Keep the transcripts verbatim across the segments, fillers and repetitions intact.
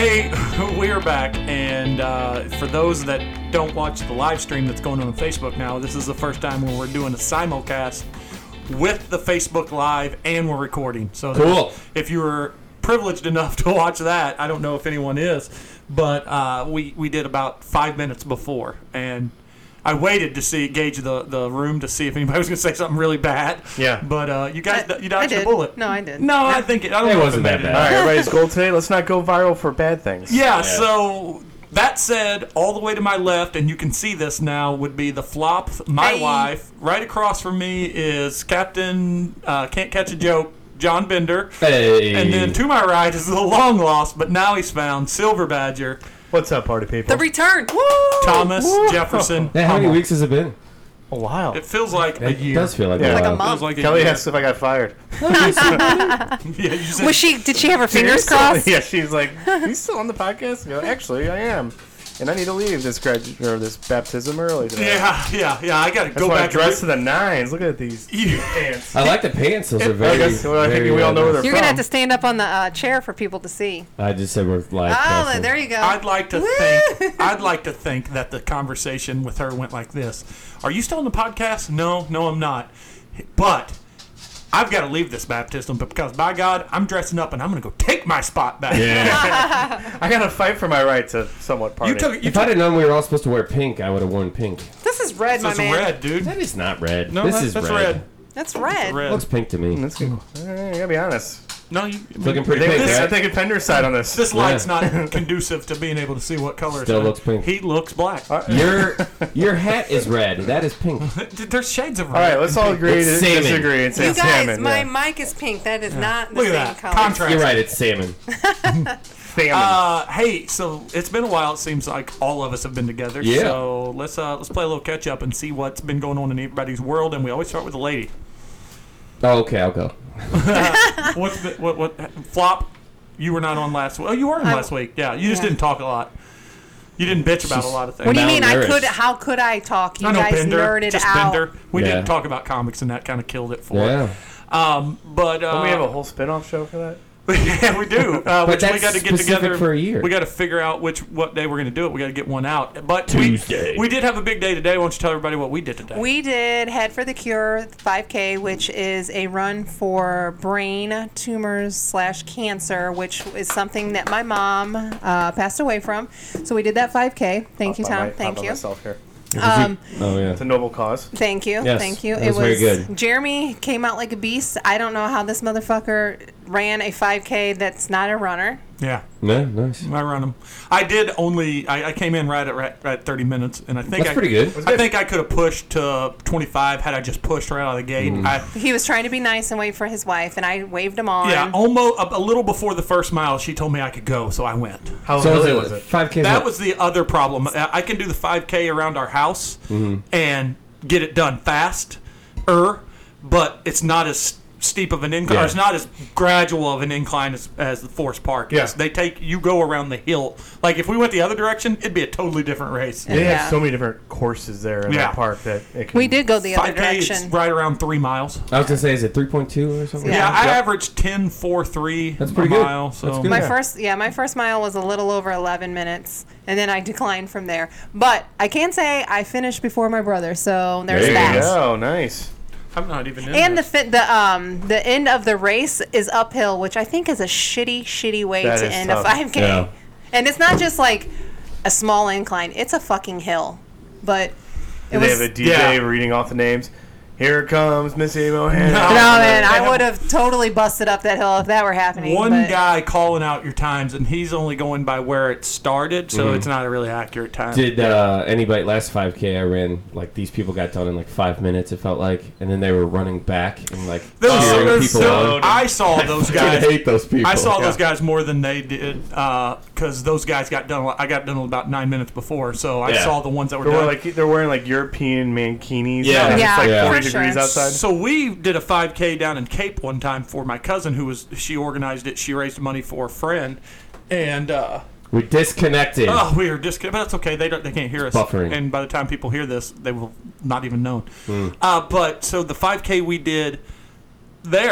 Hey, we are back, and uh, for those that don't watch the live stream that's going on on Facebook now, this is the first time when we're doing a simulcast with the Facebook Live, and we're recording. So cool. If you were privileged enough to watch that, I don't know if anyone is, but uh, we, we did about five minutes before, and I waited to see gauge the, the room to see if anybody was going to say something really bad. Yeah. But uh, you guys, I, you dodged I the bullet. No, I did. No, I think it, I don't It know wasn't if it that made it. bad. All right, everybody's goal today. Let's not go viral for bad things. Yeah, so that said, all the way to my left, and you can see this now, would be the flop, my Hey. wife. Right across from me is Captain uh, Can't Catch a Joke, John Bender. Hey. And then to my right is the long lost, but now he's found, Silver Badger, What's up, party people? The return. Woo! Thomas Jefferson. Yeah, how many Hummel. weeks has it been? A while. It feels like a It year. does feel like, Yeah. a Like a while. month. Feels like a Kelly year. asked if I got fired. Yeah, you said- Was she? Did she have her fingers Seriously? crossed? Yeah, she's like, "Are you still on the podcast?" I go, actually, I am, and I need to leave this gradu- or this baptism early today. Yeah, yeah, yeah. I got to That's go why I back dressed to and the nines. Look at these re- pants. I like the pants. Those are I very. guess well, I think very, we all uh, know where they're You're from. gonna have to stand up on the uh, chair for people to see. I just said we're live. Oh, casting. there you go. I'd like to think I'd like to think that the conversation with her went like this. Are you still on the podcast? No, no, I'm not. But I've got to leave this baptism because, by God, I'm dressing up and I'm going to go take my spot back. Yeah. I gotta fight for my right to somewhat party. You took it. You If I'd took have known we were all supposed to wear pink, I would have worn pink. This is red, my That's man. red, dude. That is not red. No, this that- is that's red. red. That's red. Red. Looks pink to me. Let's go. I gotta be honest. No, you. Looking pretty I think, pink, I right? think a Pender's side on this. This light's Yeah. not conducive to being able to see what color Still it's looks pink. He looks black. All right. Your your hat is red. That is pink. There's shades of red. All right, let's all agree It's to salmon. disagree and say You guys, salmon. my yeah. mic is pink. That is not the Look same at that. color. Contrast. You're right. It's salmon. Salmon. Uh, hey, so it's been a while. It seems like all of us have been together. Yeah. So let's uh, let's play a little catch up and see what's been going on in everybody's world. And we always start with the lady. Oh, okay, I'll go. What's the, what what flop? You were not on last week. Oh, you were on I- last week. Yeah, you just yeah. didn't talk a lot. You didn't bitch about a lot of things. What do you mean? I Malnourished. could. How could I talk? You I know guys Bender, nerded just out. Bender. We Yeah. didn't talk about comics, and that kind of killed it for Yeah. it. Um, but uh, Don't we have a whole spin-off show for that? yeah, we do. Uh, But which we that's got to get specific together for a year. We got to figure out which what day we're going to do it. We got to get one out. But Tuesday. We, we did have a big day today. Why don't you tell everybody what we did today? We did Head for the Cure five K, which is a run for brain tumors slash cancer, which is something that my mom uh, passed away from. So we did that five K. Thank you, Pop on Tom. my- Thank pop on you. myself here. Um, Oh yeah. It's a noble cause. Thank you. Yes, Thank you. that It was very was good. Jeremy came out like a beast. I don't know how this motherfucker ran a five K that's not a runner. yeah, No, nice. I run them. I did only. I, I came in right at right, right at thirty minutes, and I think That's I, pretty good. I think I could have pushed to twenty-five had I just pushed right out of the gate. Mm-hmm. I, He was trying to be nice and wait for his wife, and I waved him on. yeah, almost a, a little before the first mile, she told me I could go, so I went. How So hilly was was it it? five K? That was the other problem. I I can do the five K around our house Mm-hmm. and get it done fast, er, but it's not as steep of an incline. Yeah. Or it's not as gradual of an incline as, as the Forest Park is. Yeah. They take you go around the hill. Like if we went the other direction, it'd be a totally different race. They Yeah. have so many different courses there in Yeah. that park that it can, We did go the other five K is direction. right around three miles. I was gonna say, is it three point two or something? Yeah, Yeah. I Yep. averaged ten four three That's a pretty good. mile. So That's good. My Yeah. first, yeah, my first mile was a little over eleven minutes, and then I declined from there. But I can say I finished before my brother, so there's There you that. Oh, nice. I'm not even in And the this. fit, the um, the end of the race is uphill, which I think is a shitty, shitty way That to is end tough. a five K. Yeah. And it's not just like a small incline; it's a fucking hill. But it Do they was. have a D J yeah. reading off the names? Here comes Missy Mohan. No. no, man, They I have- would have totally busted up that hill if that were happening. One but- guy calling out your times, and he's only going by where it started, so Mhm. it's not a really accurate time. Did uh, anybody last five K I ran, like these people got done in like five minminutes, it felt like, and then they were running back and like Those- cheering those- people so- on. I saw those I guys. hate those people. I saw Yeah. those guys more than they did because those guys got done. I got done about nine minutes before, so I Yeah. saw the ones that were They're done. wearing, like they're wearing like European mankinis. Yeah. and Yeah, it's like Yeah. forty for degrees sure. outside. So we did a five K down in Cape one time for my cousin, who was she organized it. She raised money for a friend, and uh, we disconnected. oh, we were just but that's okay. They don't, they can't hear us. Buffering. And by the time people hear this, they will not even know. Hmm. Uh, but so the five K we did there,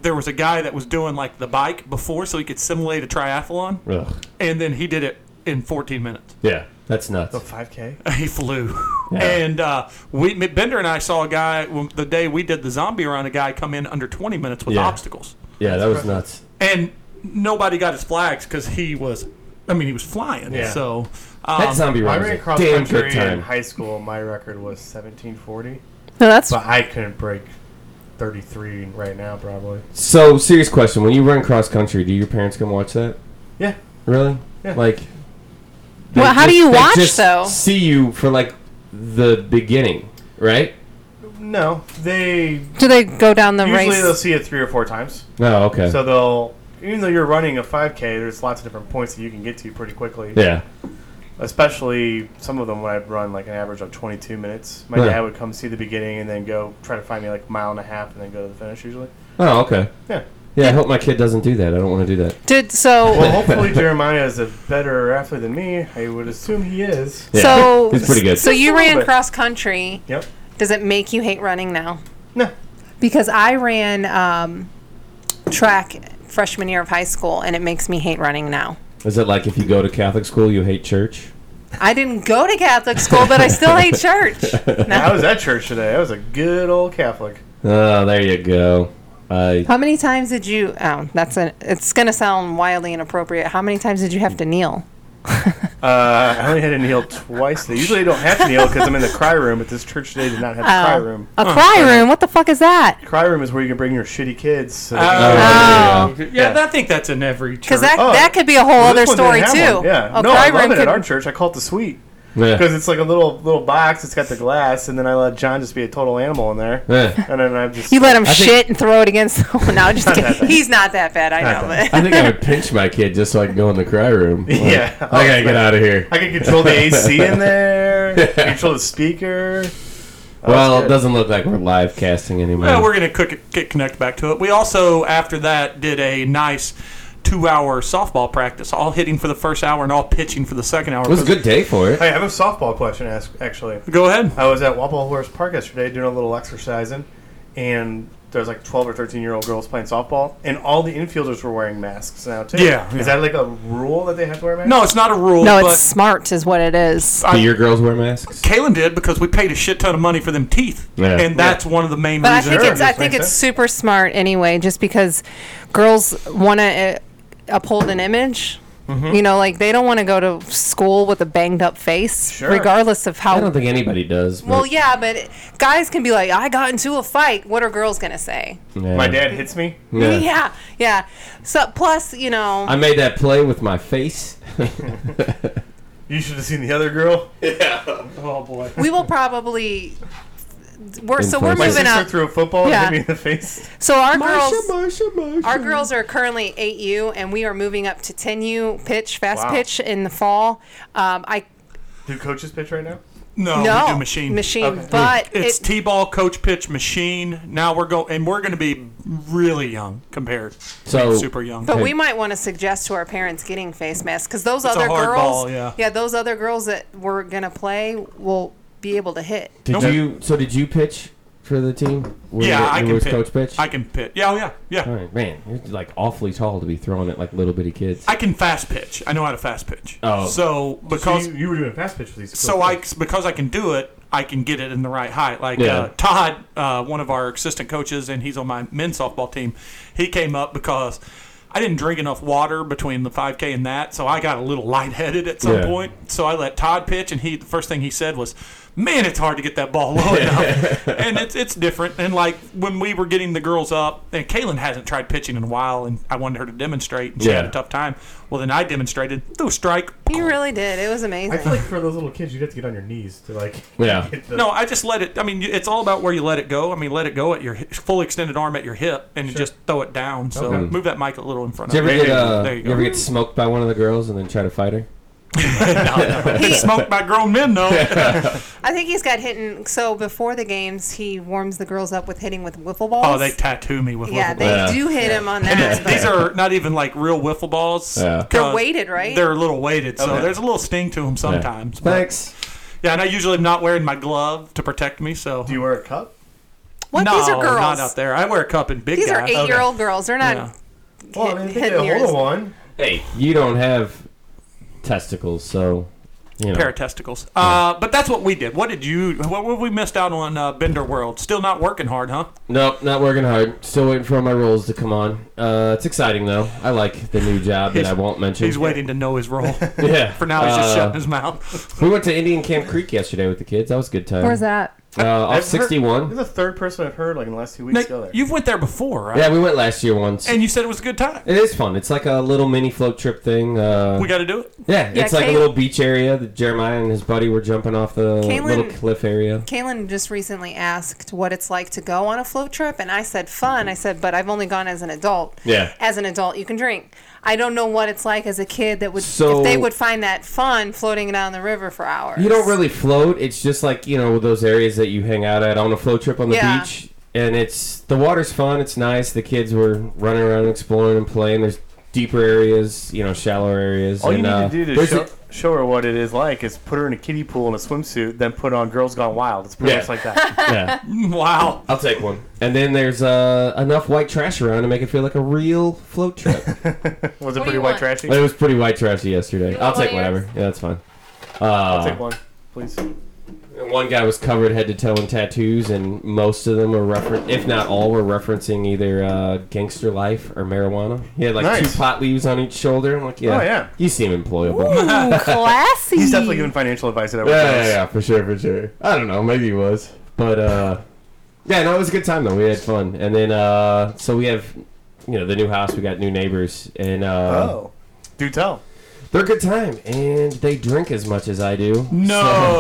there was a guy that was doing like the bike before, so he could simulate a triathlon, Ugh. and then he did it in fourteen minutes. Yeah, that's nuts. The five K? He flew. Yeah. And uh, we Bender and I saw a guy well, the day we did the zombie run. A guy come in under twenty minutes with Yeah. obstacles, Yeah, that was nuts. and nobody got his flags because he was. I mean, he was flying. Yeah. So That um, zombie I run was ran a cross damn good country in time. high school. My record was seventeen forty. No, that's But I couldn't break thirty-three right now, probably. So, serious question: when you run cross country, do your parents come watch that? Yeah. Really? Yeah. Like, they Well, how do you they watch, just though? See you for like the beginning, right? No, they do they go down the usually race? they'll see it three or four times. Oh, okay. So they'll, even though you're running a five K, there's lots of different points that you can get to pretty quickly. yeah. Especially some of them when I'd run like an average of twenty-two minutes. My Yeah. dad would come see the beginning and then go try to find me like a mile and a half and then go to the finish usually. Oh, okay. Yeah. Yeah, I hope my kid doesn't do that. I don't want to do that. Did so? Well, hopefully Jeremiah is a better athlete than me. I would assume he is. Yeah, So he's pretty good. So you Just a little ran bit. cross country. Yep. Does it make you hate running now? No. Because I ran um, track freshman year of high school, and it makes me hate running now. Is it like if you go to Catholic school, you hate church? I didn't go to Catholic school, but I still hate church. I was at church today. I was a good old Catholic. Oh, there you go. I How many times did you? Oh, that's a. It's gonna sound wildly inappropriate. How many times did you have to kneel? Uh, I only had to kneel twice. They usually don't have to kneel because I'm in the cry room, but this church today did not have the cry room. A cry room? What the fuck is that? Cry room is where you can bring your shitty kids. So they Oh, can- Oh. yeah, Yeah. I think that's in every church. Because that Oh. that could be a whole Well, other this one story didn't too. have one. Yeah. A no, cry I love room it at could- our church. I call it the suite. yeah. Because it's like a little little box. It's got the glass, and then I let John just be a total animal in there. Yeah. And then I'm just. You let him I think- shit and throw it against. Oh, no, just Not that kidding. bad. He's not that bad. I Not know, that but I think I would pinch my kid just so I can go in the cry room. Like, Yeah. I gotta get out of here. I can control the A C in there. Control the speaker. Oh, Well, that's it good. doesn't look like we're live casting anymore. Well, we're going to get connect back to it. We also, after that, did a nice two-hour softball practice, all hitting for the first hour and all pitching for the second hour. It was a good day for it. Hey, I have a softball question. Ask actually. Go ahead. I was at Wapple Horse Park yesterday doing a little exercising, and there's like twelve or thirteen year old girls playing softball, and all the infielders were wearing masks now too. Yeah, yeah. Is that like a rule that they have to wear masks? No, it's not a rule. no, but it's smart, is what it is. Do your girls wear masks? Kalen did because we paid a shit ton of money for them teeth, Yeah. and that's one of the main But I reasons. think Sure, it's I just think makes it's sense. super smart anyway, just because girls want to uh, uphold an image. You know, like they don't want to go to school with a banged up face, Sure. regardless of I how. don't think anybody does. But, Well, yeah, but it- guys can be like, "I got into a fight." What are girls gonna say? yeah. My dad hits me. Yeah. Yeah, yeah. So plus, you know, I made that play with my face. You should have seen the other girl. Oh boy. we will probably. We're so In we're person. My moving sister up. threw a football Yeah. and hit me in the face. So our girls, Marsha, Marsha. our girls are currently eight U, and we are moving up to ten U pitch, fast Wow. pitch in the fall. Um, I Do coaches pitch right now? No, no we do machine. machine, Okay. but It's it, T-ball, coach pitch, machine. Now we're going, and we're going to be really young compared. So- super young. But Hey. we might want to suggest to our parents getting face masks because those It's a other hard girls, ball, yeah. those other girls that were gonna play will be able to hit. Did Nope. you? So did you pitch for the team? Were Yeah, you, I you can was pitch. coach pitch. I can pitch. Yeah, oh, yeah, yeah. All right, man, you're like awfully tall to be throwing at like little bitty kids. I can fast pitch. I know how to fast pitch. Oh. So because so you, you were doing fast pitch for these. so I because I can do it, I can get it in the right height. Like Yeah. uh, Todd, uh, one of our assistant coaches, and he's on my men's softball team. He came up because I didn't drink enough water between the five K and that, so I got a little lightheaded at some Yeah. point. So I let Todd pitch, and he the first thing he said was, "Man, it's hard to get that ball low enough." And it's it's different. And like when we were getting the girls up, and Kaylin hasn't tried pitching in a while, and I wanted her to demonstrate, and she had Yeah. a tough time. Well, then I demonstrated, threw a strike. You really did. It was I amazing. feel like for those little kids, you'd have to get on your knees to like. Yeah. Get the, No, I just let it. I mean, it's all about where you let it go. I mean, let it go at your hi- full extended arm at your hip, and you just throw it down. So Okay. move that mic a little in front Did you of ever you. get uh, There you you, go. ever get smoked by one of the girls and then try to fight her? It's smoked by grown men, though. I think he's got hitting. So before the games, he warms the girls up with hitting with wiffle balls. Oh, they tattoo me with yeah, wiffle they balls. Yeah. do hit him on And that. it's- these are not even like real wiffle balls. Yeah. They're 'cause weighted, right? They're a little weighted, so Okay. there's a little sting to them sometimes. But- Thanks. Yeah, and I usually am not wearing my glove to protect me. So Do you wear a cup? What? No, These are girls. not out there. I wear a cup in big These guy. are eight-year-old girls. They're not. Yeah. Well, I mean, if they hit get a near hold as- of one. Hey, you don't have testicles, so you know. Pair of testicles. Uh, but that's what we did. What did you? What, what we missed out on uh, Bender World? Still not working hard, huh? Nope, not working hard. Still waiting for my roles to come on. Uh, it's exciting though. I like the new job that He's- I won't mention. He's waiting to know his role. Yeah. For now, he's just Uh, shutting his mouth. We went to Indian Camp Creek yesterday with the kids. That was a good time. Where's that? Uh, off I've heard- sixty-one. You're the third person I've heard like in the last two weeks Nick, go there. you've went there before, right? Yeah, we went last year once. And you said it was a good time. It is fun. It's like a little mini float trip thing. Uh, We got to do it. yeah, Yeah, it's like Kay- a little beach area that Jeremiah and his buddy were jumping off the Kaylin- little cliff area. Kaylin just recently asked what it's like to go on a float trip, and I said fun. I said, but I've only gone as an adult. Yeah. As an adult, you can drink. I don't know what it's like as a kid that would, So- if they would find that fun floating down the river for hours. You don't really float. It's just like, you know, those areas that you hang out at on a float trip on the Yeah. beach. And it's the water's fun. It's nice. The kids were running around exploring and playing. There's deeper areas, you know, shallower areas. All you and, need uh, to do to there's show, a- show her what it is like is put her in a kiddie pool in a swimsuit, then put on Girls Gone Wild. It's pretty Yeah. much like that. yeah, Wow. I'll take one. And then there's uh, enough white trash around to make it feel like a real float trip. Was it What do pretty you white want? trashy? It was pretty white trashy yesterday. You I'll want take one of whatever. Yeah, that's fine. Uh, I'll take one, please. One guy was covered head to toe in tattoos, and most of them were refer- if not all, were referencing either uh, gangster life or marijuana. He had like Nice. two pot leaves on each shoulder. I'm like, yeah, Oh, yeah. you seem employable. Ooh, classy. He's definitely giving financial advice at every Yeah, yeah, yeah, for sure, for sure. I don't know, maybe he was, but uh, yeah, no, it was a good time though. We had fun, and then uh, so we have, you know, the new house. We got new neighbors, and uh, Oh, do tell. they're a good time, and they drink as much as I do. No.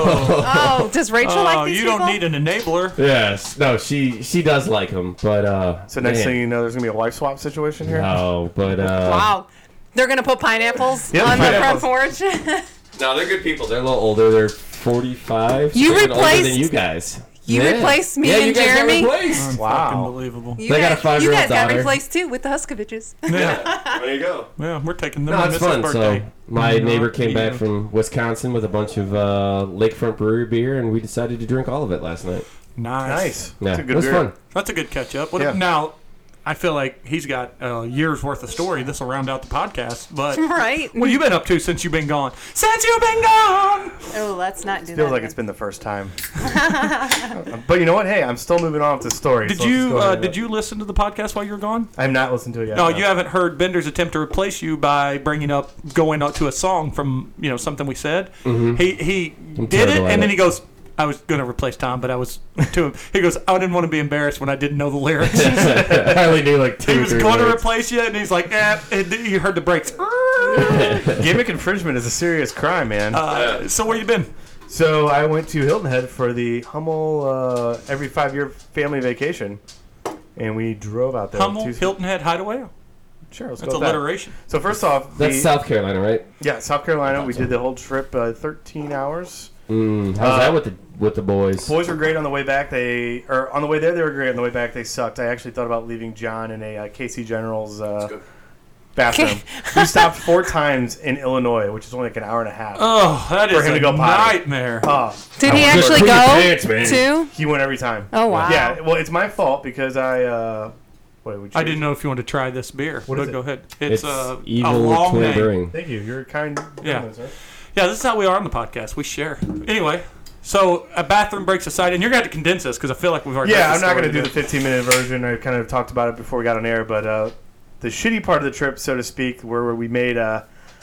Oh, does Rachel Oh, like these you don't people? need an enabler. Yes, no, she she does like them, but uh, So next man, thing you know, there's gonna be a wife swap situation here. no, but uh, Wow. They're going to put pineapples Yeah, on pineapples. the front porch. no, they're good people. They're a little older. They're forty-five. You so they're older replaced- than you guys. You Yeah. replaced me yeah, and you guys got Jeremy? replaced. Wow. Fucking believable. You They got a guys- five-year-old You guys got daughter. replaced too with the Huskoviches. Yeah. There you go. Yeah, we're taking them No, on it's Missus fun. birthday. So my No, neighbor came you back know. from Wisconsin with a bunch of uh, Lakefront Brewery beer, and we decided to drink all of it last night. Nice. Nice. Yeah, That's a it good was beer. fun. That's a good catch up. What Yeah. Now, I feel like he's got a year's worth of story. This will round out the podcast. But Right? what have you been up to since you've been gone? Since you've been gone. Oh, let's not do that. Feels like again. it's been the first time. But you know what? Hey, I'm still moving on with the story. Did so let's you go uh, ahead. did you listen to the podcast while you were gone? I have not listened to it yet. No, you haven't heard Bender's attempt to replace you by bringing up going up to a song from you know something we said. Mm-hmm. He he I'm did it, terrible at and then it. he goes, "I was going to replace Tom, but I was to him." He goes, "I didn't want to be embarrassed when I didn't know the lyrics." I only knew like two he or was three going to words. replace you, and he's like, "Eh." And you heard the brakes. Gimmick infringement is a serious crime, man. Uh, so where you been? So I went to Hilton Head for the Hummel uh, every five-year family vacation, and we drove out there. Hummel Tuesday- Hilton Head Hideaway. Sure, let's That's go with that. alliteration. So first off, That's the, South Carolina, right? yeah, South Carolina. We did the whole trip, uh, thirteen hours. Mm, how's Uh, that with the with the boys? Boys were great on the way back. They or on the way there they were great. On the way back they sucked. I actually thought about leaving John in a uh, K C General's uh, bathroom. We stopped four times in Illinois, which is only like an hour and a half. Oh, that For is him a to go potty. nightmare. Uh, Did he I was actually like, go "Put your pants, man." too? he went every time. Oh wow. Yeah, well, it's my fault because I. Uh, wait, would you I didn't know if you wanted to try this beer. What but is it? go ahead. It's It's, uh, a Evil long Twin name. Brewing. Thank you. You're kind. Yeah. gentleman, sir. Yeah, this is how we are on the podcast. We share. Anyway, so a bathroom breaks aside, and you're going to have to condense this because I feel like we've already. Yeah, heard I'm this not going to story do the today. fifteen minute version. I kind of talked about it before we got on air, but uh, the shitty part of the trip, so to speak, where we made uh,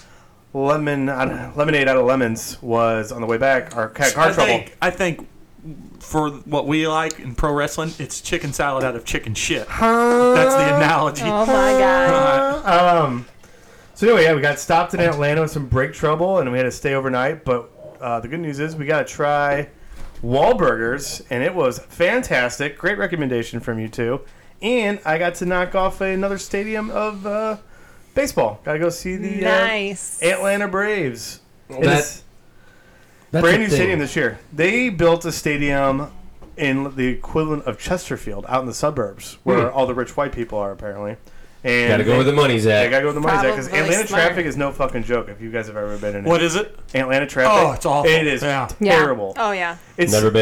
lemon out of, lemonade out of lemons, was on the way back. Our car, car I trouble. think, I think for what we like in pro wrestling, it's chicken salad out of chicken shit. That's the analogy. Oh my god. Um. So anyway, yeah, we got stopped in Atlanta with some brake trouble, and we had to stay overnight. But uh, the good news is we got to try Wahlburgers, and it was fantastic. Great recommendation from you two. And I got to knock off another stadium of uh, baseball. Got to go see the uh, Nice. Atlanta Braves. That- It's That's brand the new thing. stadium this year. They built a stadium in the equivalent of Chesterfield, out in the suburbs, where Hmm. all the rich white people are apparently. And Gotta go they- where the money's yeah, at. gotta go with the money's at because Probably Atlanta smart. traffic is no fucking joke. If you guys have ever been in it, What is it? Atlanta traffic? Oh, it's awful. It is Yeah. Yeah. terrible. Oh yeah. It's Never been.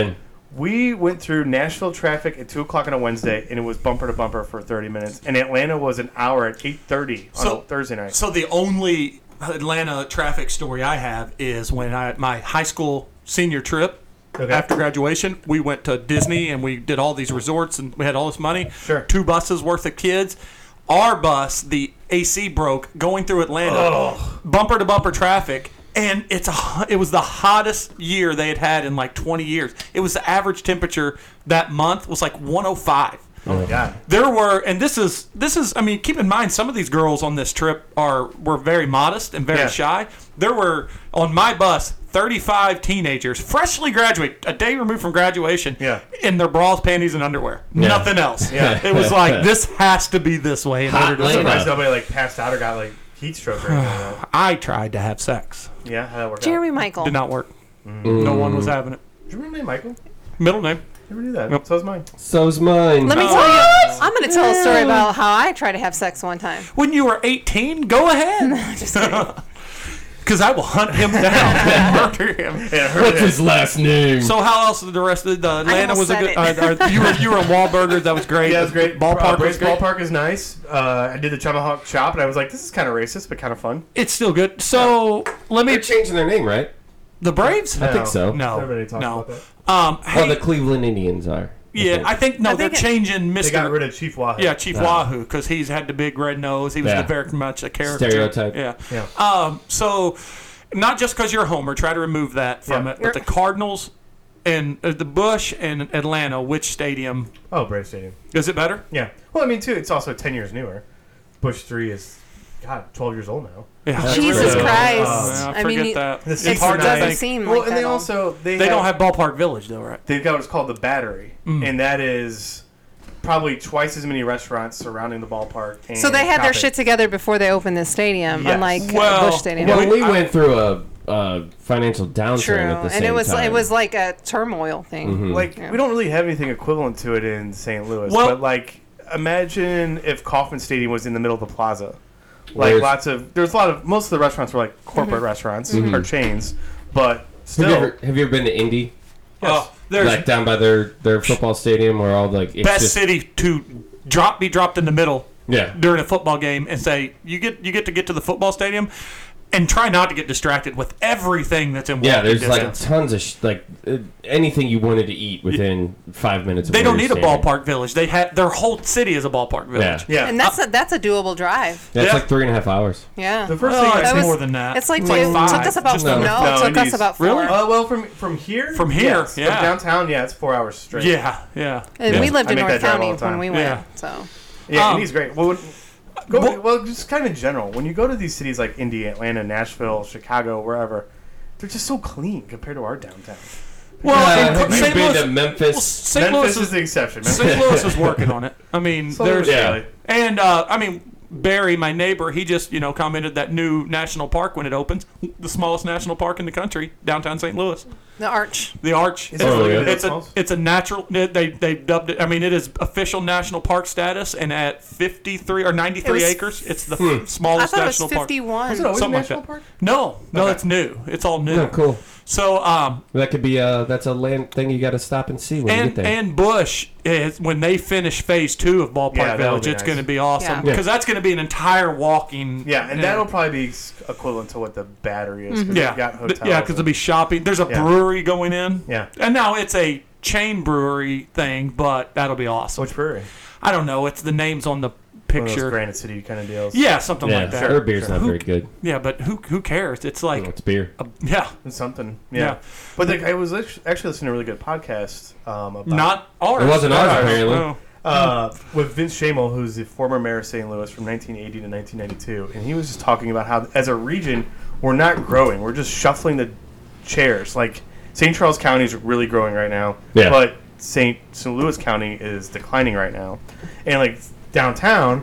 We went through Nashville traffic at two o'clock on a Wednesday, and it was bumper to bumper for thirty minutes. And Atlanta was an hour at eight thirty on So- a Thursday night. So the only Atlanta traffic story I have is when I my high school senior trip Okay. after graduation, we went to Disney and we did all these resorts and we had all this money. Sure. Two buses worth of kids. Our bus, the A C broke going through Atlanta, bumper to bumper traffic. And it's a, hu- it was the hottest year they had had in like twenty years. It was the average temperature that month was like one oh five. Oh my god! There were, and this is this is. I mean, keep in mind, some of these girls on this trip are were very modest and very Yeah. shy. There were on my bus thirty-five teenagers, freshly graduate, a day removed from graduation, Yeah. in their bras, panties, and underwear. Yeah. Nothing else. Yeah. It was like this has to be this way in Hot order to lady. Surprised survive. nobody like passed out or got like heat stroke or anything like that. I tried to have sex, Yeah, how that worked Jeremy out. Michael. did not work. No one was having it. Do you remember my name, Michael? Middle name. Never knew that. Yep. So is mine. So's mine. Let me Oh. tell you. I'm going to tell a story about how I tried to have sex one time. When you were eighteen, go ahead. Just kidding. Because I will hunt him down and murder him. Yeah, I What's his last name? So how else did the rest of the Atlanta almost was a said good? it. Uh, uh, you were you were in Wahlburgers. That was great. Yeah, it was great. Ballpark uh, was Braves great. Ballpark is nice. Uh, I did the Tomahawk Chop, and I was like, this is kind of racist, but kind of fun. It's still good. So let me They're changing their name, right? the Braves. I think so. No, Everybody talks no. about that. Um, hey, Well, the Cleveland Indians are. yeah, I think no, I they're think it- changing They Mister got rid of Chief Wahoo. Yeah, Chief Oh. Wahoo, because he's had the big red nose. He was Yeah. the very much a character. Stereotype. Yeah. Yeah. Um. So, not just because you're a homer, try to remove that from Yeah. it. But the Cardinals and uh, the Busch and Atlanta, which stadium Oh, Brave Stadium. is it better? Yeah. Well, I mean, too, it's also ten years newer. Bush three is, God, twelve years old now. Yeah. Jesus really- Christ. Yeah, I forget mean, you- that. The It's seats hard are to nice. doesn't think. seem Well, like and that they old. also they, They have, don't have Ballpark Village though, right? they've got what's called the Battery, Mm. and that is probably twice as many restaurants surrounding the ballpark. And So they had their shopping. shit together before they opened this stadium, Yes. unlike Well, uh, Bush Stadium. Well, Yeah, we I- went through a, a financial downturn True, at the same and it was time. it was like a turmoil thing. Mhm. Like Yeah. we don't really have anything equivalent to it in Saint Louis, Well- but like imagine if Kauffman Stadium was in the middle of the plaza. Like Where's- lots of there's a lot of most of the restaurants were like corporate restaurants or chains, but Have still you, ever, have you ever been to Indy? Oh, there's Like down by their, their football stadium where all like it's best just, city to drop be dropped in the middle Yeah. during a football game and say you get you get to get to the football stadium and try not to get distracted with everything that's in walking Yeah, there's distance. like tons of sh- like uh, anything you wanted to eat within five minutes. Of They where don't need you're a standing. ballpark village. They have their whole city is a ballpark village. Yeah. yeah. And that's a that's a doable drive. That's Yeah. like three and a half hours. Yeah. the first Oh, thing it's I That was- more than that. It's like, It's two, like it took five. us about Just no, under- No, it took us Indy's- about four. Really? Uh, well, from from here, From here, yes. yeah. From downtown, yeah, it's four hours straight. Yeah, yeah. And Yeah. we lived I in make North that drive County all the when time. we went. Yeah. So Yeah, Um, Indy's great. Well, when, go, Well- well, just kind of in general, when you go to these cities like Indy, Atlanta, Nashville, Chicago, wherever, they're just so clean compared to our downtown. Well, Uh, and have you Saint been Louis, to Memphis? well, Saint Memphis Louis is the exception. Saint Louis is working on it. I mean, So there's is Yeah. Philly. and uh, I mean Barry, my neighbor, he just you know commented that new national park when it opens, the smallest national park in the country, downtown Saint Louis, the arch. the Arch. Is It's, it really really it's that a small? it's a natural. They they dubbed it. I mean, it is official national park status, and at fifty-three or ninety-three It was- acres, it's the Hmm. f- smallest I thought it was national park. fifty-one. Was it always a Something like national that. park? No, no, Okay. it's new. It's all new. Oh, cool. So, um, That could be uh that's a land thing you got to stop and see when you and get there. and Bush is when they finish phase two of Ballpark Yeah, that'll Village, be it's nice. going to be awesome Yeah. because that's going to be an entire walking. Yeah, and that'll probably be s- equivalent to what the Battery is. 'cause yeah, they've got Th- hotels. yeah, because there'll be shopping. There's a Yeah. brewery going in. Yeah. and now it's a chain brewery thing, but that'll be awesome. Which brewery? I don't know. It's the names on the One of those picture. Granite City kind of deals. Yeah, something yeah, like that. their beer's not Who- very good. Yeah, but who who cares? It's like, Oh, it's beer. a, yeah, It's something. Yeah. Yeah. But like, I was lit- actually listening to a really good podcast um, about not ours. It wasn't ours, Not apparently. No. uh, with Vince Shamel, who's the former mayor of Saint Louis from nineteen eighty to nineteen ninety-two, and he was just talking about how, as a region, we're not growing. We're just shuffling the chairs. Like Saint Charles County is really growing right now, Yeah. but Saint Saint Louis County is declining right now. And like downtown,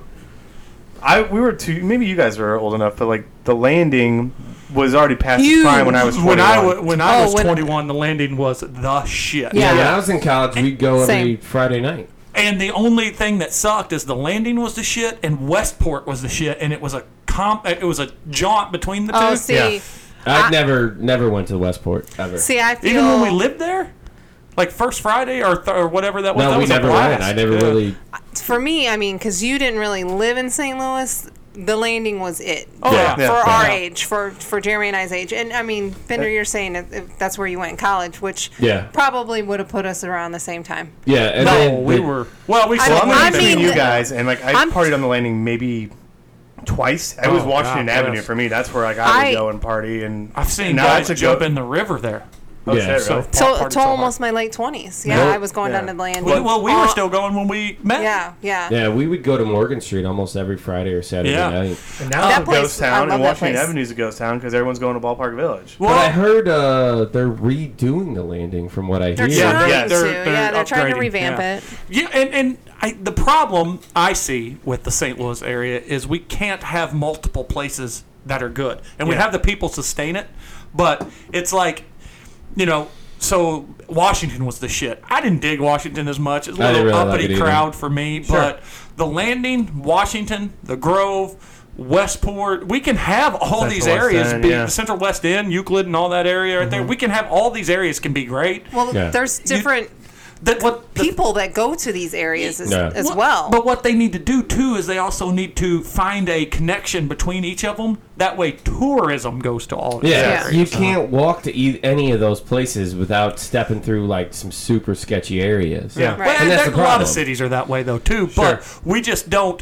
I we were too. Maybe you guys are old enough, but like the Landing was already past its You- prime when I was When I, twenty-one. wa- when I Oh, was when- twenty-one, the Landing was the shit. Yeah. Yeah, when I was in college, we'd go every Same. Friday night. And the only thing that sucked is the Landing was the shit and Westport was the shit, and it was a comp. It was a jaunt between the two. Oh, see, Yeah. I I- never never went to Westport ever. see, I feel Even when we lived there, like First Friday or th- or whatever that was. No, that we was a never blast. went. I never Yeah. really. For me, I mean, because you didn't really live in Saint Louis, the Landing was it. Oh yeah, Yeah. For Yeah. our age, for for Jeremy and I's age, and I mean, Bender, you're saying that if that's where you went in college, which Yeah. probably would have put us around the same time. Yeah, and No, then we the- were. Well, we I still. Well, I'm mean- in I between mean, you guys, and like I I'm- partied on the Landing maybe twice. It was Oh, Washington God, Avenue yes. for me. That's where like I would I- go and party. And I've seen and now guys it's a jump go- in the river there. Oh, Yeah, shit, So really? So, partied to so hard. almost my late twenties. Yeah, Nope. I was going Yeah. down to the Landing. Well, well, we were Uh, still going when we met. Yeah, yeah. Yeah, we would go to Morgan Street almost every Friday or Saturday Yeah. night. And now That it's a place- ghost I town, love and that Washington place. Avenue is a ghost town because everyone's going to Ballpark Village. Well, but I heard uh, they're redoing the Landing, from what I They're hear. Yeah, trying they're- to. they're- they're yeah, they're trying to upgrading, revamp yeah. it. Yeah, and, and I, the problem I see with the Saint Louis area is we can't have multiple places that are good. And we Yeah. have the people sustain it, but it's like, you know, so Washington was the shit. I didn't dig Washington as much. It's a I little didn't really like uppity it either. crowd for me, but the Landing, Washington, the Grove, Westport, we can have all Central these West areas End, be yeah. Central West End, Euclid, and all that area right there. We can have all these areas can be great. Well, Yeah. there's different That what the people that go to these areas as, Yeah. as What- well. But what they need to do too is they also need to find a connection between each of them. That way, tourism goes to all. these Yeah, areas. you can't walk to e- any of those places without stepping through like some super sketchy areas. Yeah. Right. Well, And that's there- the a lot problem. of cities are that way though too. But we just don't.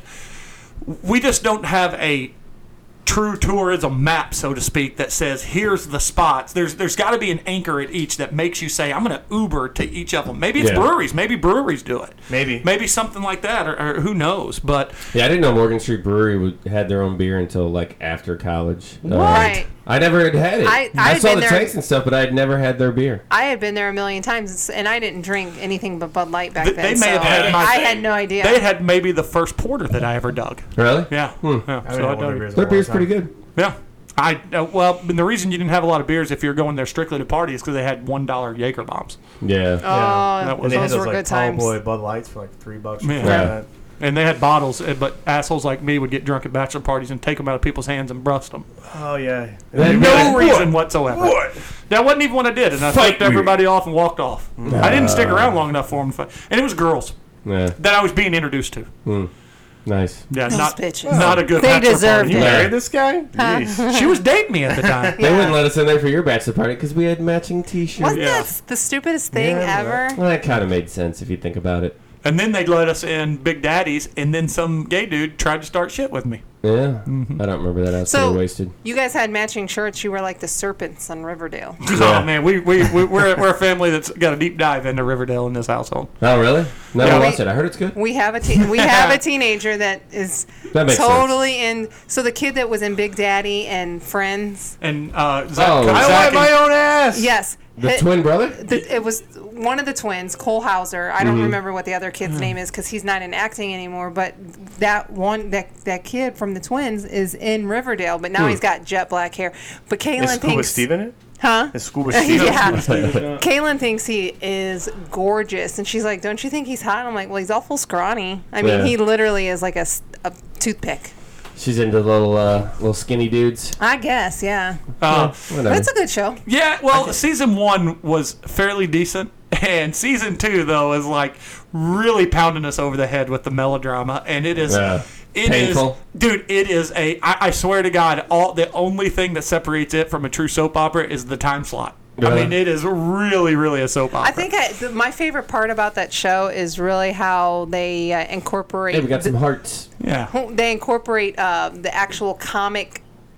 We just don't have a true tourism map, so to speak, that says here's the spots. There's there's got to be an anchor at each that makes you say I'm going to Uber to each of them. Maybe it's Yeah. breweries. Maybe breweries do it. Maybe. Maybe something like that, or, or who knows? But Yeah, I didn't know Morgan Street Brewery would, had their own beer until like after college. Uh, Right. I never had had it. I- I had saw been the there- tanks and stuff, but I had never had their beer. I had been there a million times, and I didn't drink anything but Bud Light back Th- then. they may so have had my- I had no idea. they had maybe the first porter that I ever dug. Really? Yeah, yeah. I So haven't I had one of dug their it. beers in Their a long beer's time. pretty good. Yeah. I uh, well, and the reason you didn't have a lot of beers if you're going there strictly to party is because they had one dollar Jaeger bombs, Yeah. oh, that was- And they had those those were like good tall times. boy Bud Lights for like three bucks. Yeah. Yeah. and they had bottles. uh, But assholes like me would get drunk at bachelor parties and take them out of people's hands and brust them. Oh yeah. That- No What? reason whatsoever. What? That wasn't even what I did, and I Fight flipped me. everybody off and walked off. I didn't stick around long enough for them to fight. And it was girls Yeah. that I was being introduced to. Hmm. Nice. Yeah, Those not bitches. not a good. They bachelor deserved party. You it. Yeah. married this guy? Jeez. She was dating me at the time. They wouldn't let us in there for your bachelor party because we had matching T-shirts. Wasn't Yeah. that the stupidest thing Yeah, ever? Well, that kind of made sense if you think about it. And then they let us in Big Daddy's, and then some gay dude tried to start shit with me. Yeah. I don't remember that. I was So- pretty wasted. You guys had matching shirts. You were like the serpents on Riverdale. Oh man, we we we we're, we're a family that's got a deep dive into Riverdale in this household. Oh, really? Never Yeah. watched it. I heard it's good. We have a te- we have a teenager that is That makes totally in. So the kid that was in Big Daddy and Friends. And uh, Zach, Oh. I Zach want my and- own ass. Yes. The It- twin brother? the- it was one of the twins, Cole Hauser. I Mm-hmm. don't remember what the other kid's name is because he's not in acting anymore. But that one, that that kid from the twins is in Riverdale, but now Hmm. he's got jet black hair. But Kaylin Is Scuba thinks, Steve in it? huh? Is Scuba Steve Yeah. in it? Kaylin thinks he is gorgeous, and she's like, "Don't you think he's hot?" And I'm like, "Well, he's awful scrawny. I mean, Yeah. he literally is like a, s- a toothpick." She's into little uh, little skinny dudes. I guess, yeah. uh, But Whatever. it's a good show. yeah, well, season one was fairly decent, and season two though is like really pounding us over the head with the melodrama, and it is. Yeah. It is, Painful. dude. It is a. I, I swear to God, all the only thing that separates it from a true soap opera is the time slot. I Really? mean, it is really, really a soap opera. I think I, the, my favorite part about that show is really how they uh, incorporate. Hey, we got the- some hearts. yeah. they incorporate uh, the actual comic.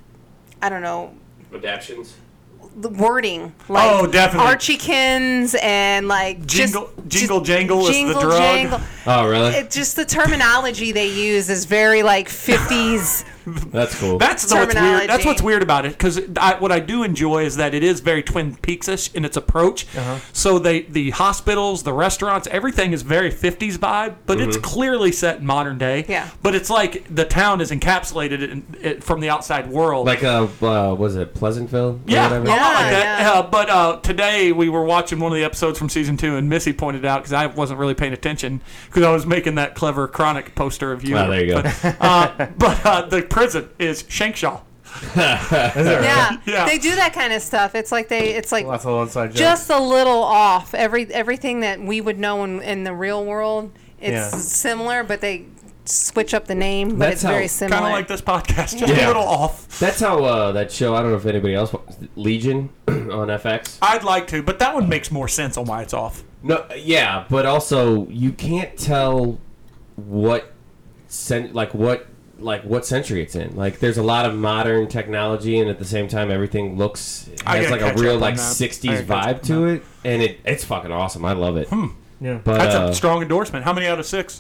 I don't know Adaptions. the wording. Like Oh, definitely. Archiekins and like Jingle, just, jingle, just jangle is the jingle, drug. jangle. Oh, really? It just the terminology they use is very like fifties. That's cool. That's the, what's weird. Terminology. That's what's weird about it because what I do enjoy is that it is very Twin Peaks-ish in its approach. Uh-huh. So they the hospitals, the restaurants, everything is very fifties vibe, but it's clearly set in modern day. Yeah. But it's like the town is encapsulated in, it, from the outside world. like, uh, uh, was it Pleasantville? Or yeah, a whatever? lot like Yeah, that. yeah. Uh, but uh, today we were watching one of the episodes from season two, and Missy pointed out because I wasn't really paying attention because I was making that clever Chronic poster of you. Ah, there you go. But, uh, but uh, the prison is Shankshaw. Yeah. Yeah. They do that kind of stuff. It's like they, it's like Lots of little inside jokes. just a little off. Every everything that we would know in, in the real world, it's Yeah. similar, but they switch up the name, but That's it's how- very similar. Kind of like this podcast, just Yeah. a little off. That's how uh, that show. I don't know if anybody else watched Legion on F X. I'd like to, but that one makes more sense on why it's off. No, yeah, but also you can't tell what cent- like what like what century it's in. Like there's a lot of modern technology, and at the same time, everything looks I has gotta like a catch real up on like that. I sixties gotta catch up vibe to it, and it it's fucking awesome. I love it. Yeah. But That's uh, a strong endorsement. How many out of six?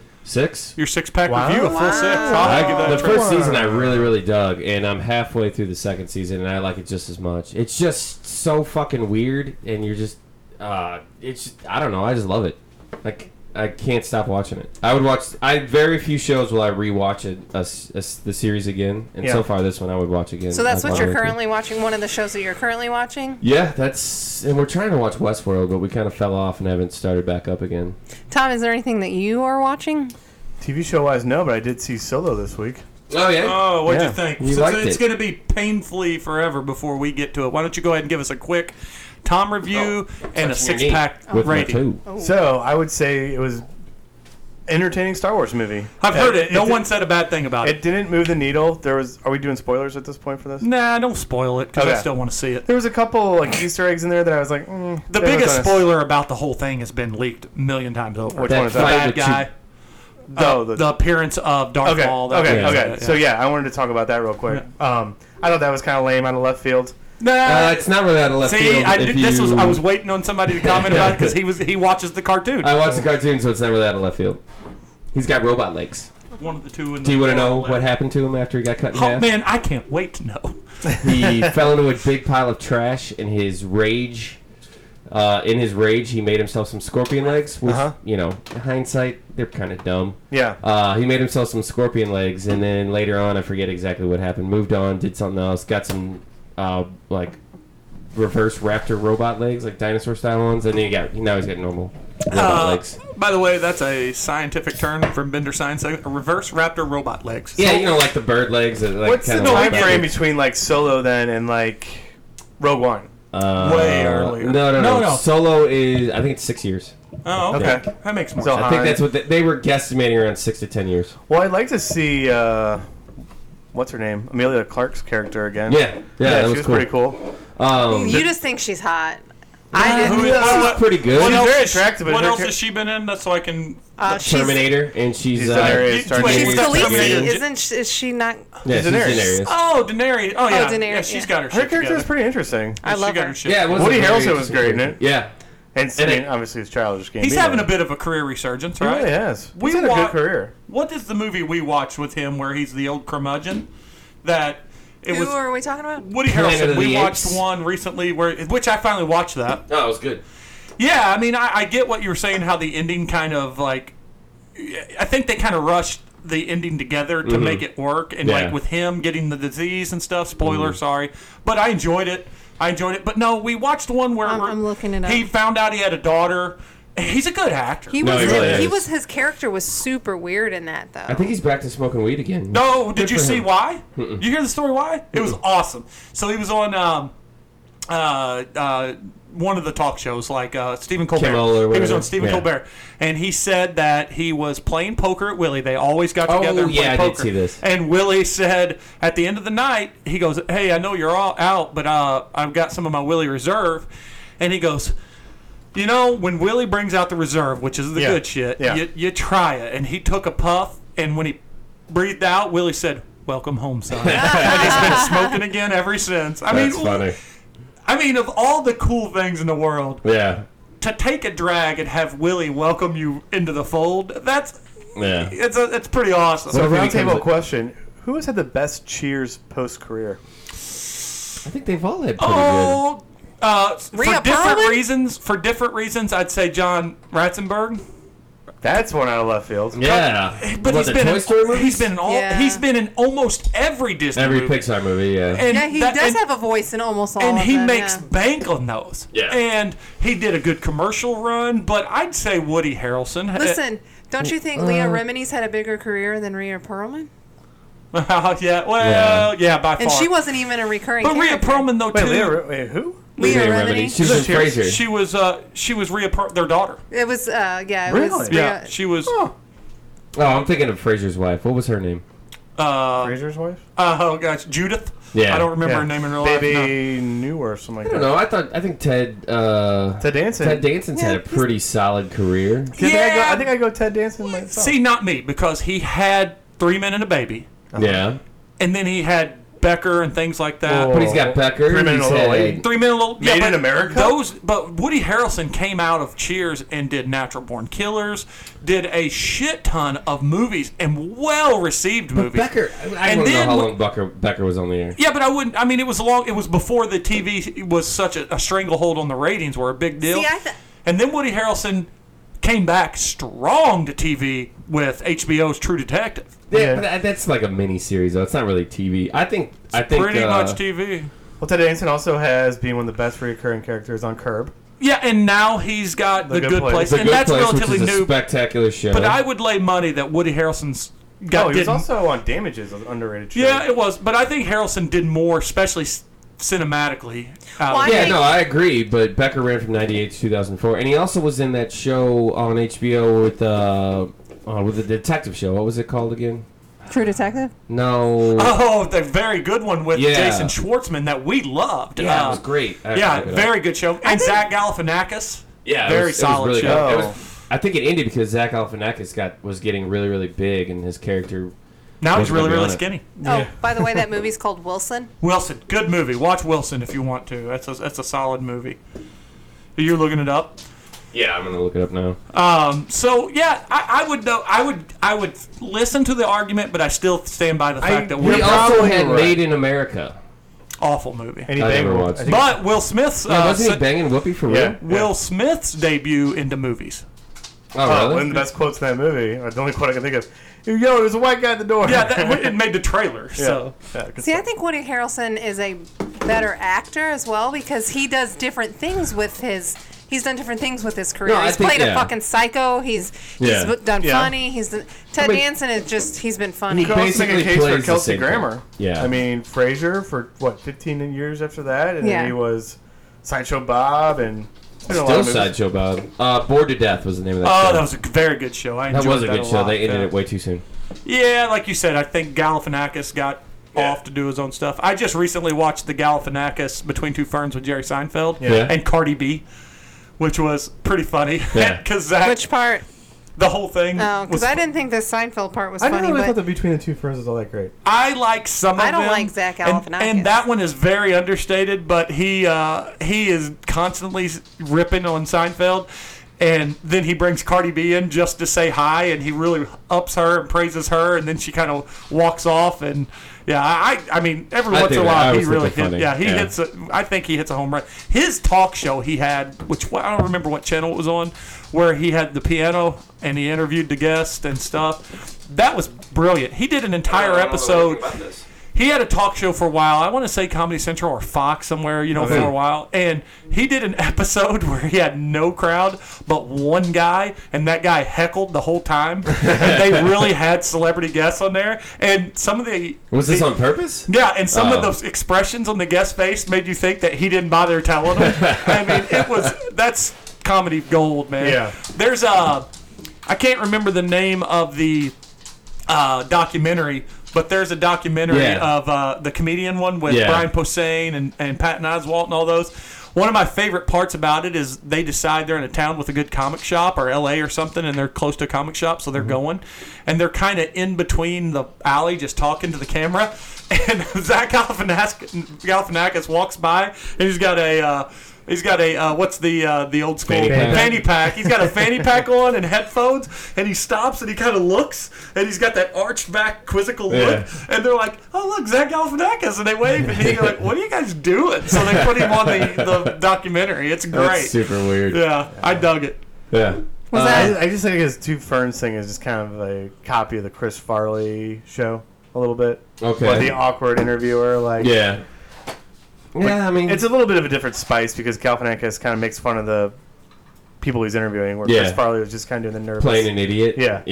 six. Your six pack Wow. review, a full Wow. six. I'll I, give that the a try. first season I really really dug, and I'm halfway through the second season, and I like it just as much. It's just so fucking weird, and you're just uh, it's just, I don't know. I just love it. Like I can't stop watching it. I would watch. I very few shows will I rewatch it a, s- a s- the series again, and Yeah. so far this one I would watch again. So that's like, what all you're the way through. currently watching. One of the shows that you're currently watching. Yeah, that's and we're trying to watch Westworld, but we kind of fell off and haven't started back up again. Tom, is there anything that you are watching? T V show wise, no, but I did see Solo this week. Oh yeah. Oh, what'd Yeah. you think? You So liked it's it. going to be painfully forever before we get to it. Why don't you go ahead and give us a quick Tom review and a Touching your six knee pack with my rating? two. So I would say it was entertaining Star Wars movie. I've heard it. No did- one said a bad thing about it. It didn't move the needle. There was. Are we doing spoilers at this point for this? Nah, don't spoil it because I Okay. still want to see it. There was a couple like Easter eggs in there that I was like. Mm, The they look biggest kinda- spoiler about the whole thing has been leaked a million times over. Which That one is The that? fight bad with guy. Chew- Oh, uh, the- the appearance of Darth Okay. Maul. that Okay. was- Okay. yeah, So yeah. yeah, I wanted to talk about that real quick. Um, I thought that was kind of lame out of left field. Nah, Uh, it's not really out of left see, field. I, if did, this was you- I was waiting on somebody to comment about it because he was he watches the cartoon. I watched the cartoon, so it's never that out of left field. He's got robot legs. One of the two. In Do you the want to know world. what happened to him after he got cut in Oh half? man, I can't wait to know. He fell into a big pile of trash in his rage. Uh, in his rage, he made himself some scorpion legs, which, Uh-huh. you know, in hindsight, they're kind of dumb. Yeah. Uh, he made himself some scorpion legs, and then later on, I forget exactly what happened, moved on, did something else, got some, uh, like, reverse raptor robot legs, like dinosaur-style ones, and then he got, now he's got normal robot Uh, legs. By the way, that's a scientific term from Bender Science. A reverse raptor robot legs. Yeah, you know, like the bird legs. That, like, What's the kinda time like frame between like Solo then and like Rogue One? Uh, Way earlier. No, no, no, No, no. Solo is, I think it's six years. Oh, okay. Okay. That makes more So sense. I think Han- that's what they, they were guesstimating around six to ten years. Well, I'd like to see uh, what's her name, Amelia Clark's character again. Yeah, yeah, that she was was cool. pretty cool. Um, You just think she's hot. I Who didn't. is- she's what- pretty good. What She's else, very has- attractive, but what her else char- has she been in? That's so I can. Uh, she's Terminator, and she's She's uh, Daenerys you- Targaryen. wait, she's Who's that Khaleesi, Terminator? isn't she, is she not? yeah, she's Daenerys. Daenerys. Oh, Daenerys. Oh, yeah. Daenerys, Yeah, she's yeah. got her Her shit character together. is pretty interesting. I She love got her. her shit Yeah, it was Woody a very Harrelson was interesting great in character. it. Yeah, And, I And mean, it- obviously, it's childish game. He's having a bit of a career resurgence, He right? really has. We He's had a wa- good career. What is the movie we watched with him where he's the old curmudgeon? That it Who was are we talking about? Woody Planet Harrelson. of We the watched Apes. one recently where, which I finally watched that. oh, it was good. Yeah, I mean, I, I get what you were saying. How the ending kind of like, I think they kind of rushed the ending together to Mhm. make it work, and Yeah. like with him getting the disease and stuff. Spoiler, sorry, but I enjoyed it. I enjoyed it. But no, we watched one where I'm- I'm looking it up. he found out he had a daughter. He's a good actor. He No, was. he really he is. was. His character was super weird in that, though. I think he's back to smoking weed again. No, did Good you for see him. why? Did you hear the story why? It was awesome. So he was on um, uh, uh, one of the talk shows, like uh, Stephen Colbert. Kimmel or he was whatever. on Stephen Yeah. Colbert, and he said that he was playing poker at Willie. They always got Oh, together and yeah, played I did poker. see this. And Willie said at the end of the night, he goes, "Hey, I know you're all out, but uh, I've got some of my Willie Reserve," and he goes, "You know, when Willie brings out the reserve, which is the Yeah. good shit, Yeah. you, you try it." And he took a puff, and when he breathed out, Willie said, "Welcome home, son." And he's been smoking again ever since. I That's mean, funny. I mean, of all the cool things in the world, Yeah, to take a drag and have Willie welcome you into the fold, that's yeah. it's a, it's pretty awesome. So, if he roundtable becomes a- question: who has had the best Cheers post career? I think they've all had pretty oh, uh, for Rhea different Perlman? reasons, for different reasons, I'd say John Ratzenberg. That's one out of left field. good. Yeah, But What, he's the been Toy in, Story movies? he's been in all Yeah. he's been in almost every Disney every movie. Pixar movie. Yeah, And yeah, he that- does and- have a voice in almost all and of he them, makes yeah. bank on those. Yeah. And he did a good commercial run, but I'd say Woody Harrelson. Listen, don't you think Leah Uh, Remini's had a bigger career than Rhea Perlman? yeah, well, yeah, Yeah. by far. And she wasn't even a recurring But Rhea character. Perlman though Wait, too. Leah, wait, who? Leah Leah Remini. Remini. She was in she, Frasier. she was uh she was Rhea Per- their daughter. It was, uh, yeah, it Really? was. Yeah, Rhea- she was. Oh, Oh, I'm thinking of Frasier's wife. What was her name? Uh, Fraser's wife? uh, oh gosh, Judith. Yeah. I don't remember Yeah. her name in real life. Baby New or something like I don't that. know. I thought I think Ted uh, Ted Danson. Ted Danson's Yeah, had a pretty solid career. I think I, go, Yeah. I think I go Ted Danson myself. See, not me, because he had Three Men and a Baby, Yeah, and then he had Becker and things like that. Oh. but he's got Becker. Three Men and he's a Little had- Lady. Three Men and a Little Made yeah, in but America? Those, but Woody Harrelson came out of Cheers and did Natural Born Killers, did a shit ton of movies and well received But movies. Becker. I, I And want to know then how wh- long Becker Becker was on the air. Yeah, but I wouldn't. I mean, it was long. It was before the T V was such a, a stranglehold on the ratings were a big deal. See, I th- and then Woody Harrelson came back strong to T V with H B O's True Detective. Yeah, Yeah. but that, that's like a mini series though. It's not really T V. I think. I think Pretty uh, much T V. Well, Ted Danson also has been one of the best recurring characters on Curb. Yeah, and now he's got the, Good, Place, The and Good that's Place, relatively which is a new. spectacular show. But I would lay money that Woody Harrelson's got. Oh, he was did- also on Damages, an underrated show. yeah, it was. But I think Harrelson did more, especially s- cinematically. out Well, of I it. Yeah, think- no, I agree. But Becker ran from ninety-eight to two thousand four, and he also was in that show on H B O with uh, uh with the detective show. What was it called again? True Detective? No. Oh, the very good one with Yeah. Jason Schwartzman that we loved. yeah, Uh, it was great. I have to Yeah, look it up. very good show. And Zach Galifianakis. Yeah, it very was, it was solid really show. good. It Oh. was- I think it ended because Zach Galifianakis got was getting really, really big, and his character. Now he's Wasn't really, gonna be really on it. skinny. Oh, by the way, that movie's called Wilson. Wilson, good movie. Watch Wilson if you want to. That's a, that's a solid movie. You're looking it up. Yeah, I'm gonna look it up now. Um, so yeah, I, I would know. I would I would listen to the argument, but I still stand by the I- fact that You're We we're also probably had right. Made in America. awful movie. And he I banged never one. watched I it. think- But Will Smith's Yeah, uh, wasn't he se- banging Whoopi for real? Yeah. Will Smith's debut into movies. Oh, Oh, really? one of the best quotes in that movie, or the only quote I can think of. Yo, there's a white guy at the door. Yeah, that, it made the trailer. Yeah. So Yeah, good See, I stuff. think Woody Harrelson is a better actor as well because he does different things with his. He's done different things with his career. No, I he's think- played yeah. a fucking psycho. He's he's Yeah. done Yeah. funny. He's done, Ted I mean- Danson is just he's been funny. You could also make a basically case for plays the Kelsey same Grammer. thing. Yeah. I mean, Frasier for, what, fifteen years after that? And Yeah. then he was Sideshow Bob and... it's been a lot Still of movies. Sideshow Bob. Uh, Bored to Death was the name of that oh, show. that was a very good show. I That enjoyed was a good show. lot, They ended yeah. it way too soon. Yeah, like you said, I think Galifianakis got Yeah. off to do his own stuff. I just recently watched the Galifianakis Between Two Ferns with Jerry Seinfeld Yeah. and Cardi B, which was pretty funny. Yeah. Because that Which part? the whole thing. Oh, was because I didn't think the Seinfeld part was I never funny, really but thought that Between the Two Ferns was all that great. I like some of I don't them, like Zach and, Galifianakis. and that one is very understated. But he uh, he is constantly ripping on Seinfeld, and then he brings Cardi B in just to say hi, and he really ups her and praises her, and then she kind of walks off. And yeah, I I mean every I once in a think- I while he always really think they're hit, funny. yeah he Yeah. hits a, I think he hits a home run. His talk show he had, which I don't remember what channel it was on, where he had the piano and he interviewed the guest and stuff. That was brilliant. He did an entire episode. He had a talk show for a while. I want to say Comedy Central or Fox somewhere, you know, Okay. for a while. And he did an episode where he had no crowd but one guy, and that guy heckled the whole time. And they really had celebrity guests on there. And some of the Was this the- on purpose? yeah, and some Oh. of those expressions on the guest face made you think that he didn't bother telling them. I mean, it was that's comedy gold, man. Yeah. There's a, I can't remember the name of the uh, documentary, but there's a documentary Yeah. of uh, the comedian one with Yeah. Brian Posehn and, and Patton Oswalt and all those. One of my favorite parts about it is they decide they're in a town with a good comic shop or L A or something, and they're close to a comic shop, so they're going. And they're kind of in between the alley just talking to the camera. And Zach Galifianakis, Galifianakis walks by, and he's got a... Uh, He's got a uh, what's the uh, the old school Fanny pack. fanny pack. He's got a fanny pack on and headphones, and he stops and he kind of looks, and he's got that arched back quizzical look, Yeah. and they're like, "Oh look, Zach Galifianakis," and they wave, and he's like, "What are you guys doing?" So they put him on the, the documentary. It's great. That's super weird. Yeah, I dug it. Yeah. Was Uh, that- I, I just think his Two Ferns thing is just kind of a copy of the Chris Farley show a little bit. Okay. Or the awkward interviewer, like Yeah. Yeah, I mean, it's a little bit of a different spice because Galifianakis kind of makes fun of the people he's interviewing, where Yeah. Chris Farley was just kind of doing the nervous. playing an idiot. Yeah. Yeah.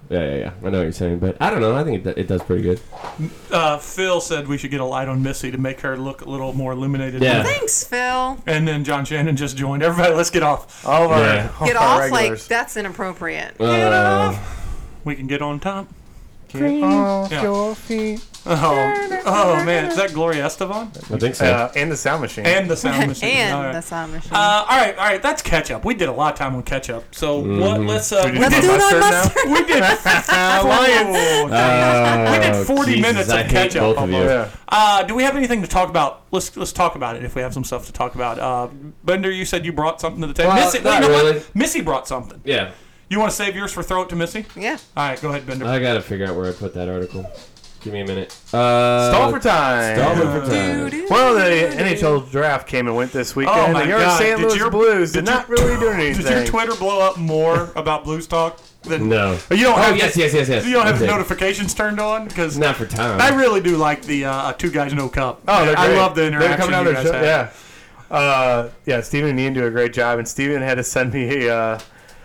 yeah, yeah, yeah. I know what you're saying, but I don't know. I think it, it does pretty good. Uh, Phil said we should get a light on Missy to make her look a little more illuminated. Yeah. Thanks, Phil. And then John Shannon just joined. Everybody, let's get off. All of our, Yeah. all Get of our off like regulars. that's inappropriate. Uh, We can get on top. Get off Yeah. your feet. Oh, oh man, is that Gloria Estefan? I think so. Uh, and the sound machine. And the sound machine. and All right. the sound machine. Uh, all right, all right. That's catch up. We did a lot of time on catch up. So what? Let's uh, We we did did, Let's do it on mustard mustard. we did Lions. Oh, we did forty Jesus, minutes I of hate catch up. both of you. almost. Yeah. Uh, do we have anything to talk about? Let's let's talk about it if we have some stuff to talk about. Uh, Bender, you said you brought something to the table. Well, Missy, not you know really. what? Missy brought something. Yeah. You want to save yours for throw it to Missy? Yeah. All right, go ahead, Bender. I gotta figure out where I put that article. Give me a minute. Uh, Stall for time. Stall for time. Doo-doo. Well, the N H L draft came and went this weekend. Oh my and your God. Saint Did Louis your- Blues did did, not your- really do anything. Did your Twitter blow up more about Blues talk than No. You don't Oh, have yes, the- yes, yes, yes. You don't have the Okay. notifications turned on because Not for time. I really do like the uh, two guys no cup. Oh, they're I great. love the They're interaction coming out you of guys the show. have. Yeah. Uh, yeah, Steven and Ian do a great job, and Steven had to send me a uh,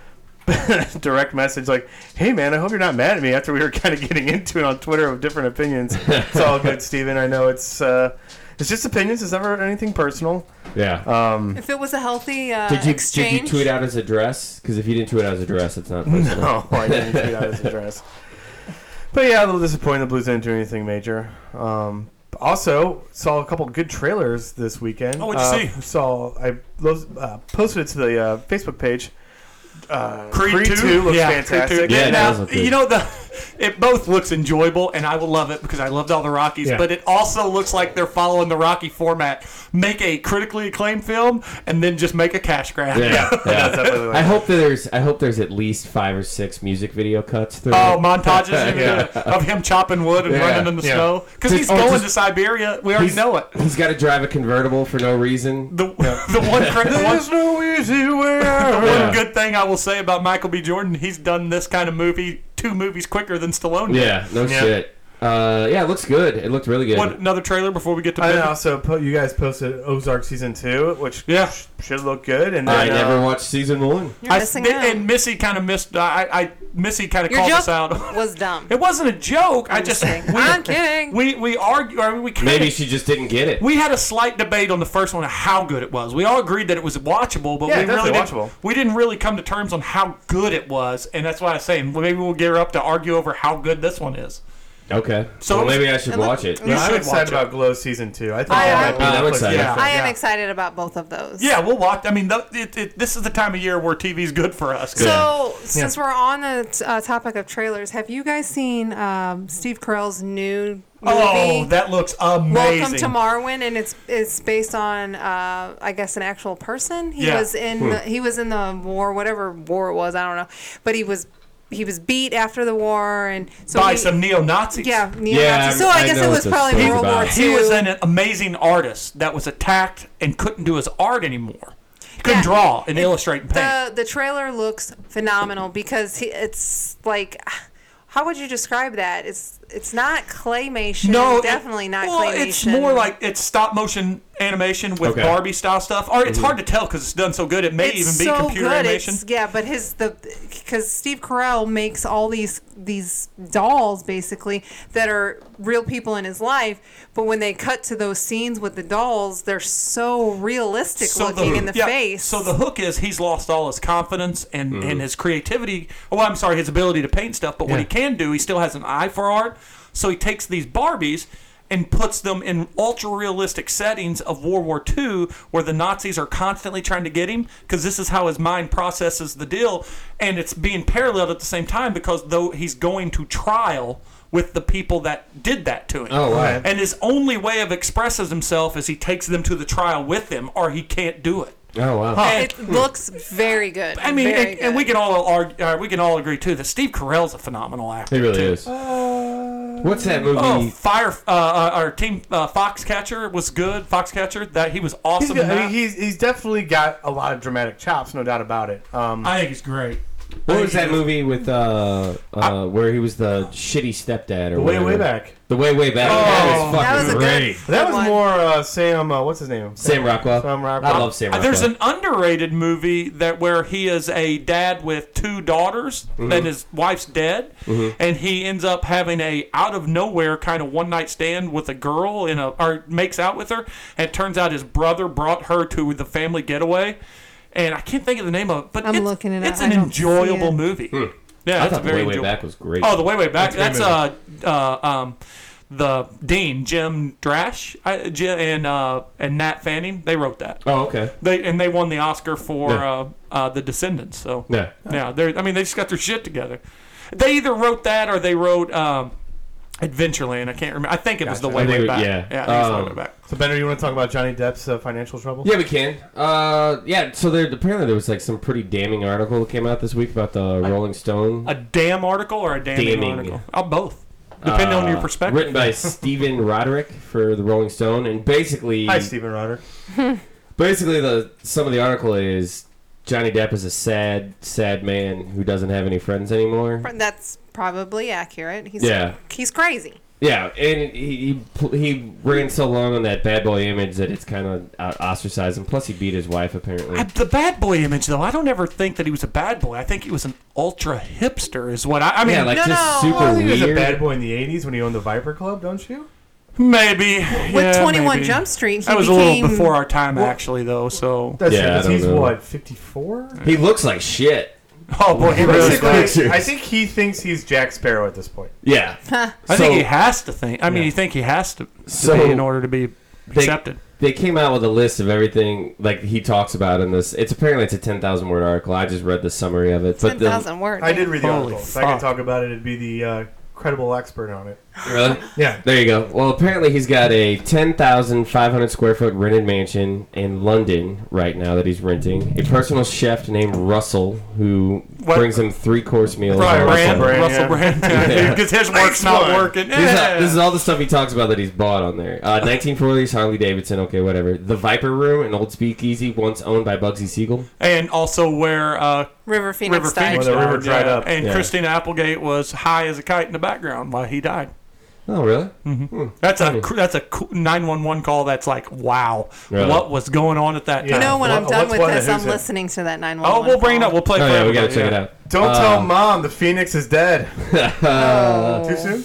direct message like, "Hey man, I hope you're not mad at me." After we were kind of getting into it on Twitter with different opinions, it's all good, Steven. I know it's uh, it's just opinions. It's never anything personal. Yeah. Um, If it was a healthy uh, did you exchange, did you tweet out his address? Because if you didn't tweet out his address, it's not personal. no, I didn't tweet out his address. But yeah, a little disappointed the Blues didn't do anything major. Um, also, saw a couple good trailers this weekend. Oh, what'd you uh, see? Saw I uh, posted it to the uh, Facebook page. Uh, Creed, two? two looks yeah, Creed fantastic. two. Yeah, it now, does look good. you know the it both looks enjoyable, and I will love it because I loved all the Rockies. Yeah. But it also looks like they're following the Rocky format: make a critically acclaimed film, and then just make a cash grab. Yeah. That's yeah. definitely what I it hope that there's I hope there's at least five or six music video cuts through. Oh, it. montages Yeah. of him chopping wood and Yeah. running in the Yeah. snow because Just- he's oh, going just- to Siberia. We already He's- know it. He's got to drive a convertible for no reason. The the one cra- the one There's no easy way The out. one Yeah. good thing I will say about Michael B. Jordan, he's done this kind of movie, two movies quicker than Stallone did. Yeah, no Yeah. shit. Uh, yeah, it looks good. It looked really good. What, another trailer before we get to I bed? also po- you guys posted Ozark season two, which Yeah. sh- should look good. And I then, never uh, watched season one. you're I, missing th- out. and Missy kind of missed. I, I Missy kind of Your called joke us out. was dumb. It wasn't a joke. I I'm just kidding. we, I'm kidding. we we argue. I mean, we kinda, Maybe she just didn't get it. we had a slight debate on the first one of how good it was. We all agreed that it was watchable, but Yeah, we really definitely didn't, watchable. we didn't really come to terms on how good it was, and that's why I was saying maybe we'll gear up to argue over how good this one is. Okay. So So it was- maybe I should it looked- watch it. it No, You I'm should excited watch it. about Glow season two. I think I that am. might be Oh, I'm Netflix excited. different. I am Yeah. excited about both of those. Yeah, we'll watch. I mean, th- it, it, this is the time of year where T V's good for us. So, since we're on the t- uh, topic of trailers, have you guys seen um, Steve Carell's new movie? Oh, that looks amazing. Welcome to Marwin, and it's it's based on uh, I guess an actual person. He Yeah. was in the, he was in the war, whatever war it was, I don't know, but he was he was beat after the war, and so By he, some neo-Nazis. yeah, neo-Nazi. Yeah, So I, I guess know it what was the probably story's World War about. Two. He was an amazing artist that was attacked and couldn't do his art anymore. He couldn't Yeah. draw and illustrate and paint. the the trailer looks phenomenal because he, it's like, how would you describe that? It's it's not claymation. no, it- definitely not well, claymation. it's more like it's stop motion animation with Okay. Barbie style stuff. Or it's hard to tell because it's done so good. It may it's even be so computer good. animation. It's, yeah, but his the because Steve Carell makes all these these dolls basically that are real people in his life, but when they cut to those scenes with the dolls, they're so realistic looking in the yeah, face. So the hook is he's lost all his confidence and, and his creativity. Oh, I'm sorry, his ability to paint stuff. But what he can do, he still has an eye for art. So he takes these Barbies and puts them in ultra realistic settings of World War Two, where the Nazis are constantly trying to get him, because this is how his mind processes the deal, and it's being paralleled at the same time because though he's going to trial with the people that did that to him. Oh, wow. And his only way of expresses himself is he takes them to the trial with him, or he can't do it. Oh, wow. Huh. it looks very good. I mean, very and, and we good. can all argue, uh, we can all agree too that Steve Carell's a phenomenal actor. He really too. is. What's that movie? Oh, Fire! Uh, uh, our team uh, Foxcatcher was good. Foxcatcher, that he was He's, awesome. got, in I that. mean, he's he's definitely got a lot of dramatic chops, no doubt about it. Um, I think he's great. What was that movie with uh, uh, where he was the shitty stepdad or Way, whatever? way back. The way, way back. Oh, that was that fucking was a great. good. That was one. more uh, Sam. Uh, what's his name? Sam Rockwell. Sam Rockwell. I love Sam Uh, Rockwell. There's an underrated movie that where he is a dad with two daughters, Mm-hmm. and his wife's dead, and he ends up having a out of nowhere kind of one night stand with a girl in a or makes out with her, and it turns out his brother brought her to the family getaway, and I can't think of the name of it, but I'm it's, looking it up. it's I an don't see enjoyable it. movie. Yeah, I it's a thought the very way, way enjoy- back was great. Oh, the way way back. That's a That's great uh uh um. The Dean, Jim Drash, uh, Jim, and uh, and Nat Fanning, they wrote that. oh, okay. They and they won the Oscar for Yeah. uh, uh, the Descendants. So Yeah. yeah, they're. I mean, they just got their shit together. They either wrote that or they wrote um, Adventureland. I can't remember. I think it was the Gotcha. way I think way it- back. yeah. yeah, I think it was the Um, way way back. So, Bender, you want to talk about Johnny Depp's uh, financial trouble? Yeah, we can. Uh, yeah. So there apparently there was like some pretty damning article that came out this week about the Rolling Stone. A damn article or a damning, Damning. article? Oh, both, depending on your Uh, perspective. Written by Stephen Roderick for the Rolling Stone, and basically, Hi, Stephen Rodder. basically the some of the article is Johnny Depp is a sad, sad man who doesn't have any friends anymore. That's probably accurate. He's Yeah. he's crazy. Yeah, and he he, he ran so long on that bad boy image that it's kind of ostracized him. Plus, he beat his wife apparently. I, the bad boy image, though, I don't ever think that he was a bad boy. I think he was an ultra hipster, is what I. I mean, yeah, like No, just no. super I think he was a weird. bad boy in the eighties when he owned the Viper Club, don't you? maybe With yeah, twenty-one maybe. Jump Street, he That was became, a little before our time, Well- actually, though. So, That's Yeah, I because don't he's know. what, fifty-four? He looks like shit. oh boy, he really Basically, does. does. I think he thinks he's Jack Sparrow at this point. Yeah. I So- think he has to think. I mean, Yeah. you think he has to, to So- be in order to be They- accepted. They came out with a list of everything like he talks about in this. It's apparently it's a ten thousand word article. I just read the summary of it. ten the- thousand words. I did read the Holy article. If I could fuck. talk about it, it'd be the uh, credible expert on it. Really? Yeah. There you go. Well, apparently he's got a ten thousand five hundred square foot rented mansion in London right now that he's renting. A personal chef named Russell who What? brings him three course meals. Right, all the Brand, time. Brand, Russell yeah. Brand, Yeah. because his Nice work's not one. working. This, is, Yeah. this is all the stuff he talks about that he's bought on there. Uh, nineteen forties Harley Davidson, okay, whatever. The Viper Room, an old speakeasy once owned by Bugsy Siegel. And also where uh, River Phoenix River died. Phoenix Where the river died, dried yeah. up. and Yeah. Christina Applegate was high as a kite in the background while he died. Oh, really? That's a Funny. cr- that's a nine one one call. That's like, wow, Really? what was going on at that Yeah. time? You know, when What- I'm done what's with one this, that I'm who's it? listening to that nine one one. Oh, we'll bring it up. We'll play. Oh, for yeah, we gotta everybody, check yeah. it out. Don't Uh, tell Mom the Phoenix is dead. Uh, Too soon?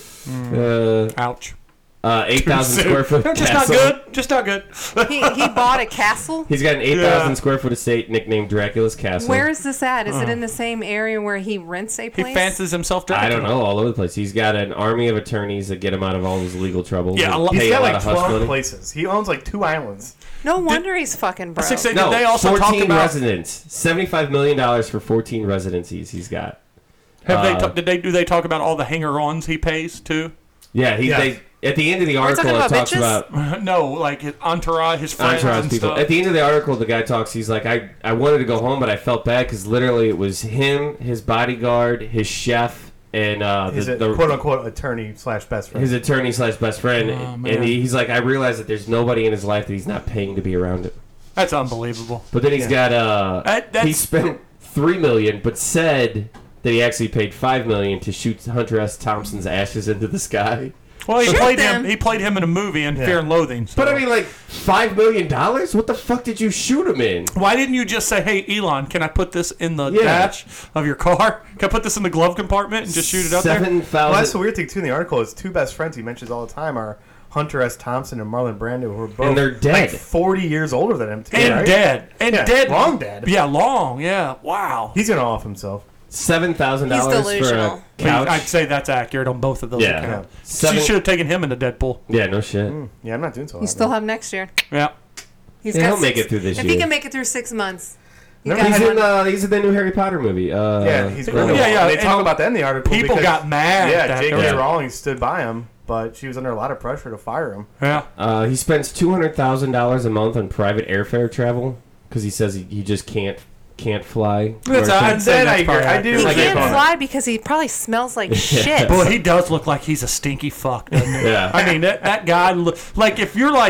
uh, Ouch. uh, eight thousand square foot Just not castle. good. Just not good. he, he bought a castle. He's got an eight thousand Yeah. square foot estate nicknamed Dracula's Castle. Where is this at? Is it in the same area where he rents a He place? fancies himself I Dracula. don't know, all over the place. He's got an army of attorneys that get him out of all his legal troubles. Yeah, and a lo- pay He's got a lot like of hush twelve money. places. He owns like two islands. No wonder he's fucking broke. Six, eight, No, did they also talk fourteen about? residents, seventy-five million dollars for fourteen residencies. He's got. Have they? Uh, Ta- did they? Do they talk about all the hanger-ons he pays too? Yeah, he. Yeah. They, at the end of the We're article, talking it about talks bitches? about no, like his entourage, his friends, entourage and people. stuff. At the end of the article, the guy talks. He's like, I, I wanted to go home, but I felt bad because literally it was him, his bodyguard, his chef, and uh, He's the, a the quote unquote attorney slash best friend. his attorney slash best friend. Oh, man. and he, he's like, I realized that there's nobody in his life that he's not paying to be around it. That's unbelievable. But then he's Yeah. got uh, That- he that's- spent three million, but said that he actually paid five million to shoot Hunter S. Thompson's ashes into the sky. Well, he Shoot played them. him. He played him in a movie in Yeah. Fear and Loathing. So. But I mean, like five million dollars? What the fuck did you shoot him in? why didn't you just say, "Hey, Elon, can I put this in the Yeah. dash of your car? Can I put this in the glove compartment and just shoot it up there?" Seven Well, that's thousand. the weird thing too in the article. His two best friends he mentions all the time are Hunter S. Thompson and Marlon Brando, who are both And they're dead. like forty years older than him. Too, And right? dead. And Yeah, dead. long dead. Yeah, long. Yeah. Wow. He's gonna off himself. Seven thousand He's dollars for a delusional. couch. I'd say that's accurate on both of those. Yeah. accounts. Seven- She should have taken him into Deadpool. yeah, no shit. Yeah, I'm not doing so. You hot, still man. have next year. Yeah. He's Yeah, got he'll make six- it through this if year. he can make it through six months, you Remember got He's one. in, uh, he's in the new Harry Potter movie. Uh, Yeah, he's uh, great. Yeah, yeah, They and talk about that in the article. People because- got mad. Yeah, at that. J K. Yeah. Rowling stood by him, but she was under a lot of pressure to fire him. Yeah. Uh, he spends two hundred thousand dollars a month on private airfare travel because he says he, he just can't can't fly. That's, Or- I'd say That that's I probably agree. I do accurate. He like can't it. fly because he probably smells like shit. Boy, he does look like he's a stinky fuck, doesn't he? Yeah. I mean, that, that guy, look, like, if you're like,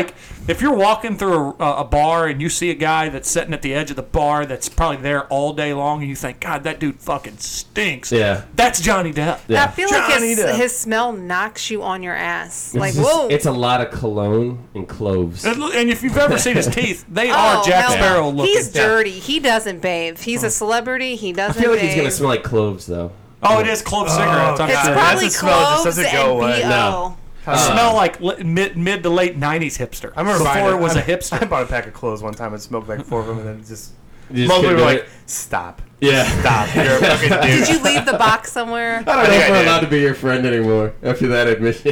If you're walking through a, a bar and you see a guy that's sitting at the edge of the bar that's probably there all day long, and you think, God, that dude fucking stinks. Yeah. That's Johnny Depp. Yeah. I feel like Johnny his, Depp. his smell knocks you on your ass. Like, It's just- whoa. It's a lot of cologne and cloves. And and if you've ever seen his teeth, they are Oh, Jack hell no. Sparrow looking. He's dirty. He doesn't bathe. He's a celebrity. He I doesn't feel like bathe. he's gonna smell like cloves though. Oh, it is clove cigarettes. I'm It's sure. probably That's a smell that just cloves doesn't go and away. B O. No. It smell like li- mid mid to late nineties hipster. I remember before buying it was I- a hipster. I bought a pack of clothes one time and smoked like four of them, and then just You just most people couldn't were do like, it? "Stop, Yeah. stop, you're a fucking dude." Did you leave the box somewhere? I don't I know think if I we're did. allowed to be your friend anymore after that admission.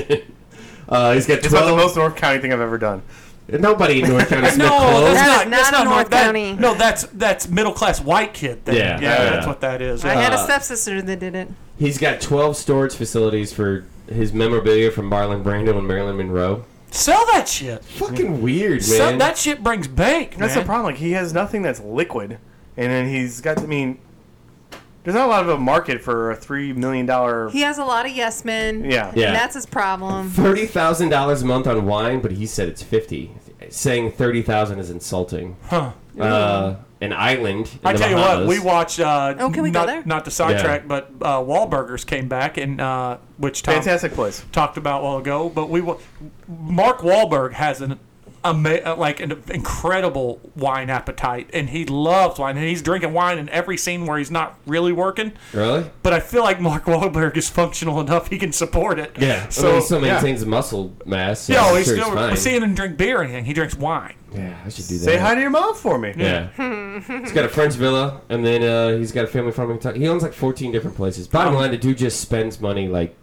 uh, he's got It's about the twelve. most North County thing I've ever done. Nobody in North County smelled No, cloves. that's That not. is That's not not North that- County. No, that's that's middle class white kid. Thing. Yeah. yeah, Yeah. that's what that is. I Yeah. had a Uh, stepsister that did it. He's got twelve storage facilities for his memorabilia from Marlon Brando and Marilyn Monroe. Sell that shit. Fucking weird, man. Sell, that shit brings bank. That's man. the problem. Like he has nothing that's liquid, and then he's got. I mean, there's not a lot of a market for a three million dollar. He has a lot of yes men. Yeah. Yeah. And that's his problem. Thirty thousand dollars a month on wine, but he said it's fifty. Saying thirty thousand is insulting. Huh. Uh, an island. In I the tell you Bahamas. what, we watched. Uh, Oh, can we go not, there? Not to sidetrack, Yeah. but uh, Wahlburgers came back, and uh, which Tom Fantastic place. talked about a while ago. But we, wa- Mark Wahlberg has an ama- uh, like an incredible wine appetite, and he loves wine, and he's drinking wine in every scene where he's not really working. Really? But I feel like Mark Wahlberg is functional enough; he can support it. Yeah. So So he still yeah. maintains muscle mass. So Yeah, I'm he's sure still fine. seeing him drink beer or anything. He drinks wine. Yeah, I should do that. Say hi to your mom for me. Yeah. He's got a French villa, and then uh, he's got a family farm in Kentucky. He owns like fourteen different places. Bottom Um, line, the dude just spends money like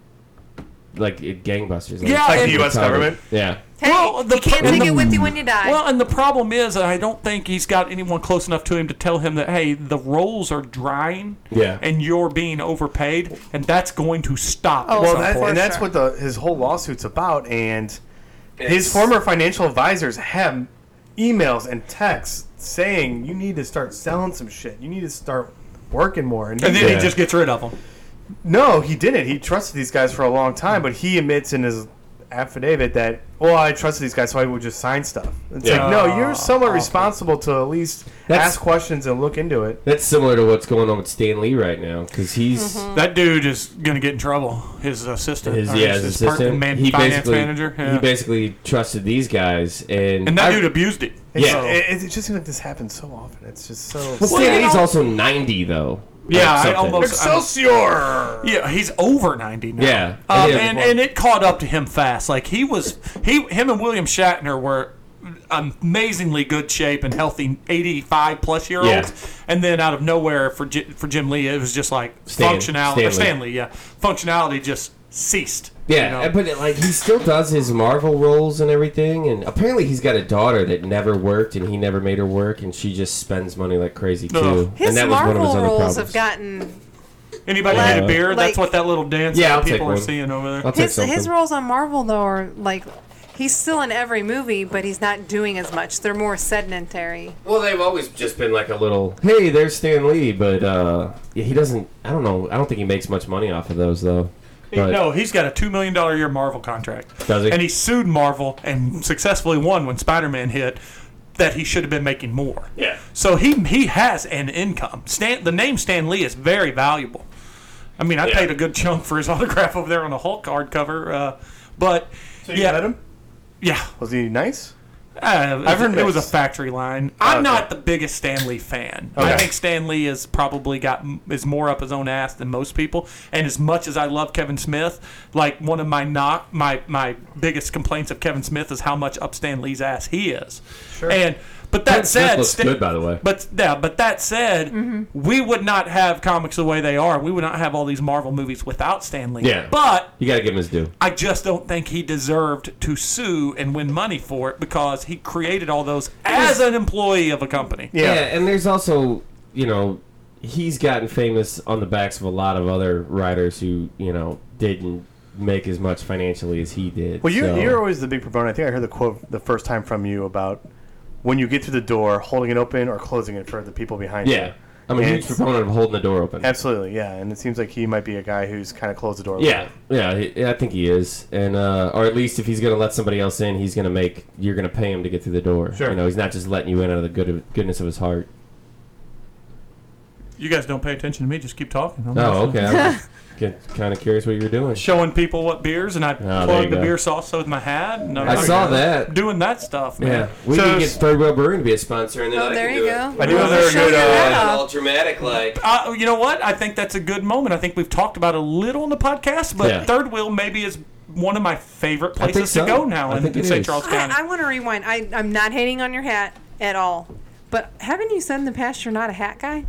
like it gangbusters. Like, Yeah, Like and- the U S government. Yeah. Hey, Well, the you can't pro- take and it the- with you when you die. Well, and the problem is, I don't think he's got anyone close enough to him to tell him that, hey, the roles are drying, Yeah. and you're being overpaid, and that's going to stop. Oh, at Well, some that, point. and that's sure. what the his whole lawsuit's about. And his It's- former financial advisors have emails and texts saying you need to start selling some shit. You need to start working more. And, he, and then Yeah. he just gets rid of them. no, he didn't. He trusted these guys for a long time, but he admits in his affidavit that, well, I trusted these guys, so I would just sign stuff. It's Yeah. like, no, you're somewhat awful. responsible to at least That's- ask questions and look into it. That's similar to what's going on with Stan Lee right now because he's That dude is going to get in trouble. His assistant. his or yeah his part- assistant. man, he finance basically manager. Yeah. he basically trusted these guys, and and that I- dude abused it. It's, Yeah. it, it just seems like this happens so often. It's just so. Well, Well, Stan you Lee's know- also ninety though. Yeah, Or I something. almost- Excelsior! Yeah, he's over ninety now. Yeah. um, Yeah. and and it caught up to him fast. Like he was, he him and William Shatner were amazingly good shape and healthy eighty-five plus year olds, Yeah. and then out of nowhere for J- for Jim Lee, it was just like Stan- functionality. Or Stanley. Stanley, yeah, functionality just ceased. Yeah, you know? but like he still does his Marvel roles and everything, and apparently he's got a daughter that never worked, and he never made her work, and she just spends money like crazy too. Ugh. his and that was one of his Marvel other roles problems. have gotten Anybody Like- need a beer? That's like- what that little dance Yeah, that I'll take people are one. seeing over there. I'll take his something. his roles on Marvel though are like he's still in every movie, but he's not doing as much. They're more sedentary. Well, they've always just been like a little, hey, there's Stan Lee, but uh, yeah, he doesn't. I don't know. I don't think he makes much money off of those though. But, No, he's got a two million dollar a year Marvel contract. Does he? And he sued Marvel and successfully won when Spider Man hit. That he should have been making more. Yeah. So he he has an income. Stan, the name Stan Lee is very valuable. I mean, I Yeah. paid a good chunk for his autograph over there on the Hulk card cover. Uh, but So you yeah, met him? yeah. Was he nice? Uh, I've heard it was a mixed. factory line. I'm okay. not the biggest Stan Lee fan. I Okay. think Stan Lee is probably got is more up his own ass than most people. And as much as I love Kevin Smith, like one of my knock my my biggest complaints of Kevin Smith is how much up Stan Lee's ass he is. Sure. And but that Kevin Smith said, looks Stan- good, by the way. But yeah, but that said, we would not have comics the way they are. We would not have all these Marvel movies without Stan Lee. Yeah. But You got to give him his due. I just don't think he deserved to sue and win money for it because he created all those as an employee of a company. Yeah. Yeah, and there's also, you know, he's gotten famous on the backs of a lot of other writers who, you know, didn't make as much financially as he did. Well, you're, so- you're always the big proponent. I think I heard the quote the first time from you about when you get to the door, holding it open or closing it for the people behind Yeah. you. I'm a And huge it's- proponent of holding the door open. Absolutely, yeah. And it seems like he might be a guy who's kind of closed the door. a little Yeah, bit. yeah, he- yeah, I think he is, and uh, or at least if he's gonna let somebody else in, he's gonna make you're gonna pay him to get through the door. Sure. You know, he's not just letting you in out of the good goodness of his heart. You guys don't pay attention to me. Just keep talking. I'm Oh, listening. okay. I was kind of curious what you were doing. Showing people what beers, and I there you plug the go. beer sauce with my hat. And I'm I like, saw that. Doing that stuff, man. Yeah, we So can get s- Third Wheel Brewing to be a sponsor, and then Oh, I there can you do go. it. I do know they're a Show good. your hat Uh, off. all dramatic, like. Uh, you know what? I think that's a good moment. I think we've talked about it a little in the podcast, but Yeah. Third Wheel maybe is one of my favorite I think places so. to go now I in, think in it Saint is. Charles County. I, I want to rewind. I, I'm not hating on your hat at all. But haven't you said in the past you're not a hat guy?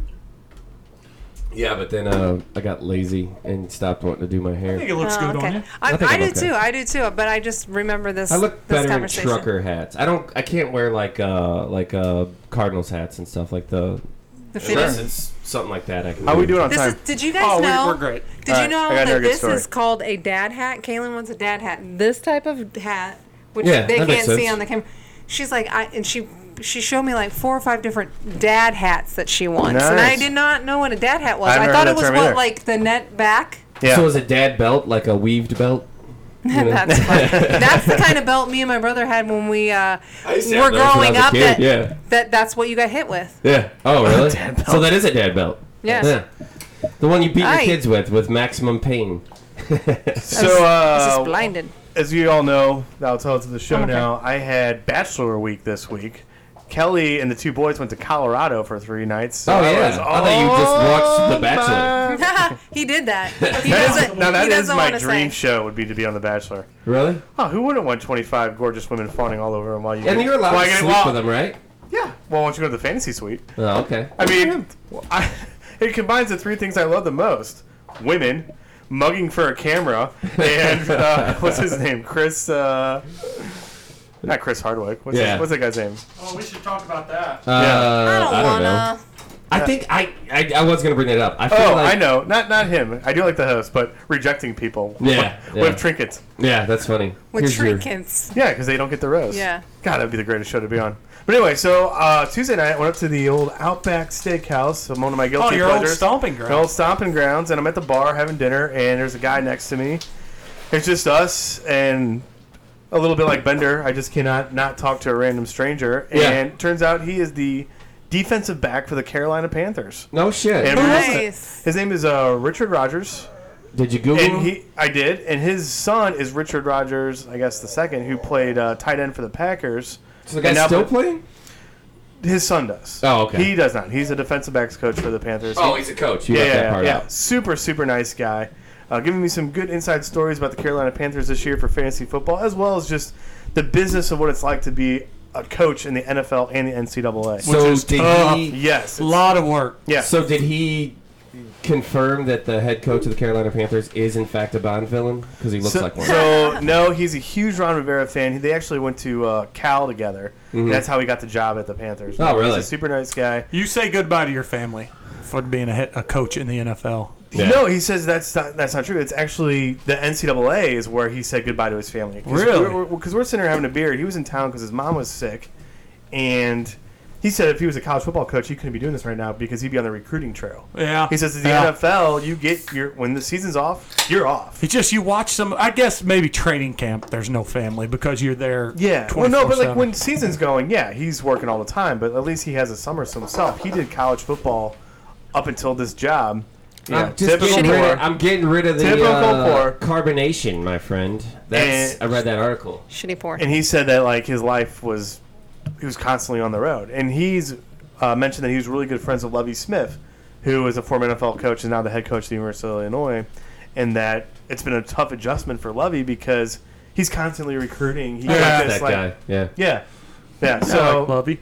Yeah, but then uh, I got lazy and stopped wanting to do my I think hair. it looks Oh, good okay. on you. I, I think I I'm do okay. too. I do too. But I just remember this. I look this better in conversation. trucker hats. I don't. I can't wear like uh like uh Cardinals hats and stuff like the. The Unless fitted. it's something like that. I can How do. we doing on This time? is. Did you guys Oh, know? we're, we're great. Did All you right, know I got another that good this story. is called a dad hat? Kaylin wants a dad hat. This type of hat, which Yeah, they that makes can't see sense. on the camera. She's like, I and she she showed me like four or five different dad hats that she wants, and I Nice. did not know what a dad hat was. I I, haven't thought heard it that was term what either. like the net back. Yeah. So is a dad belt like a weaved belt? You know? That's funny. That's the kind of belt me and my brother had when we uh, I used to were have those when I growing was a up. kid, That, yeah. that that's what you got hit with. Yeah. Oh, really? Dad belt. So that is a dad belt. Yes. Yeah. The one you beat your Aye. kids with, with maximum pain. So, I was just uh, blinded. as you all know, I'll tell it to the show Okay. now. I had Bachelor Week this week. Kelly and the two boys went to Colorado for three nights. So Oh, I yeah. was, I thought you just watched The oh, Bachelor. my- He did that. He That doesn't. is, now that he is doesn't my want to dream say. show would be to be on The Bachelor. Really? Oh, who wouldn't want twenty-five gorgeous women fawning all over him while you? And you're allowed while to you get- sleep well, with them, right? Yeah. Well, once you go to the fantasy suite. Oh, okay. I mean, I, it combines the three things I love the most: women, mugging for a camera, and uh, what's his name? Chris. Uh, not Chris Hardwick. What's, Yeah. his, what's that guy's name? Oh, we should talk about that. Uh, I don't, I don't wanna. know. I think I, I I was gonna bring that up. I feel Oh, like, I know. Not not him. I do like the host, but rejecting people. Yeah, With, yeah. trinkets. Yeah, that's funny. With Here's your- trinkets. Yeah, because they don't get the rose. Yeah. God, that'd be the greatest show to be on. But anyway, so uh, Tuesday night, I went up to the old Outback Steakhouse, one of my guilty Oh, your old pleasures. stomping My ground. old stomping grounds, and I'm at the bar having dinner, and there's a guy next to me. It's just us, and a little bit like Bender, I just cannot not talk to a random stranger. Yeah. And turns out he is the defensive back for the Carolina Panthers. No shit. And Nice. his name is uh, Richard Rogers. Did you Google? And him? he, I did, and his son is Richard Rogers, I guess the second, who played uh, tight end for the Packers. so the and guy's now still play- playing? His son does. Oh, okay. He does not. He's a defensive backs coach for the Panthers. Oh, He- he's a coach. You yeah, left yeah, that part yeah. out. Super, super nice guy. Uh, giving me some good inside stories about the Carolina Panthers this year for fantasy football, as well as just the business of what it's like to be a coach in the N F L and the N C double A. So is did tough. he? Yes. A it's- lot of work. Yeah. So did he confirm that the head coach of the Carolina Panthers is in fact a Bond villain? Because he looks so, like one. so, no, he's a huge Ron Rivera fan. They actually went to uh, Cal together. Mhm. That's how he got the job at the Panthers. Oh, really? He's a super nice guy. You say goodbye to your family for being a, hit, a coach in the N F L. Yeah. No, he says that's not, that's not true. It's actually the N C double A is where he said goodbye to his family. Cause Really? Because we're, 'cause we're sitting there having a beer. He was in town because his mom was sick, and he said if he was a college football coach, he couldn't be doing this right now because he'd be on the recruiting trail. Yeah. He says, "In the Yeah. N F L, you get your when the season's off, you're off." It's just you watch some. I guess maybe training camp. There's no family because you're there. Yeah. Well, no, but like twenty-four seven. when season's going, yeah, he's working all the time. But at least he has a summer to himself. He did college football up until this job. Yeah, I'm just typical getting rid poor. of, I'm getting rid of the Typical uh, poor. carbonation, my friend. That's And- I read that article. Shitty poor. And he said that like his life was, he was constantly on the road. And he's uh, mentioned that he was really good friends with Lovie Smith, who is a former N F L coach and now the head coach of the University of Illinois, and that it's been a tough adjustment for Lovie because he's constantly recruiting. He Yeah. got this That like, guy. Yeah. yeah, yeah. I So like Lovey.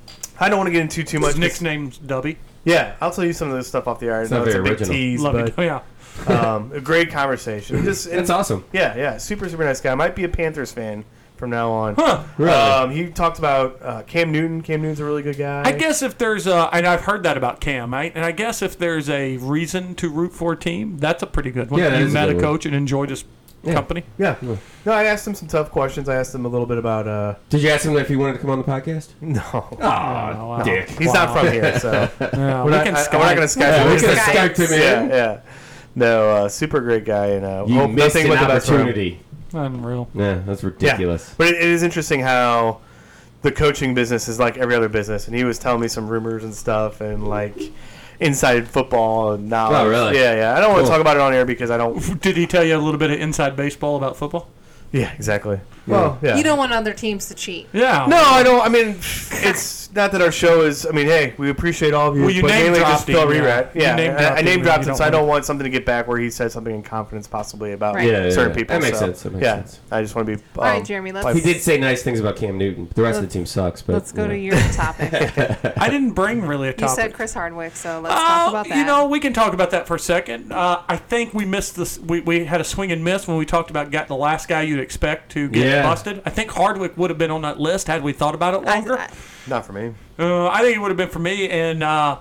I don't want to get into too much. His nickname's Dubby. Yeah, I'll tell you some of this stuff off the air. I It's know not it's a very big original. tease, Lovey. but Oh yeah. um, a great conversation. Just and- That's awesome. Yeah, yeah, super, super nice guy. Might be a Panthers fan from now on. Huh. Really? Um, he talked about uh, Cam Newton. Cam Newton's a really good guy. I guess if there's a, and I've heard that about Cam, right? And I guess if there's a reason to root for a team, that's a pretty good one. Yeah, that you is a met good a one. coach and enjoyed his Yeah. company. Yeah. No, I asked him some tough questions. I asked him a little bit about. Uh, Did you ask him if he wanted to come on the podcast? no, Oh, wow. dick. he's not from here, so Yeah, we're we not, can I, Skype. we're not going to Skype. Yeah, him. we We're can gonna Skype him in. Yeah, yeah. No, uh, super great guy, and uh, You hope missed nothing an but the best for him. opportunity. Unreal. Yeah, that's Yeah, ridiculous. but it, it is interesting how the coaching business is like every other business, and he was telling me some rumors and stuff, and like inside football and knowledge. Oh, really? Yeah, yeah. I don't want Cool. to talk about it on air because I don't. Did he tell you a little bit of inside baseball about football? Yeah, exactly. Well, yeah. You don't want other teams to cheat. Yeah. No, I don't. I mean, it's not that our show is. I mean, hey, we appreciate all of you. Well, you but name mainly dropped just Phil him, yeah. Rerat. You Yeah, name I- dropped I him, name and dropped you him, so don't I don't want- want something to get back where he said something in confidence, possibly about Right. Yeah, yeah, certain yeah. people. That makes so, sense. That makes yeah, sense. I just want to be. Um, All right, Jeremy, let's- like- He did say nice things about Cam Newton. The rest of the team sucks. But Let's go you know. to your topic. I didn't bring really a You topic. said Chris Hardwick, so let's talk Oh, about that. you know, we can talk about that for a second. Uh, I think we missed this. We, we had a swing and miss when we talked about got the last guy you'd expect to get Yeah. busted. I think Hardwick would have been on that list had we thought about it I, longer. I, Not for me. uh, I think it would have been for me. And uh,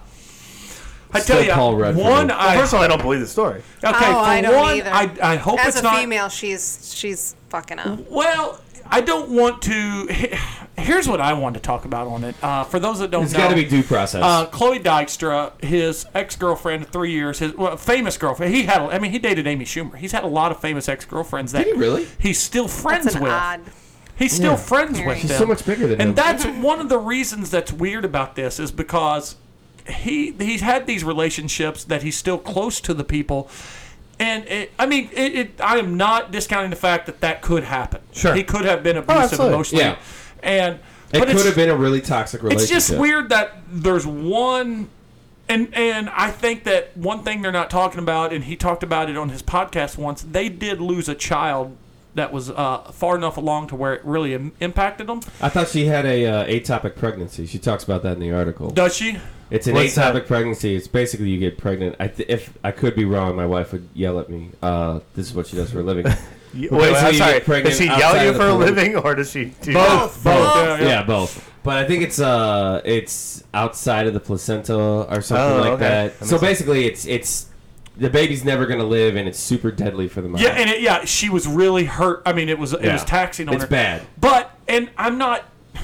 I Still tell you, Paul Rudd for one, me. Well, I first of all, I don't believe the story. okay. Oh, for I don't one, either. I I hope as it's a not. female, she's she's fucking up. Well, I don't want to. Here's what I wanted to talk about on it. Uh, for those that don't It's know, got to be due process. Uh, Chloe Dykstra, his ex-girlfriend of three years, his well, famous girlfriend. He had, I mean, he dated Amy Schumer. He's had a lot of famous ex-girlfriends that Did he really? he's still friends That's an with. odd. He's still Yeah. friends with She's them. so much bigger than him. And that's one of the reasons that's weird about this is because he he's had these relationships that he's still close to the people. And it, I mean, it, it, I am not discounting the fact that that could happen. Sure. he could have been abusive absolutely. emotionally, Yeah. and it but it's- could have been a really toxic relationship. it's just weird that there's one, and and I think that one thing they're not talking about, and he talked about it on his podcast once. They did lose a child that was uh, far enough along to where it really Im- impacted them. I thought she had a uh, atopic pregnancy. She talks about that in the article. Does she? It's an What's atopic that? pregnancy. It's basically you get pregnant. I th- if I could be wrong, my wife would yell at me. Uh, this is what she does for a living. Wait, Well, I'm you sorry. get pregnant Does she yell outside at you of the for a pool. living, or does she do Both. Both. Yeah, yeah. Yeah, both. But I think it's uh, it's outside of the placenta or something Oh, like okay. that. That So makes basically, it's it's the baby's never gonna live, and it's super deadly for the mom. Yeah, and it, yeah, she was really hurt. I mean, it was it Yeah. was taxing on It's her. bad. But and I'm not.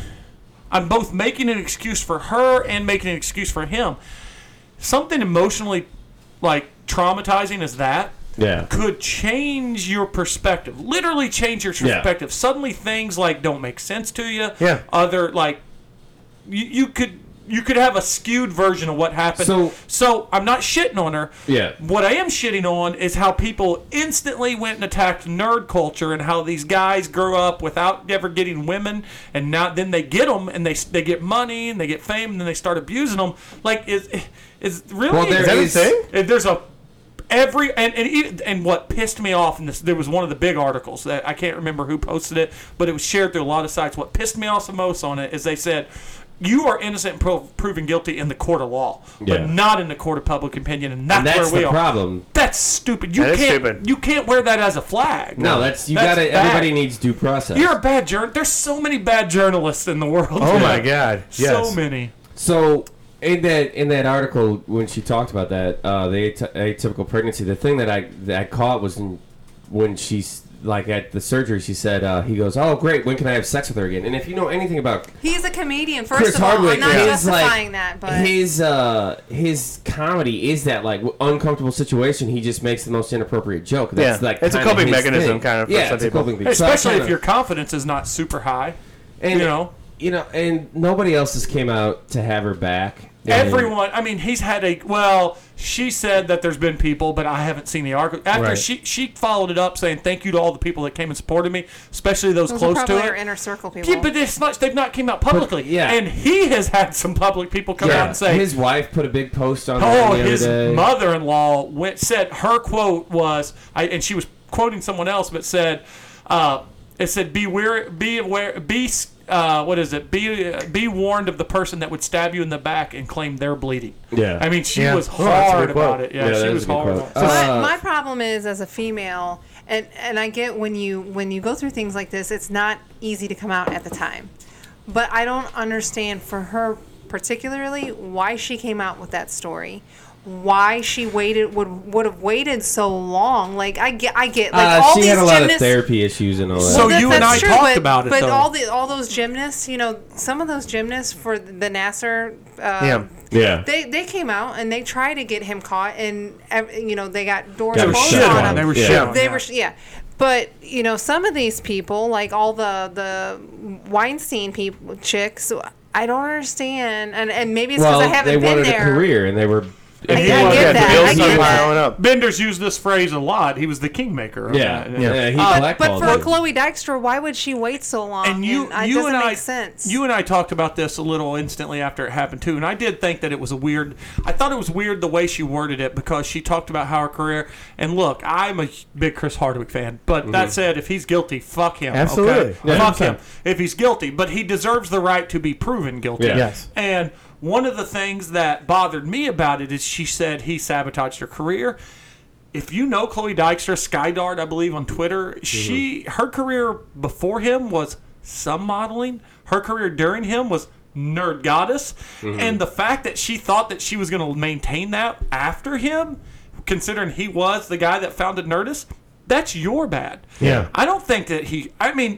I'm both making an excuse for her and making an excuse for him. Something emotionally, like traumatizing as that, yeah. could change your perspective. Literally change your Yeah. perspective. Suddenly, things like don't make sense to you. Yeah. Other like, you, you could you could have a skewed version of what happened. So- so I'm not shitting on her. Yeah. What I am shitting on is how people instantly went and attacked nerd culture and how these guys grew up without ever getting women, and now then they get them and they they get money and they get fame and then they start abusing them. Like is is really Well, there Is that a is- thing? if there's a every and and, even, and what pissed me off in this, there was one of the big articles that I can't remember who posted it, but it was shared through a lot of sites. What pissed me off the most on it is they said, you are innocent and pro- proven guilty in the court of law, Yeah. but not in the court of public opinion, and that's, And that's where we the are. problem. That's stupid. You That is can't. stupid. You can't wear that as a flag. No, that's you That's gotta. bad. Everybody needs due process. You're a bad journalist. There's so many bad journalists in the world. Oh my God! Yes. So many. So in that in that article, when she talked about that, uh, the at- atypical pregnancy, the thing that I that I caught was in, when she's like at the surgery, she said, uh, he goes, "Oh, great, when can I have sex with her again?" And if you know anything about He's a comedian. First Chris of all, Hardwick, I'm not his justifying like that, but his uh, his comedy is that like w- uncomfortable situation. He just makes the most inappropriate joke. That's Yeah. like It's a kind of coping his mechanism thing. kind of for yeah, some it's a people. coping thing. So I Especially kinda- if your confidence is not super high. and, you know. you know, and nobody else has came out to have her back. And- Everyone, I mean, he's had a well. She said that there's been people, but I haven't seen the article. After Right. she she followed it up saying thank you to all the people that came and supported me, especially those, those are close probably to her it. inner circle people. Yeah, but it's not. They've not came out publicly. yeah. and he has had some public people come out yeah, and say, his wife put a big post on "Oh, that the other his day. mother-in-law went said her quote was, I, and she was quoting someone else, but said, uh, it said, be aware, be aware, be." Uh, what is it? Be uh, be warned of the person that would stab you in the back and claim they're bleeding. Yeah. I mean, she Yeah. was Oh, that's a hard good quote. about it. Yeah, Yeah, she that is was a good hard. quote. about it. Uh, my, my problem is as a female, and and I get when you when you go through things like this, it's not easy to come out at the time. But I don't understand for her particularly why she came out with that story. why she waited would would have waited so long. Like I get, I get like uh, all she these had a lot gymnasts. of therapy issues and all that. So Well, you that's, and I that's true, talked but, about it, But though. all the all those gymnasts, you know, some of those gymnasts for the Nasser, uh, Yeah. yeah. they they came out and they tried to get him caught, and ev- you know they got doors Got closed shit on on. him. They were Yeah. shit on. They yeah. were yeah, but you know some of these people, like all the the Weinstein people chicks, I don't understand, and and maybe it's because Well, I haven't they been wanted there. a career, and they were. I, I he get was- Yeah, the that. bills I are get that. piling up. Bender's used this phrase a lot. He was the kingmaker. of Yeah, that. yeah. He Uh, But blackballed for them. Chloe Dykstra, why would she wait so long? And you, it you doesn't and make I, sense. you and I talked about this a little instantly after it happened too, and I did think that it was a weird. I thought it was weird the way she worded it because she talked about how her career. And look, I'm a big Chris Hardwick fan, but Mm-hmm. that said, if he's guilty, fuck him. Absolutely. okay? Yeah. Fuck him one hundred percent. if he's guilty. But he deserves the right to be proven guilty. Yeah. Yes. And one of the things that bothered me about it is she said he sabotaged her career. If you know Chloe Dykstra, Skydart, I believe on Twitter, she her career before him was some modeling. Her career during him was Nerd Goddess. And the fact that she thought that she was going to maintain that after him, considering he was the guy that founded Nerdist, that's your bad. Yeah. I don't think that he, I mean,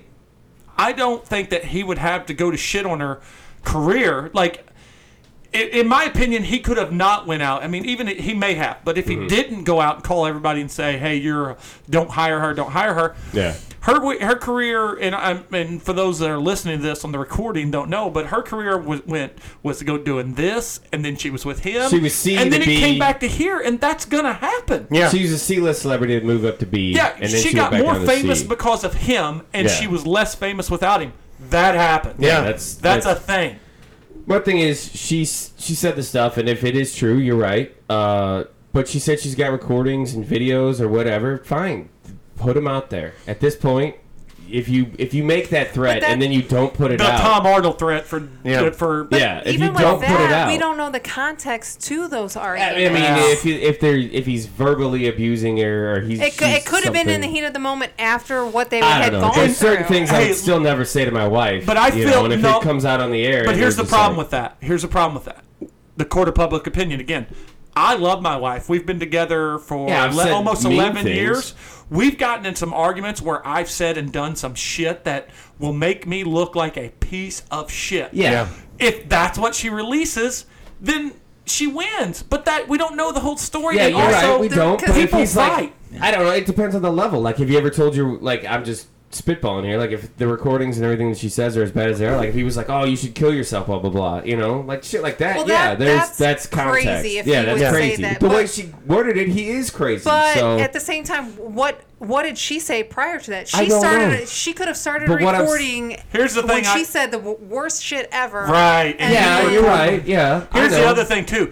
I don't think that he would have to go to shit on her career. Like, in, in my opinion, he could have not went out. I mean, even he may have, but if he didn't go out and call everybody and say, "Hey, you're don't hire her, don't hire her," Yeah. her her career, and I and for those that are listening to this on the recording, don't know, but her career was went was to go doing this, and then she was with him. She was seen and then to it be- came back to here, and that's gonna happen. Yeah. She was a C-list celebrity to move up to B. Yeah, and then she, she, got went back more down to famous C. because of him, and Yeah. she was less famous without him. That happened. Yeah. That's That's, that's a thing. One thing is she she said the stuff, and if it is true, you're right. Uh, but she said she's got recordings and videos or whatever. Fine, put them out there. At this point, if you if you make that threat that- and then you don't put it The out, Tom Arnold threat for Yeah. for yeah, if Even you with don't that, put it out, we don't know the context to those I arguments. mean, Yeah. if you, if they're if he's verbally abusing her or he's It could, she's it could have been in the something- heat of the moment after what they I had don't know. gone There's through. certain things Hey, I'd still never say to my wife. But I you feel- know, and if no, it comes out on the air, But here's the they're just problem like, with that. Here's the problem with that. The court of public opinion again. I love my wife. We've been together for Yeah, I've ele- said almost mean eleven things. years. We've gotten in some arguments where I've said and done some shit that will make me look like a piece of shit. Yeah. Yeah. If that's what she releases, then she wins. But that we don't know the whole story. Yeah, and you're also, right. We the- don't. But if people he's fight. like, I don't know. It depends on the level. Like, have you ever told your like? I'm just spitballing here. Like, if the recordings and everything that she says are as bad as they are, like, if he was like, "Oh, you should kill yourself," blah blah blah. You know, like shit like that. Well, yeah, that- there's that's that's context. crazy if yeah, he that's would say crazy. that, the way but- she worded it, he is crazy. But so at the same time, what what did she say prior to that? She I don't started. know. She could have started But what I'm s- recording. Here's the when thing, I- she said the w- worst shit ever. Right. And yeah, then- you're right. Yeah, I Here's the know. other thing too.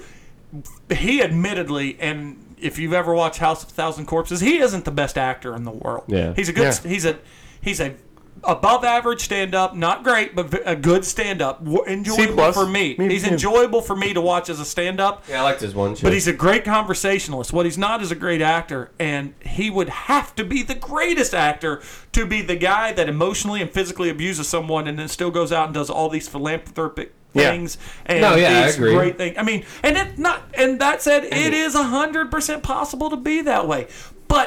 He admittedly, and if you've ever watched House of a Thousand Corpses, he isn't the best actor in the world. Yeah. He's a good. Yeah. He's a. He's a. Above average stand up, not great, but a good stand up. Enjoyable plus. for me. Me He's too. enjoyable for me to watch as a stand up. Yeah, I liked his one. Shit. But he's a great conversationalist. What he's not is a great actor, and he would have to be the greatest actor to be the guy that emotionally and physically abuses someone, and then still goes out and does all these philanthropic Yeah. things and No, yeah, I these agree. great things. I mean, and it not. And that said, it is a hundred percent possible to be that way, but.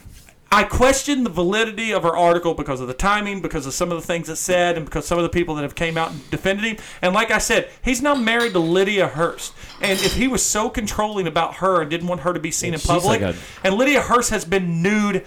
I question the validity of her article because of the timing, because of some of the things it said, and because some of the people that have came out and defended him. And like I said, he's now married to Lydia Hearst. And if he was so controlling about her and didn't want her to be seen Yeah, in she's public, like a- and Lydia Hearst has been nude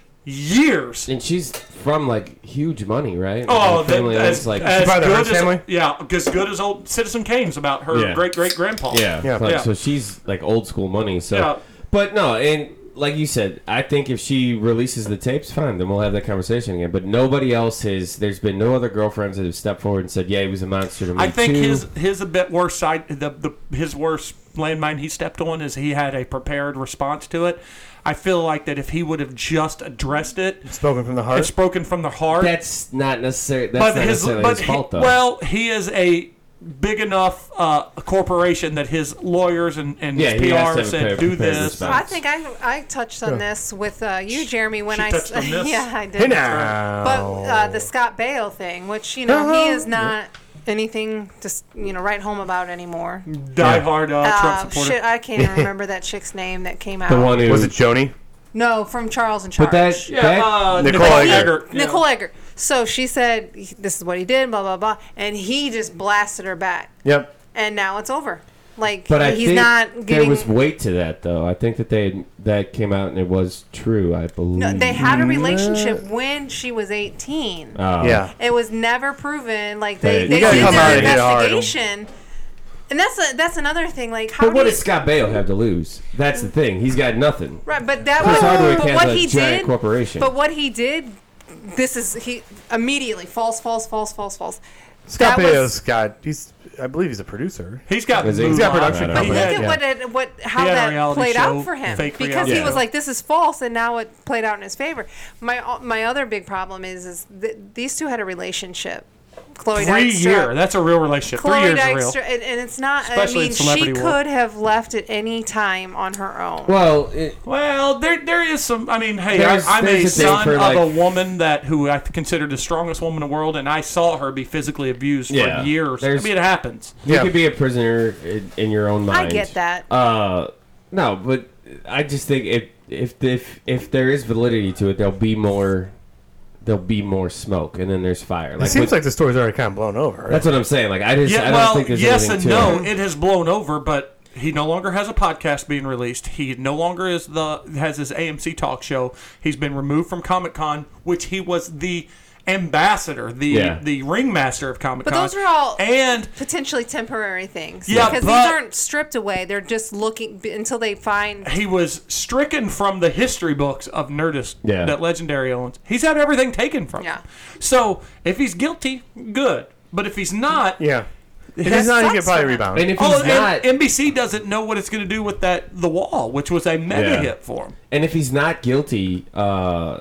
years. and she's from like huge money, right? Oh, Her family that, owns, as, like as She's part of the good Hearst as family? yeah, as good as old Citizen Kane's about her Yeah. great great grandpa. Yeah, Yeah. like, Yeah. so she's like old school money. So, Yeah. but no, and like you said, I think if she releases the tapes, fine, then we'll have that conversation again. But nobody else has. There's been no other girlfriends that have stepped forward and said, "Yeah, he was a monster to me." I think too. his his a bit worse side. The, the his worst landmine he stepped on is he had a prepared response to it. I feel like that if he would have just addressed it, Spoken from the it's heart. spoken from the heart. That's not necessarily. That's but not his necessarily but his he- fault, though. well, he is a big enough uh, corporation that his lawyers and, and Yeah, his he P has R to have a said prepared- do prepared this. response. I think I I touched on this with uh, you, Jeremy, when She I touched on this? yeah I did. Hey now. But uh, the Scott Baio thing, which you know he is not anything to s- you know write home about anymore. Die hard uh, Trump Uh, supporter. shit, I can't even remember that chick's name that came out. The one who Was it Joni? No, from Charles in Charge. But that, Yeah, that uh, Nicole Nicole Eggert. Eggert. yeah. Nicole Eggert. So she said this is what he did, blah blah blah, and he just blasted her back, Yep. and now it's over. Like But I he's think not there getting. was weight to that, though. I think that they that came out and it was true. I believe. No, they had a relationship when she was eighteen. Oh. Yeah. It was never proven. Like They- they, You they gotta did come out their and hit hard. investigation, and that's a, that's another thing. Like how But what do does you, Scott Baio have to lose? That's the thing. He's got nothing. right? But that Chris was Hardwick but has what a he giant did. corporation. But what he did, this is he immediately false, false, false, false, false. Scott That was- Baio's got. He's. I believe he's a producer. He's got Is he? moves He's got on. production He But company. look had- at yeah. what it, what how He had a that reality played show, out for him fake because reality he was show. like, "This is false," and now it played out in his favor. My my other big problem is is th- these two had a relationship. Chloe Three Dykstra. year. That's a real relationship. Chloe Three years is real. Dykstra, and, and it's not. Especially I in mean, celebrity she world. could have left at any time on her own. Well, it, Well, there there is some. I mean, hey, There's- I, I'm a there's a thing son for, of like- a woman that who I consider the strongest woman in the world, and I saw her be physically abused Yeah. for years. I There's- mean, it happens. you Yeah. could be a prisoner in, in your own mind. I get that. Uh, no, but I just think if if if if there is validity to it, there'll be more. There'll be more smoke, and then there's fire. It Like seems with- like the story's already kind of blown over. Right? that's what I'm saying. Like I just I Yeah, don't well, think there's yes anything and to no. it. It has blown over, but he no longer has a podcast being released. He no longer is the has his A M C talk show. He's been removed from Comic Con, which he was the ambassador, the Yeah. the ringmaster of Comic Con. But those are all and potentially temporary things. Yeah, because but- these aren't stripped away. They're just looking b- until they find. he was stricken from the history books of Nerdist Yeah. that Legendary owns. He's had everything taken from Yeah. him. So if he's guilty, good. But if he's not, yeah. If that he's not, he sucks could probably for him. rebound. And if he's oh, not, and N B C doesn't know what it's going to do with that The Wall, which was a mega Yeah. hit for him. and if he's not guilty, uh,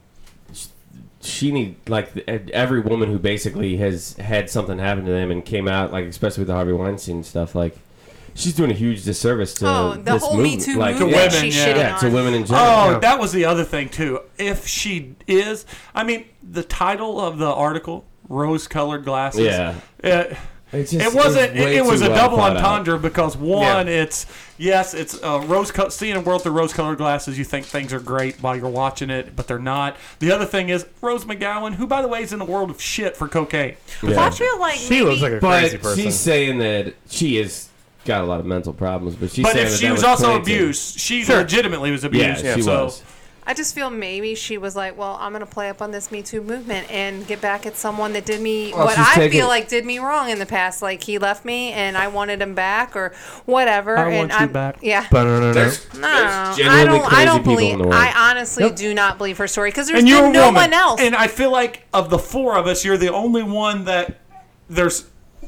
sh- she need like th- every woman who basically has had something happen to them and came out, like especially with the Harvey Weinstein stuff, like she's doing a huge disservice to Oh, the this whole Me movement. Too like, movement. To women, she's yeah. shitting yeah, on. to women in general. Oh, Yeah. that was the other thing too. If she is, I mean, the title of the article, "Rose-Colored Glasses." Yeah. It, It, just, it wasn't. way It, it was too a well double thought out. entendre because one, Yeah. it's yes, it's uh, rose. Co- seeing a world through rose-colored glasses, you think things are great while you're watching it, but they're not. The other thing is Rose McGowan, who by the way is in a world of shit for cocaine. Yeah. I feel like she maybe, looks like a crazy But person. she's saying that she has got a lot of mental problems, but she's But saying if that she that was also planted. abused, she Sure. legitimately was abused. Yeah, she so, was. I just feel maybe she was like, well, I'm going to play up on this Me Too movement and get back at someone that did me Well, what she's I taking- feel like did me wrong in the past. Like he left me and I wanted him back or whatever. I and want you I'm, back. Yeah. Ba-da-da-da. There's, No, there's I genuinely don't. crazy I don't people believe. in the world. I honestly Yep. do not believe her story because there's and you're been a no woman, one else. and I feel like of the four of us, you're the only one that there's.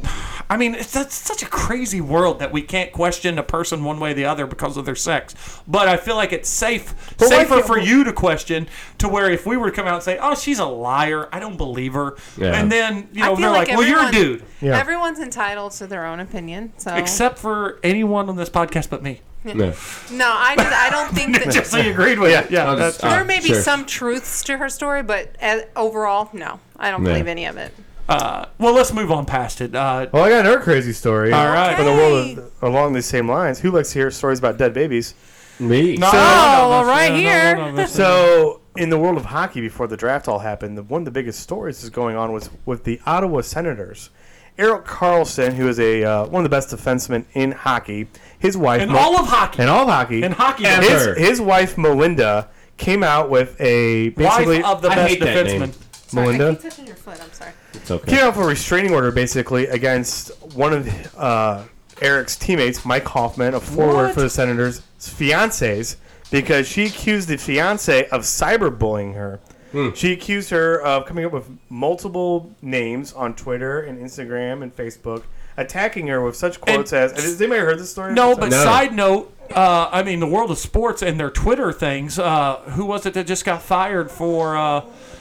I mean, it's that's such a crazy world that we can't question a person one way or the other because of their sex. But I feel like it's safe, But why safer can't for we- you to question. To where if we were to come out and say, "Oh, she's a liar," I don't believe her, Yeah. and then you I know feel they're like, "Well, you're a everyone- dude," Yeah. Everyone's entitled to their own opinion. So except for anyone on this podcast but me. No. no, I just, I don't think that. Just so you agreed with it. Yeah, I'll that's just- uh, There may be Sure. some truths to her story, but as, overall, no, I don't Yeah. believe any of it. uh, well, let's move on past it. Uh, Well, I got another crazy story. All right. For the world of, along these same lines, who likes to hear stories about dead babies? Me. no, Oh, no, no, well, no, right no, no, here. no, no, no. So, in the world of hockey, before the draft all happened, the, one of the biggest stories is going on was with the Ottawa Senators. Eric Carlson, who is a uh, one of the best defensemen in hockey, his wife in Mo- all of hockey, in all of hockey, in hockey, Ever. his, Sure. his wife Melinda came out with a basically wife of the I best hate that name. defenseman. Sorry, Melinda? I keep touching your foot. I'm sorry. It's okay. came out with a restraining order basically against one of uh, Eric's teammates, Mike Hoffman, a forward What? for the Senators' fiancés, because she accused the fiance of cyberbullying her. Hmm. She accused her of coming up with multiple names on Twitter and Instagram and Facebook, attacking her with such quotes as. Has anybody heard this story? No, but No. side note, uh, I mean, the world of sports and their Twitter things. Uh, who was it that just got fired for? Uh,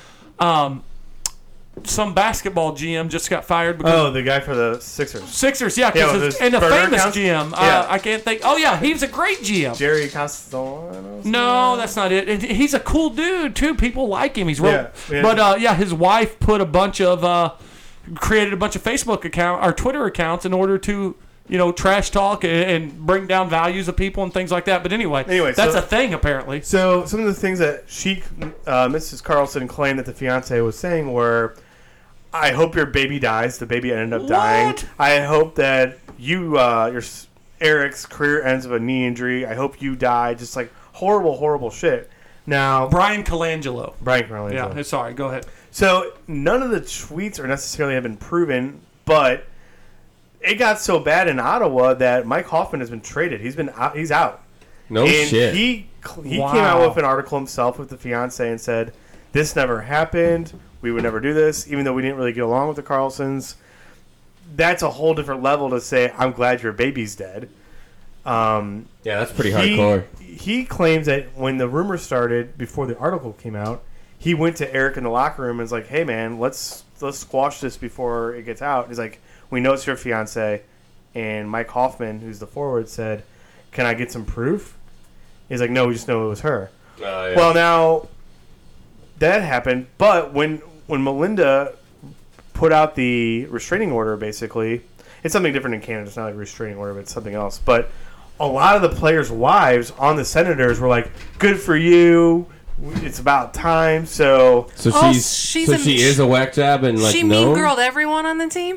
um, some basketball G M just got fired because Oh, the guy for the Sixers, Sixers. Yeah, Yeah, because with it's his and a burner famous accounts? G M. Uh, Yeah. I can't think. Oh yeah, he was a great G M. Jerry Castellanos. No, that's not it. And he's a cool dude too. People like him. He's real. Yeah, yeah. But uh, yeah, his wife put a bunch of uh, created a bunch of Facebook account or Twitter accounts in order to, you know, trash talk and, and bring down values of people and things like that. But anyway, Anyway, that's so- a thing apparently. So some of the things that she, uh, Missus Carlson, claimed that the fiance was saying were, "I hope your baby dies." The baby ended up dying. What? I hope that you, uh, your s- Eric's career ends with a knee injury. I hope you die. Just like horrible, horrible shit. Now, Brian Colangelo. Brian Colangelo. Yeah, sorry. Go ahead. So none of the tweets are necessarily have been proven, but it got so bad in Ottawa that Mike Hoffman has been traded. He's been out, he's out. No and shit. He he Wow. came out with an article himself with the fiance and said, "This never happened. We would never do this, even though we didn't really get along with the Carlsons." That's a whole different level to say, "I'm glad your baby's dead." Um, yeah, that's pretty he, hardcore. He claims that when the rumor started, before the article came out, he went to Eric in the locker room and was like, "Hey, man, let's let's squash this before it gets out." He's like, "We know it's your fiance," and Mike Hoffman, who's the forward, said, "Can I get some proof?" He's like, "No, we just know it was her." Oh, yeah. Well, now that happened, but when when Melinda put out the restraining order, basically, it's something different in Canada. It's not like a restraining order, but it's something else. But a lot of the players' wives on the Senators were like, "Good for you. It's about time." So so Oh, she's, she's so a- she is a whack job and like she no. mean girled everyone on the team.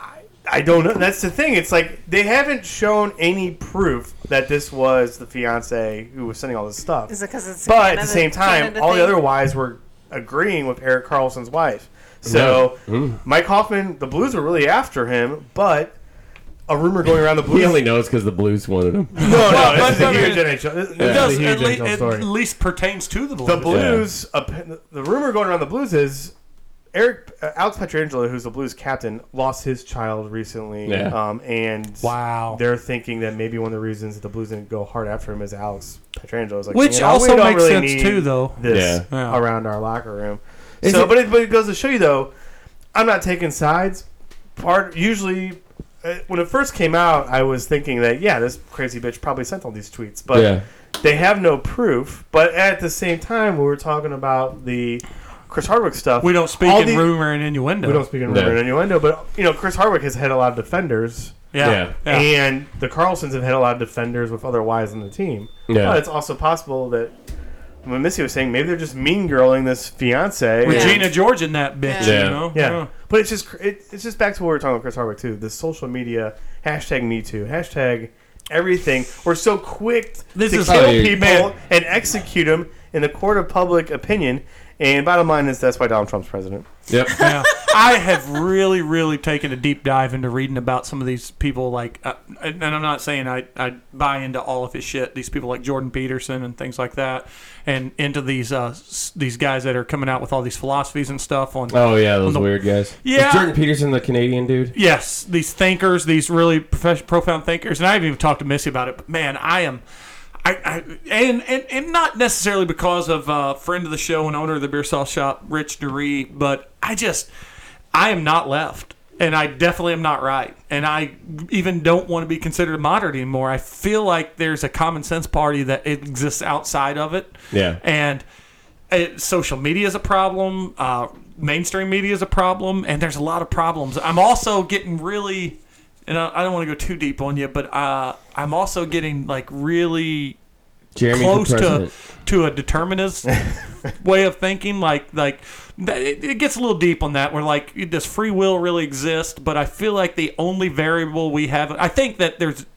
I don't know. That's the thing. It's like they haven't shown any proof that this was the fiance who was sending all this stuff. Is it because it's But at Canada- the same time, Canada all the thing? other wives were agreeing with Eric Carlson's wife. So Mm. Mike Hoffman, the Blues were really after him, but a rumor going around the Blues. He only knows because the Blues wanted him. no, no, Well, this is but- a huge N H L. This, It this does is a huge at, le- N H L at story. least pertains to the Blues. The Blues, uh, the rumor going around the Blues is Eric uh, Alex Pietrangelo, who's the Blues captain, lost his child recently. Yeah. Um, and Wow. they're thinking that maybe one of the reasons that the Blues didn't go hard after him is Alex Pietrangelo is like, Which you know, also we don't makes really sense need too, though. This Yeah. Yeah. around our locker room. Is so, it- but it, but it goes to show you though, I'm not taking sides. Part usually. uh, When it first came out, I was thinking that yeah, this crazy bitch probably sent all these tweets, but Yeah. they have no proof. But at the same time, we were talking about the Chris Hardwick stuff. We don't speak All in the- rumor and innuendo. We don't speak in No. rumor and innuendo, but you know, Chris Hardwick has had a lot of defenders, Yeah. Yeah. Yeah. and the Carlsons have had a lot of defenders with other wives on the team. Yeah. But it's also possible that, when Missy was saying, maybe they're just mean girling this fiance. and- Regina George in that bitch, Yeah. you know? Yeah. But it's just it, it's just back to what we were talking about Chris Hardwick too. The social media hashtag Me Too hashtag everything. We're so quick This to is- kill Oh, yeah. people Man. and execute them in the court of public opinion. And bottom line is that's why Donald Trump's president. Yep. Yeah. I have really, really taken a deep dive into reading about some of these people. Like, uh, and I'm not saying I, I buy into all of his shit. These people like Jordan Peterson and things like that, and into these uh, s- these guys that are coming out with all these philosophies and stuff on. Oh yeah, those the- weird guys. Yeah. Is Jordan Peterson the Canadian dude? Yes, these thinkers, these really prof- profound thinkers, and I haven't even talked to Missy about it. But man, I am, I, I and, and and not necessarily because of uh, friend of the show and owner of the beer sauce shop, Rich Dury, but I just, I am not left, and I definitely am not right, and I even don't want to be considered a moderate anymore. I feel like there's a common sense party that exists outside of it, Yeah. and it, social media is a problem. Uh, mainstream media is a problem, and there's a lot of problems. I'm also getting really, and I, I don't want to go too deep on you, but uh, I'm also getting like really Jeremy close for to president. to a determinist way of thinking. Like like that- it, it gets a little deep on that. Where like, does free will really exist? But I feel like the only variable we have. I think that there's.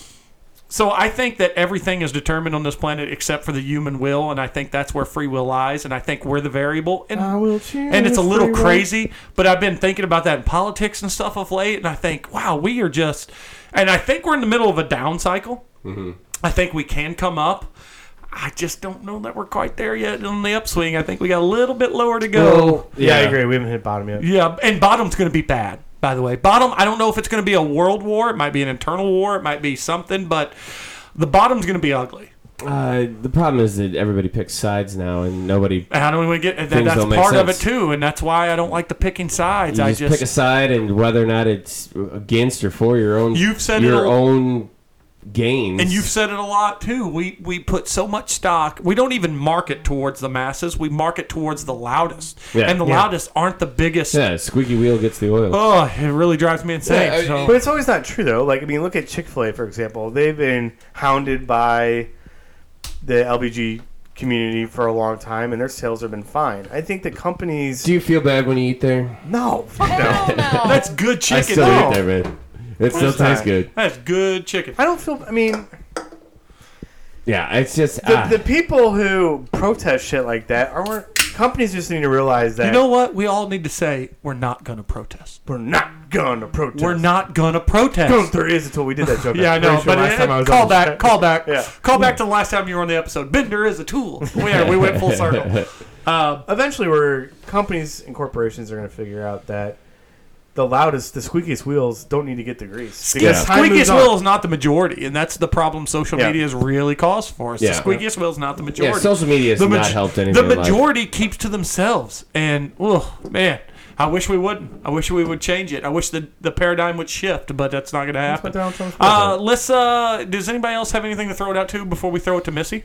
So I think that everything is determined on this planet except for the human will, and I think that's where free will lies, and I think we're the variable. And, I will choose and it's a little free will. crazy, but I've been thinking about that in politics and stuff of late, and I think, wow, we are just, and I think we're in the middle of a down cycle. Mm-hmm. I think we can come up. I just don't know that we're quite there yet on the upswing. I think we got a little bit lower to go. Well, Yeah, I agree. We haven't hit bottom yet. Yeah, and bottom's going to be bad, by the way. Bottom, I don't know if it's going to be a world war. It might be an internal war. It might be something, but the bottom's going to be ugly. Uh, the problem is that everybody picks sides now, and nobody. And how do we get that? Things That's don't make part of it, sense. too, and that's why I don't like the picking sides. You I just, just, pick a side, and whether or not it's against or for your own, You've said your it all- own gains. And you've said it a lot too. We we put so much stock. We don't even market towards the masses. We market towards the loudest. Yeah. And the Yeah. loudest aren't the biggest. yeah, squeaky wheel gets the oil. Oh, it really drives me insane. Yeah, I- so. But it's always not true, though. Like, I mean, look at Chick-fil-A, for example. They've been hounded by the L B G community for a long time, and their sales have been fine. I think the companies... Do you feel bad when you eat there? No, fuck no. Hell no. That's good I chicken. still no. eat there, man. It still What's tastes that? good. That's good chicken. I don't feel... I mean, Yeah, it's just the, ah. the people who protest shit like that aren't... Companies just need to realize that You know what? We all need to say we're not going to protest. we're not going to protest. We're not going to protest. Gunther is until we did that joke. Yeah, I I'm know. pretty sure But last it, time I was call on the back, show. call back, Yeah. call back to the last time you were on the episode. Bender is a tool. Yeah, we went full circle. Uh, Eventually, where companies and corporations are going to figure out that the loudest, the squeakiest wheels don't need to get the grease. Because Yeah. time moves squeakiest on. wheel is not the majority, and that's the problem social Yeah. media has really caused for us. Yeah. The squeakiest wheel is not the majority. yeah, social media has the not maj- helped anything. The in life. majority keeps to themselves, and oh man, I wish we wouldn't. I wish we would change it. I wish the the paradigm would shift, but that's not going to That's what happen. Donald Trump's Uh, president. let's. Uh, does anybody else have anything to throw it out to before we throw it to Missy?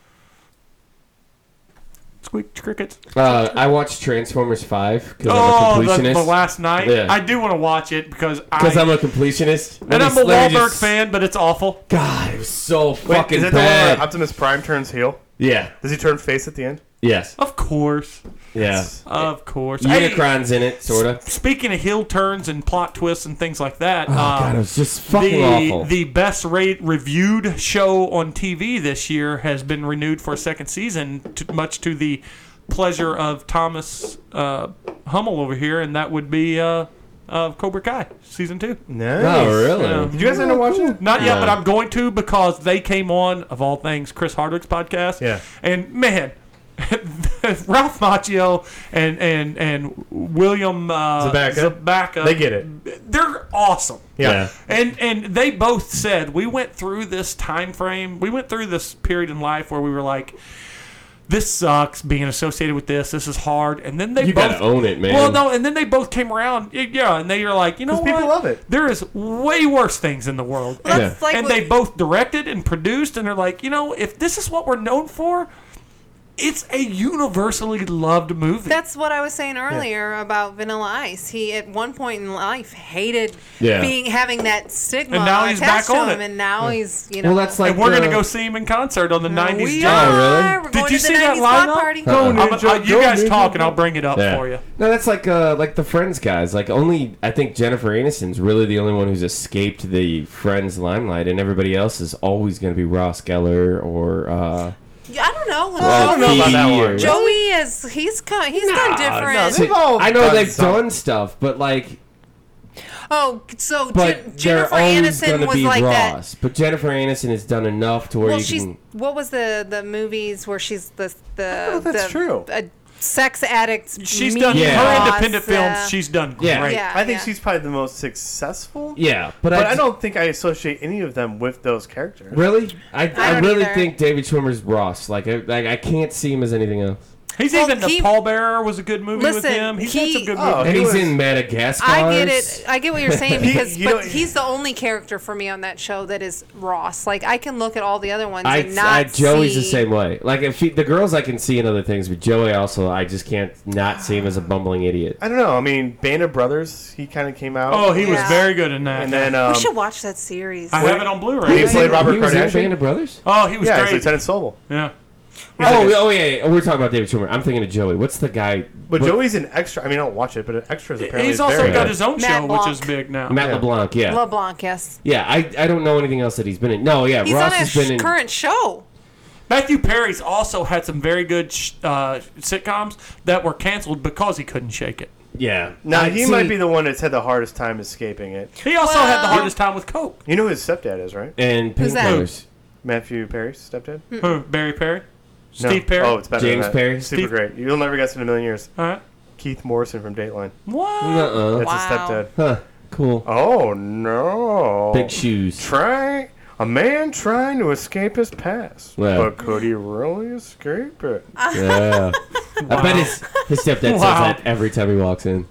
Squeak crickets. Uh, I watched Transformers five because Oh, I'm a the, completionist. the last night. Yeah. I do want to watch it because I. Because I'm a completionist. Let and me- I'm a let me Wahlberg just- fan, but it's awful. God, it was so Wait, fucking is that the one where bad. Optimus Prime turns heel? Yeah. Does he turn face at the end? Yes. Of course, Yeah. of course. Hey, Unicron's in it, sort of. speaking of heel turns and plot twists and things like that, Oh, um, God, it was just fucking the awful. the best rate reviewed show on T V this year has been renewed for a second season, to, much to the pleasure of Thomas uh, Hummel over here, and that would be uh, uh, Cobra Kai season two. Nice. Oh, really? Yeah. Did you guys end up watching it? Not yet, No. but I'm going to because they came on, of all things, Chris Hardwick's podcast. Yeah. And man, Ralph Macchio and and and William uh, Zabaka. Zabaka, They get it. They're awesome. Yeah. And and they both said we went through this time frame. We went through this period in life where we were like, this sucks being associated with this. This is hard. And then they You both gotta own it, man. Well, no, and then they both came around. Yeah, and they are like, you know 'Cause what? people love it. There is way worse things in the world. Well, And, that's like and what- they both directed and produced, and they're like, you know, if this is what we're known for, it's a universally loved movie. That's what I was saying earlier about Vanilla Ice. He at one point in life hated Yeah. being having that stigma And now he's attached back to on him, it. and now he's you know. well, that's like and we're the- gonna go see him in concert on the nineties we Jam. are. Oh, really? We're Did going you to the see that nineties block lineup? party. Uh-uh. I'm- Ninja, uh, you go guys Ninja, talk, and go. I'll bring it up Yeah. for you. No, that's like uh, like the Friends guys. Like only I think Jennifer Aniston's really the only one who's escaped the Friends limelight, and everybody else is always going to be Ross Geller or uh, Yeah, I don't know. I don't know about that Phoebe one. or- Joey is he's come, he's done no, different. they've all I know done they've some- done stuff, but like, oh, so but Je- they're Jennifer always going Aniston to was be like that. Ross. But Jennifer Aniston has done enough to where Well, you she's can. what was the the movies where she's the the know if that's the, true. A sex addict. She's mean done Yeah. her boss, independent uh, films. She's done Yeah. great. Yeah, I think yeah. she's probably the most successful. Yeah, but, But I, I don't think I associate any of them with those characters. really. I, I, don't really either. think David Schwimmer's Ross. Like I, like I can't see him as anything else. He's Well, even the he- Pallbearer was a good movie with Listen, him. He's he- had some good Oh, movies. And he he's was- in Madagascar. I get it. I get what you're saying because, You but know- he's the only character for me on that show that is Ross. Like I can look at all the other ones I, and not I Joey's see. the same way. Like if he, the girls I can see in other things, but Joey also I just can't not see him as a bumbling idiot. I don't know. I mean, Band of Brothers, he kind of came out. Oh, he was Yeah. very good in that. and then um, We should watch that series. I have it on he Blu-ray. played Robert he was in Kardashian. Band of Brothers. Oh, he was yeah, he's great. Lieutenant Sobel. Yeah. Oh, like a- oh yeah, yeah, we're talking about David Schwimmer. I'm thinking of Joey. What's the guy? But what- Joey's an extra. I mean, I don't watch it, but an extra is apparently He's also very got good. his own Matt show, which Blanc. is big now. Matt Yeah. LeBlanc. Yeah, LeBlanc, yes. yeah. I, I don't know anything else that he's been in. No, yeah. He's Ross on a has been sh- in. current show. Matthew Perry's also had some very good sh- uh, sitcoms that were canceled because he couldn't shake it. Yeah. Now I he see- might be the one that's had the hardest time escaping it. He also had the Well- hardest time with Coke. You know who his stepdad is, right? And Who's that? Painkillers. Matthew Perry's stepdad. Who? Barry Perry? No. Steve Perry? Oh, it's better. James than that. Perry? Super Steve- great. You'll never guess in a million years. All right. Keith Morrison from Dateline. What? Uh-uh. That's Wow. his stepdad. Huh. Cool. Oh no! Big shoes. Try a man trying to escape his past, Yeah. but could he really escape it? Yeah. I bet his his stepdad says Wow. that every time he walks in.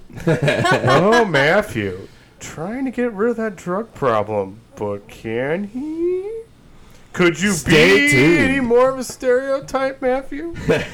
Oh, Matthew, trying to get rid of that drug problem, but can he? Could you Stay be tuned. any more of a stereotype, Matthew?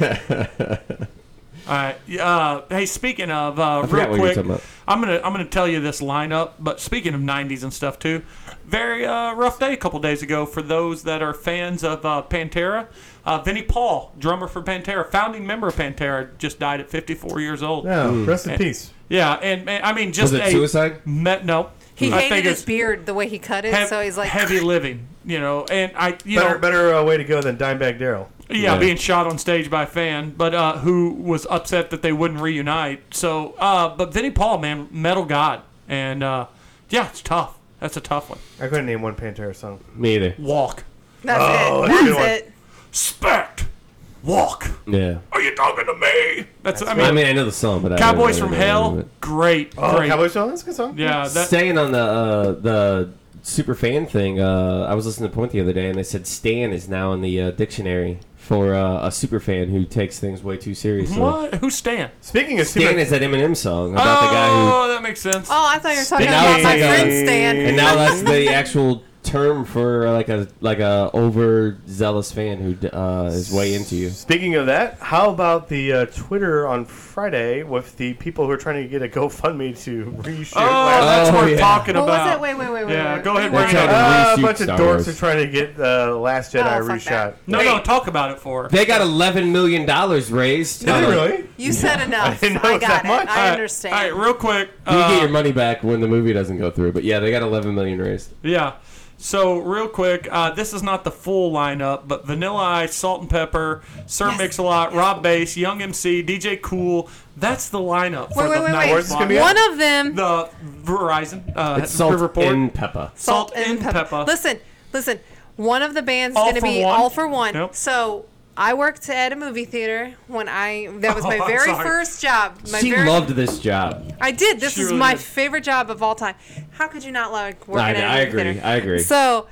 All right. Uh, hey, speaking of, uh, I forgot real what you were quick, talking about. I'm gonna I'm gonna tell you this lineup. But speaking of nineties and stuff too, very uh, rough day a couple days ago for those that are fans of uh, Pantera. Uh, Vinnie Paul, drummer for Pantera, founding member of Pantera, just died at fifty-four years old. No, Hmm. rest in peace. Yeah, and, and I mean just Was it a suicide? Me, no, He I hated think his it's beard the way he cut it, hev- so he's like, heavy living, you know. And I, you Better, know, better uh, way to go than Dimebag Darrell. Yeah, Yeah. being shot on stage by a fan, but uh, who was upset that they wouldn't reunite. So, uh, but Vinnie Paul, man, metal god, and uh, yeah, it's tough. That's a tough one. I couldn't name one Pantera song. Me either. Walk, that's Oh, it. that's a good That's one. it. spect, walk. Yeah. Are you talking to me? That's, I I mean, mean, I know the song, but I Cowboys don't from really know Hell, it. great, Oh, great. Cowboy Song? That's a good song. Yeah, that, Staying on the uh, the super fan thing, uh, I was listening to Point the other day, and they said Stan is now in the uh, dictionary for uh, a super fan who takes things way too seriously. what? Who's Stan? Speaking of Stan super... is that Eminem song about oh, the guy who, that makes sense. Oh, I thought you were talking And now about he's my like a- friend Stan. and now that's the actual term for uh, like a like a overzealous fan who uh, is way into you. Speaking of that, how about the uh, Twitter on Friday with the people who are trying to get a GoFundMe to reshoot Oh, last that's Oh, what we're yeah. talking What about. was it? Wait, wait, wait, wait. Yeah, wait, go ahead, wait, bring it wait. up. Uh, a reshoot bunch of Star dorks Wars. are trying to get uh, Last Jedi Oh, fuck reshot. that. No, no, talk about it for her. They got eleven million dollars raised. Did on they a- really? You said enough. I didn't know I it was got that it. much. I All right, understand. All right, real quick. You uh, get your money back when the movie doesn't go through, but yeah, they got eleven million raised. Yeah. So real quick, uh, this is not the full lineup, but Vanilla Ice, Salt and Pepper, Sir Yes. Mix-a-Lot, Rob Bass, Young M C, D J Cool. That's the lineup for Wait, wait, the wait, night wait. Where's this gonna be One of them, The Verizon, uh, It's Salt Riverport. and Pepper. Salt and Pepper. Listen, listen. One of the bands All going to for be One? All for One. Yep. So I worked at a movie theater when I. That was my Oh, I'm very sorry. first job. My She very, loved this job. I did. This She is really my did. favorite job of all time. How could you not like working I, at a I movie agree. theater? I agree. So,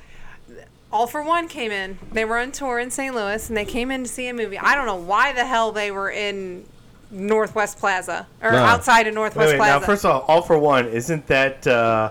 All for One came in. They were on tour in Saint Louis, and they came in to see a movie. I don't know why the hell they were in Northwest Plaza or No. outside of Wait, Northwest wait, now, Plaza. first of all, All for One, isn't that uh,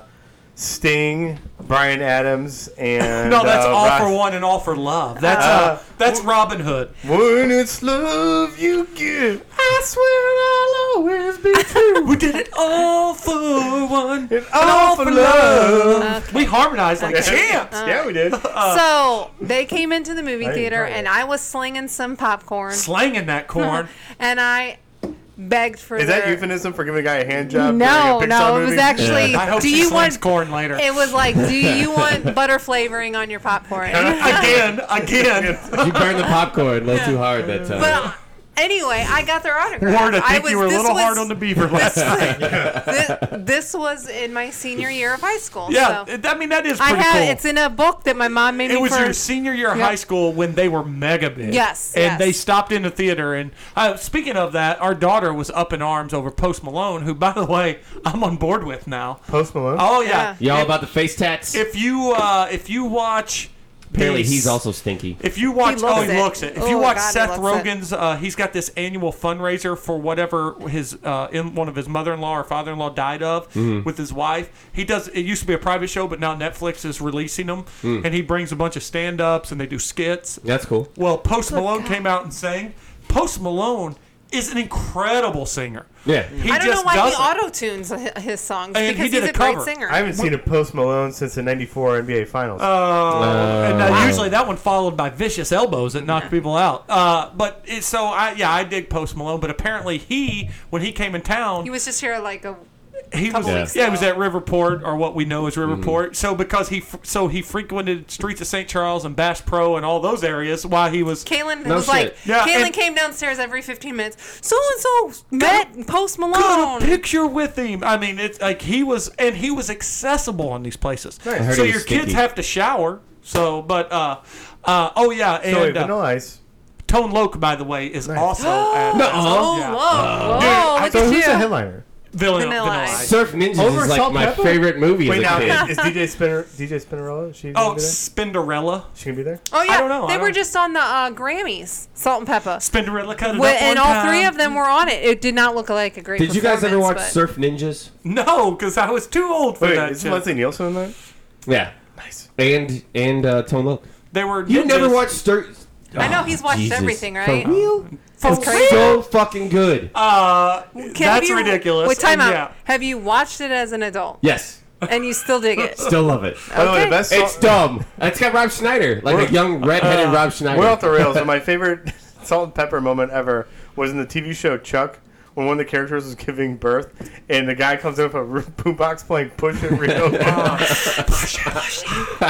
Sting, Brian Adams, and... No, that's uh, All Rock- for One and All for Love. That's uh, Uh, that's Robin Hood. When it's love you give, I swear I'll always be true. We did it all for one And all for love. Okay. We harmonized like Yeah. champs. Yeah, we did. So they came into the movie I didn't theater, try and that. I was slinging some popcorn, Slanging that corn. and I begged for Is their, that euphemism for giving a guy a hand job? No, during a Pixar no, it movie? was actually. I hope do she you slings want corn later. It was like, do you want butter flavoring on your popcorn? again, again. You burned the popcorn a little too hard that time. But uh, anyway, I got their autograph. Ward, I think was, you were a this little was, hard on the beaver last night. This, this was in my senior year of high school. Yeah, so. I mean that is I pretty had cool. it's in a book that my mom made It me was for. your senior year of Yep. high school when they were mega big. Yes, And yes. they stopped in the theater. And uh, speaking of that, our daughter was up in arms over Post Malone, who, by the way, I'm on board with now. Post Malone? Oh, yeah. Y'all If- about the face tats? If you, uh, if you watch... Apparently, these- he's also stinky. If you watch, He looks oh, he it. looks it. If Oh, you watch God, he Seth looks it. Rogen's, uh, he's got this annual fundraiser for whatever his uh, in one of his mother-in-law or father-in-law died of Mm-hmm. with his wife. He does. It used to be a private show, but now Netflix is releasing them, Mm. and he brings a bunch of stand-ups and they do skits. That's cool. Well, Post Malone came out and sang. Post Malone is an incredible singer. Yeah. He I don't just know why does he it. auto tunes his songs And because he did he's a a, great cover. singer. I haven't seen a Post Malone since the ninety-four N B A Finals. Uh, and uh, Wow. usually that one followed by vicious elbows that knock people out. Uh, but it, so I yeah I dig Post Malone, but apparently he when he came in town he was just here like a. he was couple yeah. weeks he was ago. at Riverport or what we know as Riverport. So because he fr- so he frequented streets of Saint Charles and Bass Pro and all those areas while he was Kaylin No was shit. like, Yeah, Kaylin and- came downstairs every fifteen minutes. So and so met Post got Malone. a picture with him. I mean, it's like he was, and he was accessible in these places. Nice. I heard So he was your stinky. kids have to shower. So, but uh, uh, oh yeah, and so wait, uh, Vanilla Ice. Tone Loc, by the way, is also at Oh, Yeah. whoa, Dude, whoa, I- look So at who's the you. headliner? Vanilla, Vanilla Vanilla Ice. Ice. Surf Ninjas Over is like Salt my Pepper? favorite movie Wait, as now, a kid. is, is D J Spinner, D J Spinnerella? Is she Oh, gonna be there? Spinderella. She gonna be there? Oh yeah, I don't know, they I were don't- just on the uh, Grammys, Salt and Pepper. Spinderella cut it Wh- up and one all time. three of them were on it. It did not look like a great. Did you guys ever watch performance, Surf Ninjas? No, because I was too old for Wait, that is shit. Leslie Nielsen in that? Yeah. Nice. And and uh, Tone Loc. They were. You ninjas. never watched Stir. I know he's watched Jesus. everything, For right? real? That's It's crazy. so fucking good. Uh, Can- that's have you- ridiculous. Wait, time and out. Yeah. Have you watched it as an adult? Yes. And you still dig it? Still love it. By the way, Okay. the best song, It's dumb. It's got Rob Schneider, like We're- a young redheaded uh, Rob Schneider. we're off the rails, but my favorite salt and pepper moment ever was in the T V show Chuck, when one of the characters was giving birth, and the guy comes in with a boombox playing "Push It Real Good." push it, push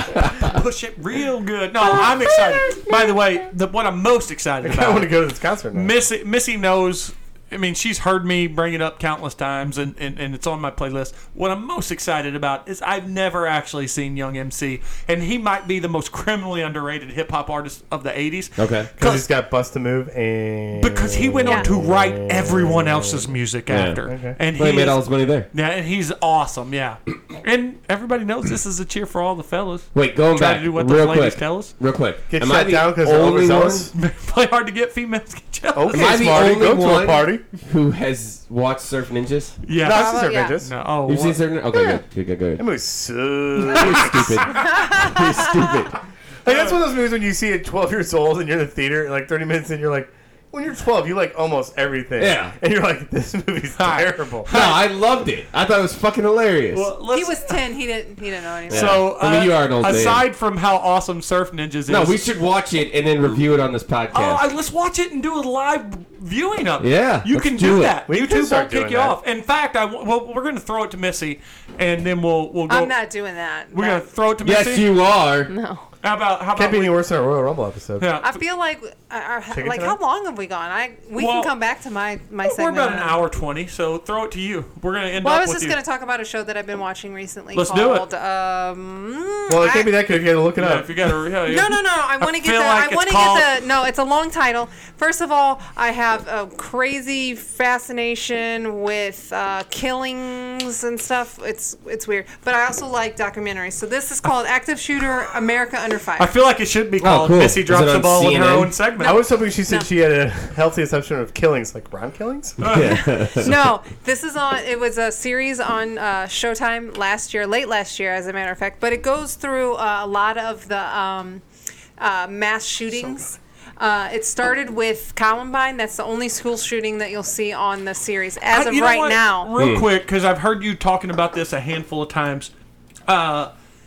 it, push it real good. No, I'm excited. By the way, the, what I'm most excited I want to about, go to this concert now. Missy, Missy knows. I mean, she's heard me bring it up countless times, and, and, and it's on my playlist. What I'm most excited about is I've never actually seen Young M C, and he might be the most criminally underrated hip hop artist of the eighties. Okay. Because he's got Bust a Move and Because he went on to write everyone else's music Yeah. after, Okay. and Well, he he made is- all his money there. yeah, and he's awesome. Yeah, and everybody knows this is a cheer for all the fellas. Wait, going Try back to do what real those ladies quick. tell us. Real quick. Get Am shut I the down because they're only one overzealous. Play hard to get females to get jealous. Okay, Am I the Smarty, only go to one a party. who has watched Surf Ninjas? Yeah. No, How it's about- just yeah. bitches. No. Oh, You've seen what? Surf Ninjas? Okay, good. Good, good, good. That movie sucks. You're stupid. You're stupid. Like, that's one of those movies when you see it twelve years old and you're in the theater, like thirty minutes in, you're like, when you're twelve, you like almost everything. Yeah. And you're like, this movie's terrible. No, I loved it. I thought it was fucking hilarious. Well, let's, He was ten. He didn't. He didn't know anything. so. I mean, uh, you are an old man. aside from how awesome Surf Ninjas is. no, we should watch it and then review it on this podcast. Oh, I, let's watch it and do a live viewing of it. Yeah, you let's can do do it. that. We can YouTube start won't kick doing you that. off. In fact, I w- well, we're going to throw it to Missy, and then we'll we'll go. I'm not doing that. We're No. going to throw it to yes, Missy. you are. No. How about how Can't about be we, any worse than a Royal Rumble episode. yeah, I feel like, uh, our, Chicken like tonight? how long have we gone? I we Well, can come back to my my we're segment. about an hour twenty, so throw it to you. We're going to end Well, up I was with just you. going to talk about a show that I've been watching recently. Let's do it. called, Um, Well, it I- can't be that good if you had to look it Yeah, up. if you got to, yeah, yeah. No, no, no. I want to get feel the. like I want to it's called- get the. No, it's a long title. First of all, I have a crazy fascination with uh, killings and stuff. It's it's weird, but I also like documentaries. So this is called Active Shooter America Under Fire. I feel like it should be called cool. Missy Is drops it the on ball in her C N N? own segment. I was hoping she said No. she had a healthy assumption of killings, like Ron killings. Yeah. No, this is on. It was a series on uh, Showtime last year, late last year, as a matter of fact. But it goes through uh, a lot of the um, uh, mass shootings. Uh, it started with Columbine. That's the only school shooting that you'll see on the series as I- of you know right what? now. Real quick, because I've heard you talking about this a handful of times. Uh,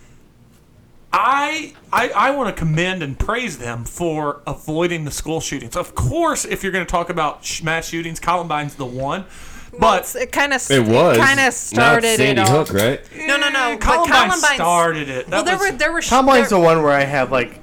I I, I want to commend and praise them for avoiding the school shootings. Of course, if you're going to talk about sh- mass shootings, Columbine's the one. Well, But it's- it kind of It was. kind Now of it's started Sandy it all. Hook, right? No, no, no. Eh, but Columbine Columbine's- started it. Well, That there was- were there were sh- Combine's there- the one where I have like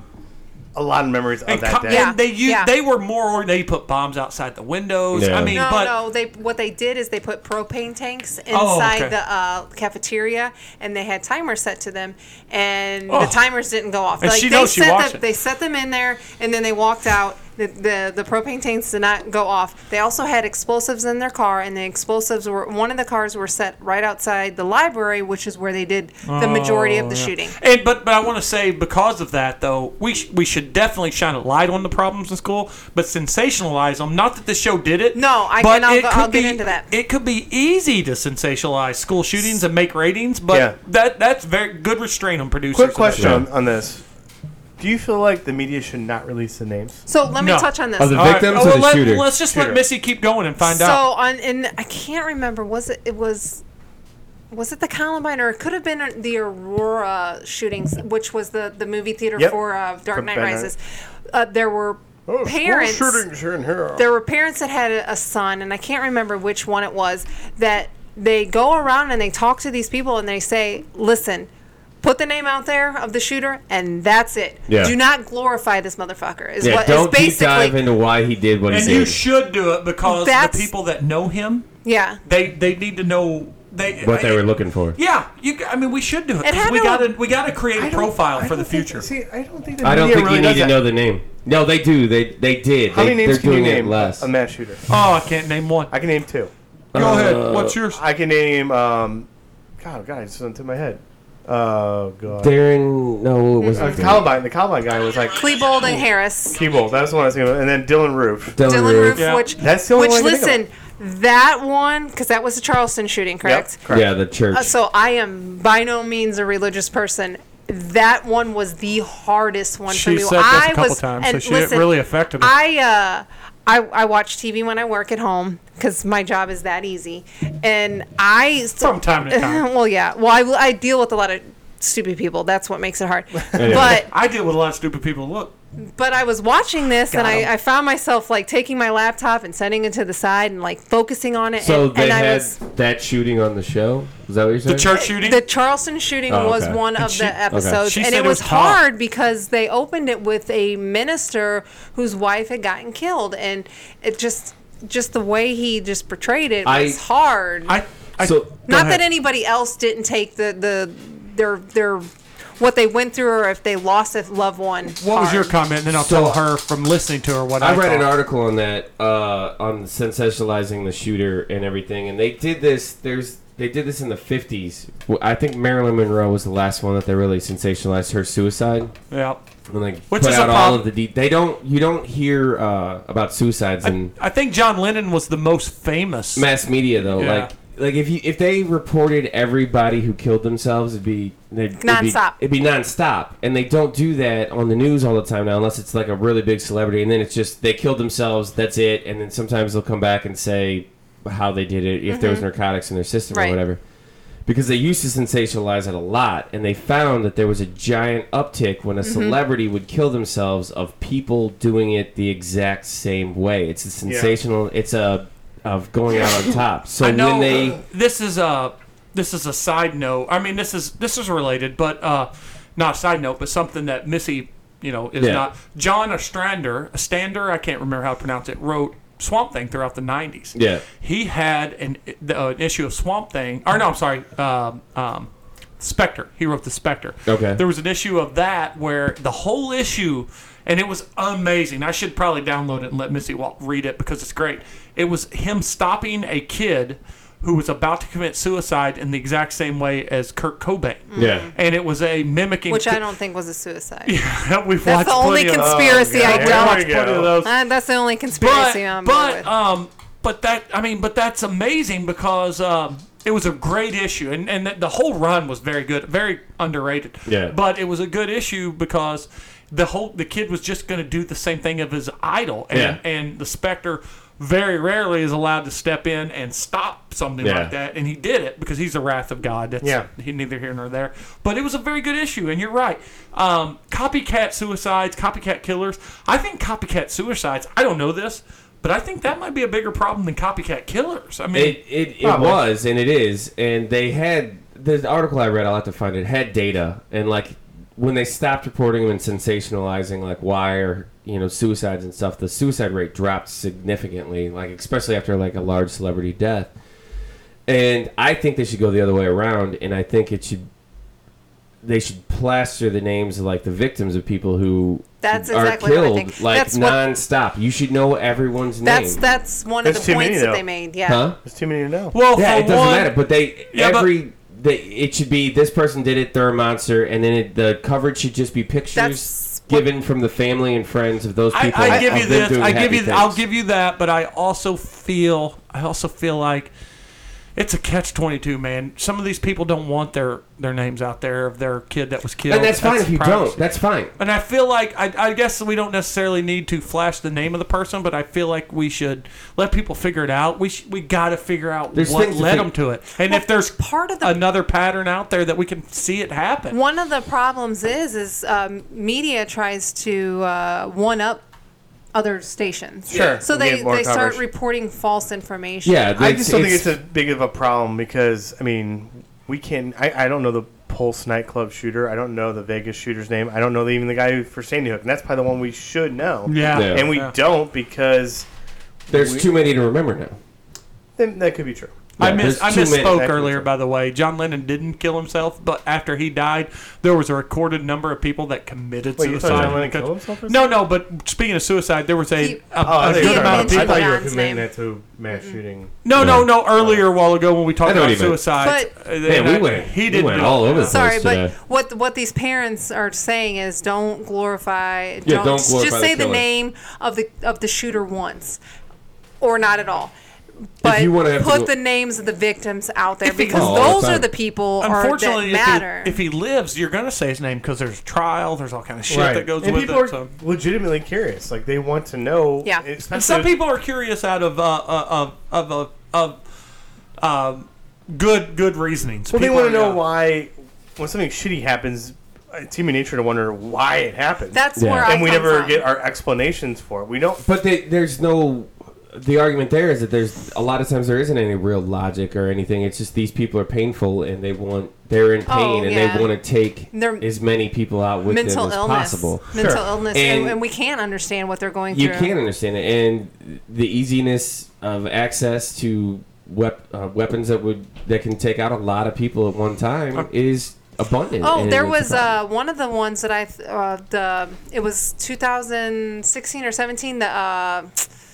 a lot of memories of And, that co- day. Yeah. and they used, yeah. they were more. They put bombs outside the windows. Yeah. I mean, No, but no. They what they did is they put propane tanks inside Oh, okay. the uh, cafeteria, and they had timers set to them, and Oh. the timers didn't go off. And she they knows she set watched the, it. They set them in there, and then they walked out. The, the the propane tanks did not go off. They also had explosives in their car, and the explosives were one of the cars were set right outside the library, which is where they did the majority of the Oh, yeah. shooting. And but but I want to say because of that though, we sh- we should definitely shine a light on the problems in school, but sensationalize them. Not that the show did it. No, I- but and I'll it go- could I'll get be- into that. It could be easy to sensationalize school shootings and make ratings, but Yeah. that that's very good restraint on producers. Quick of that question show. on, on this: do you feel like the media should not release the names? So let me No. touch on this. Of the All right, victims oh, or well, the let, shooter? Let's just Shooter. let Missy keep going and find so out. on, and I can't remember. Was it? It was. Was it the Columbine, or it could have been the Aurora shootings, which was the, the movie theater Yep. for uh, Dark For Knight Ben Knight. Rises? Uh, there were Oh, parents. shootings here and here. There were parents that had a, a son, and I can't remember which one it was. That they go around and they talk to these people, and they say, "Listen, put the name out there of the shooter, and that's it. Yeah. Do not glorify this motherfucker." Is Yeah, what is don't deep basically. dive into why he did what he And did. you should do it because That's- the people that know him, Yeah. they they need to know they what they were looking for. Yeah, you. I mean, we should do it. It 'cause had we to- gotta we gotta create I a don't- profile I for the don't think- future. see, I don't think the I don't media think really you need does to that. know the name. No, they do. They they did. How they, many names they're can you doing name it less. a mass shooter? Oh, I can't name one. I can name two. Go Uh, ahead. What's yours? I can name. Um, God, God, it's into my head. Oh God. Darren, no, it was Uh, Columbine. The Columbine guy was like Klebold and Harris. Keeble. That's the one I was thinking of. And then Dylan Roof. Dylan, Dylan Roof. Roof, Yeah. which That's the only which one I can think listen, that one because that was the Charleston shooting, correct? Yep, correct. Yeah, the church. Uh, so I am by no means a religious person. that one was the hardest one She for me. said this I a couple was, times, so and she, listen, it really affected her. I uh, I I watch T V when I work at home because my job is that easy, and I From time to time. well, yeah. Well, I I deal with a lot of stupid people. That's what makes it hard. Yeah. But I deal with a lot of stupid people. Look, but I was watching this and Got 'em. I, I found myself like taking my laptop and setting it to the side and like focusing on it. So and, they and I had was that shooting on the show. Is that what you're saying? the church shooting. the Charleston shooting Oh, was okay. one And of she- the episodes, She and said it it was was tough. hard because they opened it with a minister whose wife had gotten killed, and it just just the way he just portrayed it I- was hard. I, I So- go Not ahead. that anybody else didn't take the the their their what they went through, or if they lost a loved one. What was hard. your comment? And then I'll So- tell her from listening to her what I, I read thought. an article on that uh, on sensationalizing the shooter and everything, and they did this. There's they did this in the fifties. I think Marilyn Monroe was the last one that they really sensationalized her suicide. Yeah. And like Which put is a out all problem. of the de- they don't you don't hear uh, about suicides in I think John Lennon was the most famous. mass media though. Yeah. Like like if you if they reported everybody who killed themselves, it'd be they'd, Nonstop. It'd be, it'd be nonstop, and they don't do that on the news all the time now, unless it's like a really big celebrity, and then it's just they killed themselves. That's it, and then sometimes they'll come back and say how they did it if there was narcotics in their system Right. or whatever. Because they used to sensationalize it a lot, and they found that there was a giant uptick when a celebrity would kill themselves of people doing it the exact same way. It's a sensational. It's a of going out on top. So I know when they this is a this is a side note. I mean, this is this is related, but uh, not a side note, but something that Missy, you know, is Yeah. not. John Ostrander, Ostrander, I can't remember how to pronounce it, wrote Swamp Thing throughout the nineties. Yeah. He had an, uh, an issue of Swamp Thing, or no, I'm sorry, um, um, Spectre. He wrote the Spectre. Okay. There was an issue of that where the whole issue, and it was amazing. I should probably download it and let Missy Walt read it because it's great. It was him stopping a kid who was about to commit suicide in the exact same way as Kurt Cobain. Yeah. And it was a mimicking. Which I don't think was a suicide. We've That's watched the only plenty of- conspiracy Oh, I God. We've There don't. watched we plenty go. of those. Uh, that's the only But conspiracy I'm but with. um but that I mean but that's amazing because um it was a great issue and and the, the whole run was very good, very underrated. Yeah. But it was a good issue because the whole the kid was just going to do the same thing of his idol, and Yeah. and the Spectre very rarely is allowed to step in and stop something Yeah. like that, and he did it because he's the wrath of God. That's Yeah. he neither here nor there. But it was a very good issue, and you're right. Um, copycat suicides, copycat killers. I think copycat suicides. I don't know this, but I think that might be a bigger problem than copycat killers. I mean, It it, it Probably. was and it is, and they had the article I read. I'll have to find it. Had data, and like when they stopped reporting them and sensationalizing like why are you know suicides and stuff, the suicide rate dropped significantly. Like especially after like a large celebrity death. And I think they should go the other way around, and I think it should. They should plaster the names of like the victims of people who That's are exactly what I killed think. like That's what- nonstop. You should know everyone's That's name. that's one of There's the too many, points that though. they made. Yeah. huh? There's too many to know. well, Yeah, for it doesn't one, matter. But they Yeah, but- every they, it should be this person did it. They're a monster, and then it, the coverage should just be pictures That's what- given from the family and friends of those I, people. I give of you them this. doing I give happy you. I'll things. give you that. But I also feel. I also feel like it's a catch twenty-two, man. Some of these people don't want their their names out there of their kid that was killed. and that's fine if you privacy. don't. That's fine. And I feel like I, I guess we don't necessarily need to flash the name of the person, but I feel like we should let people figure it out. We sh- we got to figure out There's what things to led fig- them to it, and Well, if there's part of the another pattern out there that we can see it happen. One of the problems is is um, media tries to uh, one up other stations. Sure. So We they, get more they start coverage. reporting false information. Yeah, I it's- just don't think it's- it's as big of a problem because I mean we can. I, I don't know the Pulse nightclub shooter. I don't know the Vegas shooter's name. I don't know even the guy who for Sandy Hook, and that's probably the one we should know. Yeah, Yeah. And we Yeah. don't because there's we- too many to remember now. then that could be true. I Yeah, miss, I there's too many- misspoke That could be earlier, true. by the way. John Lennon didn't kill himself, but after he died, there was a recorded number of people that committed Wait, you thought suicide. John Lennon because- killed himself? Or no, no. But speaking of suicide, there was a, He- a, Oh, a I good thought you were amount of mentioned people. I thought you were John's comparing name. that to mass shooting. No, no, Yeah. no. Earlier, a while ago, when we talked I know what about he meant. suicide, But- uh, Man, and we I- went- He we didn't went do all it. over the Sorry, Post but today. what what these parents are saying is don't glorify. Yeah, don't, don't glorify just the say the killer. name of the of the shooter once, or not at all. but you wanna have to put go- the names of the victims out there If he- because Oh, all the those are time. the people are, that Unfortunately, if matter. he, if he lives, you're going to say his name because there's trial, there's all kind of shit Right. that goes and with people it. are So. legitimately curious. Like they want to know. Yeah. especially And some if- people are curious out of uh, uh, of of of, of um, good good reasonings. Well, they People want to are, know uh, why when something shitty happens. It's human nature to wonder why it happened. That's Yeah. where I and we come never from. get our explanations for it. We don't. But they, there's no. The argument there is that there's a lot of times there isn't any real logic or anything. It's just these people are painful and they want they're in pain Oh, and yeah. they want to take They're- as many people out with mental them as illness, possible. mental Sure. illness, And- and, and we can't understand what they're going You through. can't understand it, and the easiness of access to wep- uh, weapons that would that can take out a lot of people at one time is abundant. Oh, and there it's a was problem. uh, one of the ones that I th- uh, the it was two thousand sixteen or seventeen. The uh,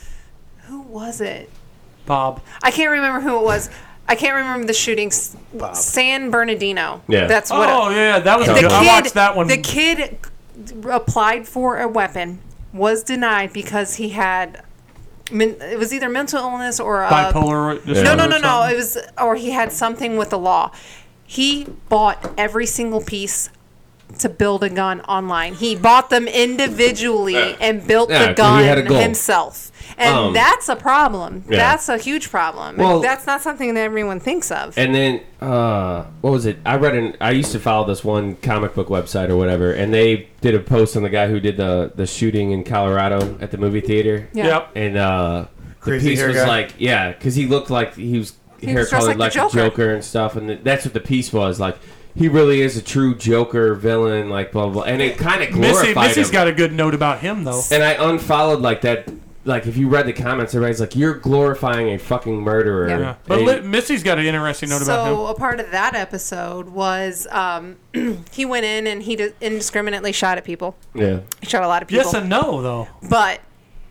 who was it? Bob. I can't remember who it was. I can't remember the shootings. San Bernardino. Yeah. That's what. Oh yeah, that was the good. kid, I watched that one. The kid applied for a weapon, was denied because he had. Men, it was either mental illness or a, bipolar. Yeah. No, no, disorder no, or no. something. It was, or he had something with the law. He bought every single piece to build a gun online. He bought them individually and built Yeah, the 'cause he had a gun goal. himself. And Um, that's a problem. yeah. That's a huge problem. Well- that's not something that everyone thinks of. And then, uh, what was it? I read an. I used to follow this one comic book website or whatever, and they did a post on the guy who did the the shooting in Colorado at the movie theater. Yeah. Yep. And uh, the Crazy piece hair was guy? like, yeah, because he looked like he was He hair was dressed colored like like, the the Joker. Joker and stuff, and th- that's what the piece was like. He really is a true Joker villain, like blah blah, blah. And it kind of Missy, glorified Missy's him. got a good note about him though. And I unfollowed like that. Like if you read the comments, everybody's like, "You're glorifying a fucking murderer." Yeah. Yeah. But And- Li- Missy's got an interesting note about him. So a part of that episode was um, he went in and he d- indiscriminately shot at people. yeah. He shot a lot of people. Yes and no though. But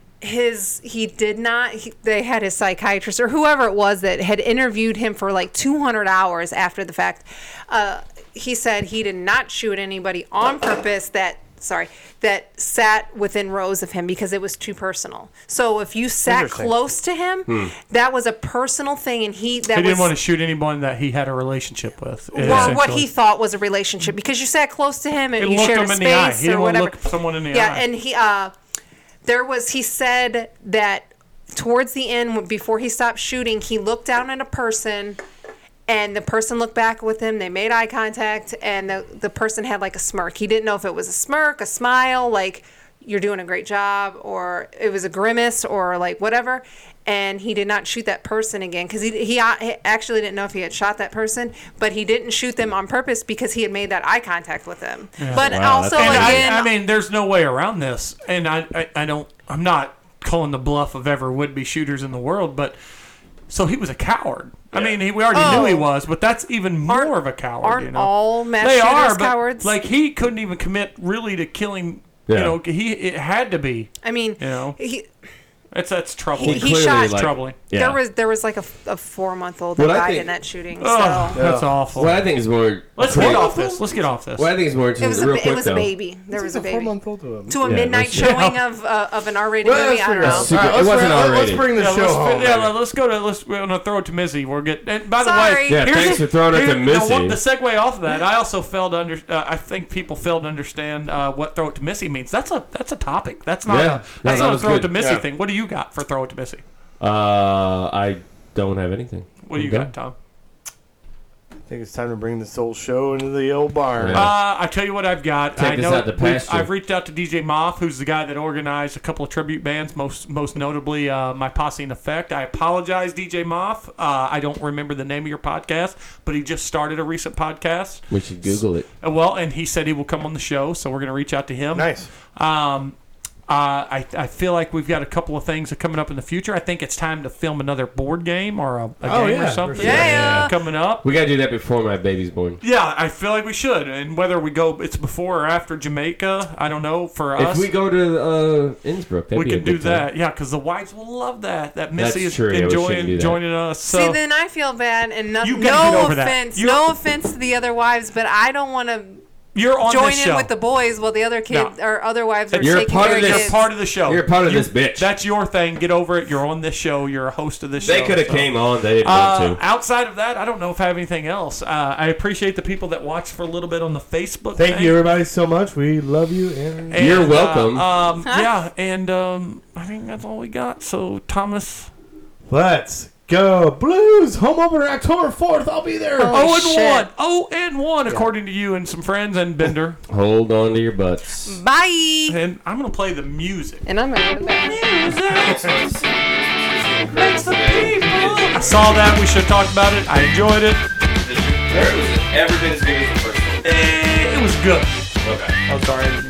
his he did not he, they had his psychiatrist or whoever it was that had interviewed him for like two hundred hours after the fact. Uh, he said he did not shoot anybody on purpose that sorry that sat within rows of him because it was too personal. So if you sat Interesting. close to him, that was a personal thing, and he that He was didn't want to shoot anyone that he had a relationship with. or what essentially. he thought was a relationship because you sat close to him and He you looked shared him a in the eye. space He or didn't want to whatever. look someone in the Yeah, eye. and he uh, there was he said that towards the end before he stopped shooting, he looked down at a person. And the person looked back with him. They made eye contact, and the, the person had like a smirk. He didn't know if it was a smirk, a smile, like you're doing a great job, or it was a grimace, or like whatever. And he did not shoot that person again because he he actually didn't know if he had shot that person, but he didn't shoot them on purpose because he had made that eye contact with them. But Wow, also that's- And again, I, I mean, there's no way around this. And I, I, I don't. I'm not calling the bluff of ever would-be shooters in the world, but so he was a coward. I mean, he, we already Oh. knew he was, but that's even more Aren't- of a coward. aren't you know? all mass they shooters are, but cowards? like he couldn't even commit really to killing. Yeah. You know, he it had to be. I mean, You know, he, it's that's troubling. He- He clearly shot- like, troubling. Yeah. there was there was like a, a four month old that What I died think- in that shooting. Oh, So that's awful. What I think is more. Let's crazy- get off this. Let's get off this. What I think is more it interesting, was a real ba- quick it was though. a baby. There was a a baby. four month old to him. To a Yeah, midnight that's true. showing of uh, of an R rated Well, movie. that's I don't pretty know. good. Super- All right, it let's wasn't bring- R-rated. Let's bring the Yeah, show let's, home. yeah, man. let's go to let's we're gonna throw it to Missy. We're getting. And by the Sorry. way, Yeah, here's thanks the- for throwing it to here- now, what- Missy. The segue off of that, I also failed to under. Uh, I think people failed to understand uh, what throw it to Missy means. That's a that's a topic. That's not Yeah. a No, that's that not a was throw it good. to Missy Yeah. thing. What do you got for throw it to Missy? Uh, I don't have anything. What do you Okay. got, Tom? I think it's time to bring this old show into the old barn. Yeah. Uh, I tell you what I've got. Take I us know out to we've- pasture. I've reached out to D J Moff, who's the guy that organized a couple of tribute bands, most most notably uh, My Posse in Effect. I apologize, D J Moff. Uh, I don't remember the name of your podcast, but he just started a recent podcast. We should Google it. Uh, Well, and he said he will come on the show, so we're going to reach out to him. Nice. Um, uh, I, I feel like we've got a couple of things that coming up in the future. I think it's time to film another board game or a, a Oh, game yeah, or for something. sure. Yeah. Coming up. We gotta do that before my baby's born. Yeah, I feel like we should. And whether we go, it's before or after Jamaica, I don't know. For If us, we go to uh, Innsbruck, that'd we be a can do good time. that. Yeah, because the wives will love that. That Missy That's is true, yeah, we shouldn't do enjoying that. joining us. So See, then I feel bad, and no, You gotta get no over that. offense, You- no offense to the other wives, but I don't want to You're on join this in show. with the boys while the other kids No. or other wives are You're a taking part care of of this- kids. You're part of the show. You're a part of You- this bitch. That's your thing. Get over it. You're on this show. You're a host of this show. They could have so. came on. They didn't Uh, want to. outside of that, I don't know if I have anything else. Uh, I appreciate the people that watched for a little bit on the Facebook. Thank thing. you, everybody, so much. We love you. And And, You're welcome. Uh, um, yeah, and um, I think that's all we got. So, Thomas, let's go Blues. Home opener October fourth. I'll be there. Holy oh and shit. one, oh and one, according to you and some friends and Bender. Hold on to your butts. Bye. And I'm gonna play the music. And I'm gonna go back. Makes the people. I saw that. We should have talked about it. I enjoyed it. Every bit as good as the first one. Eh, It was good. Okay. I'm sorry.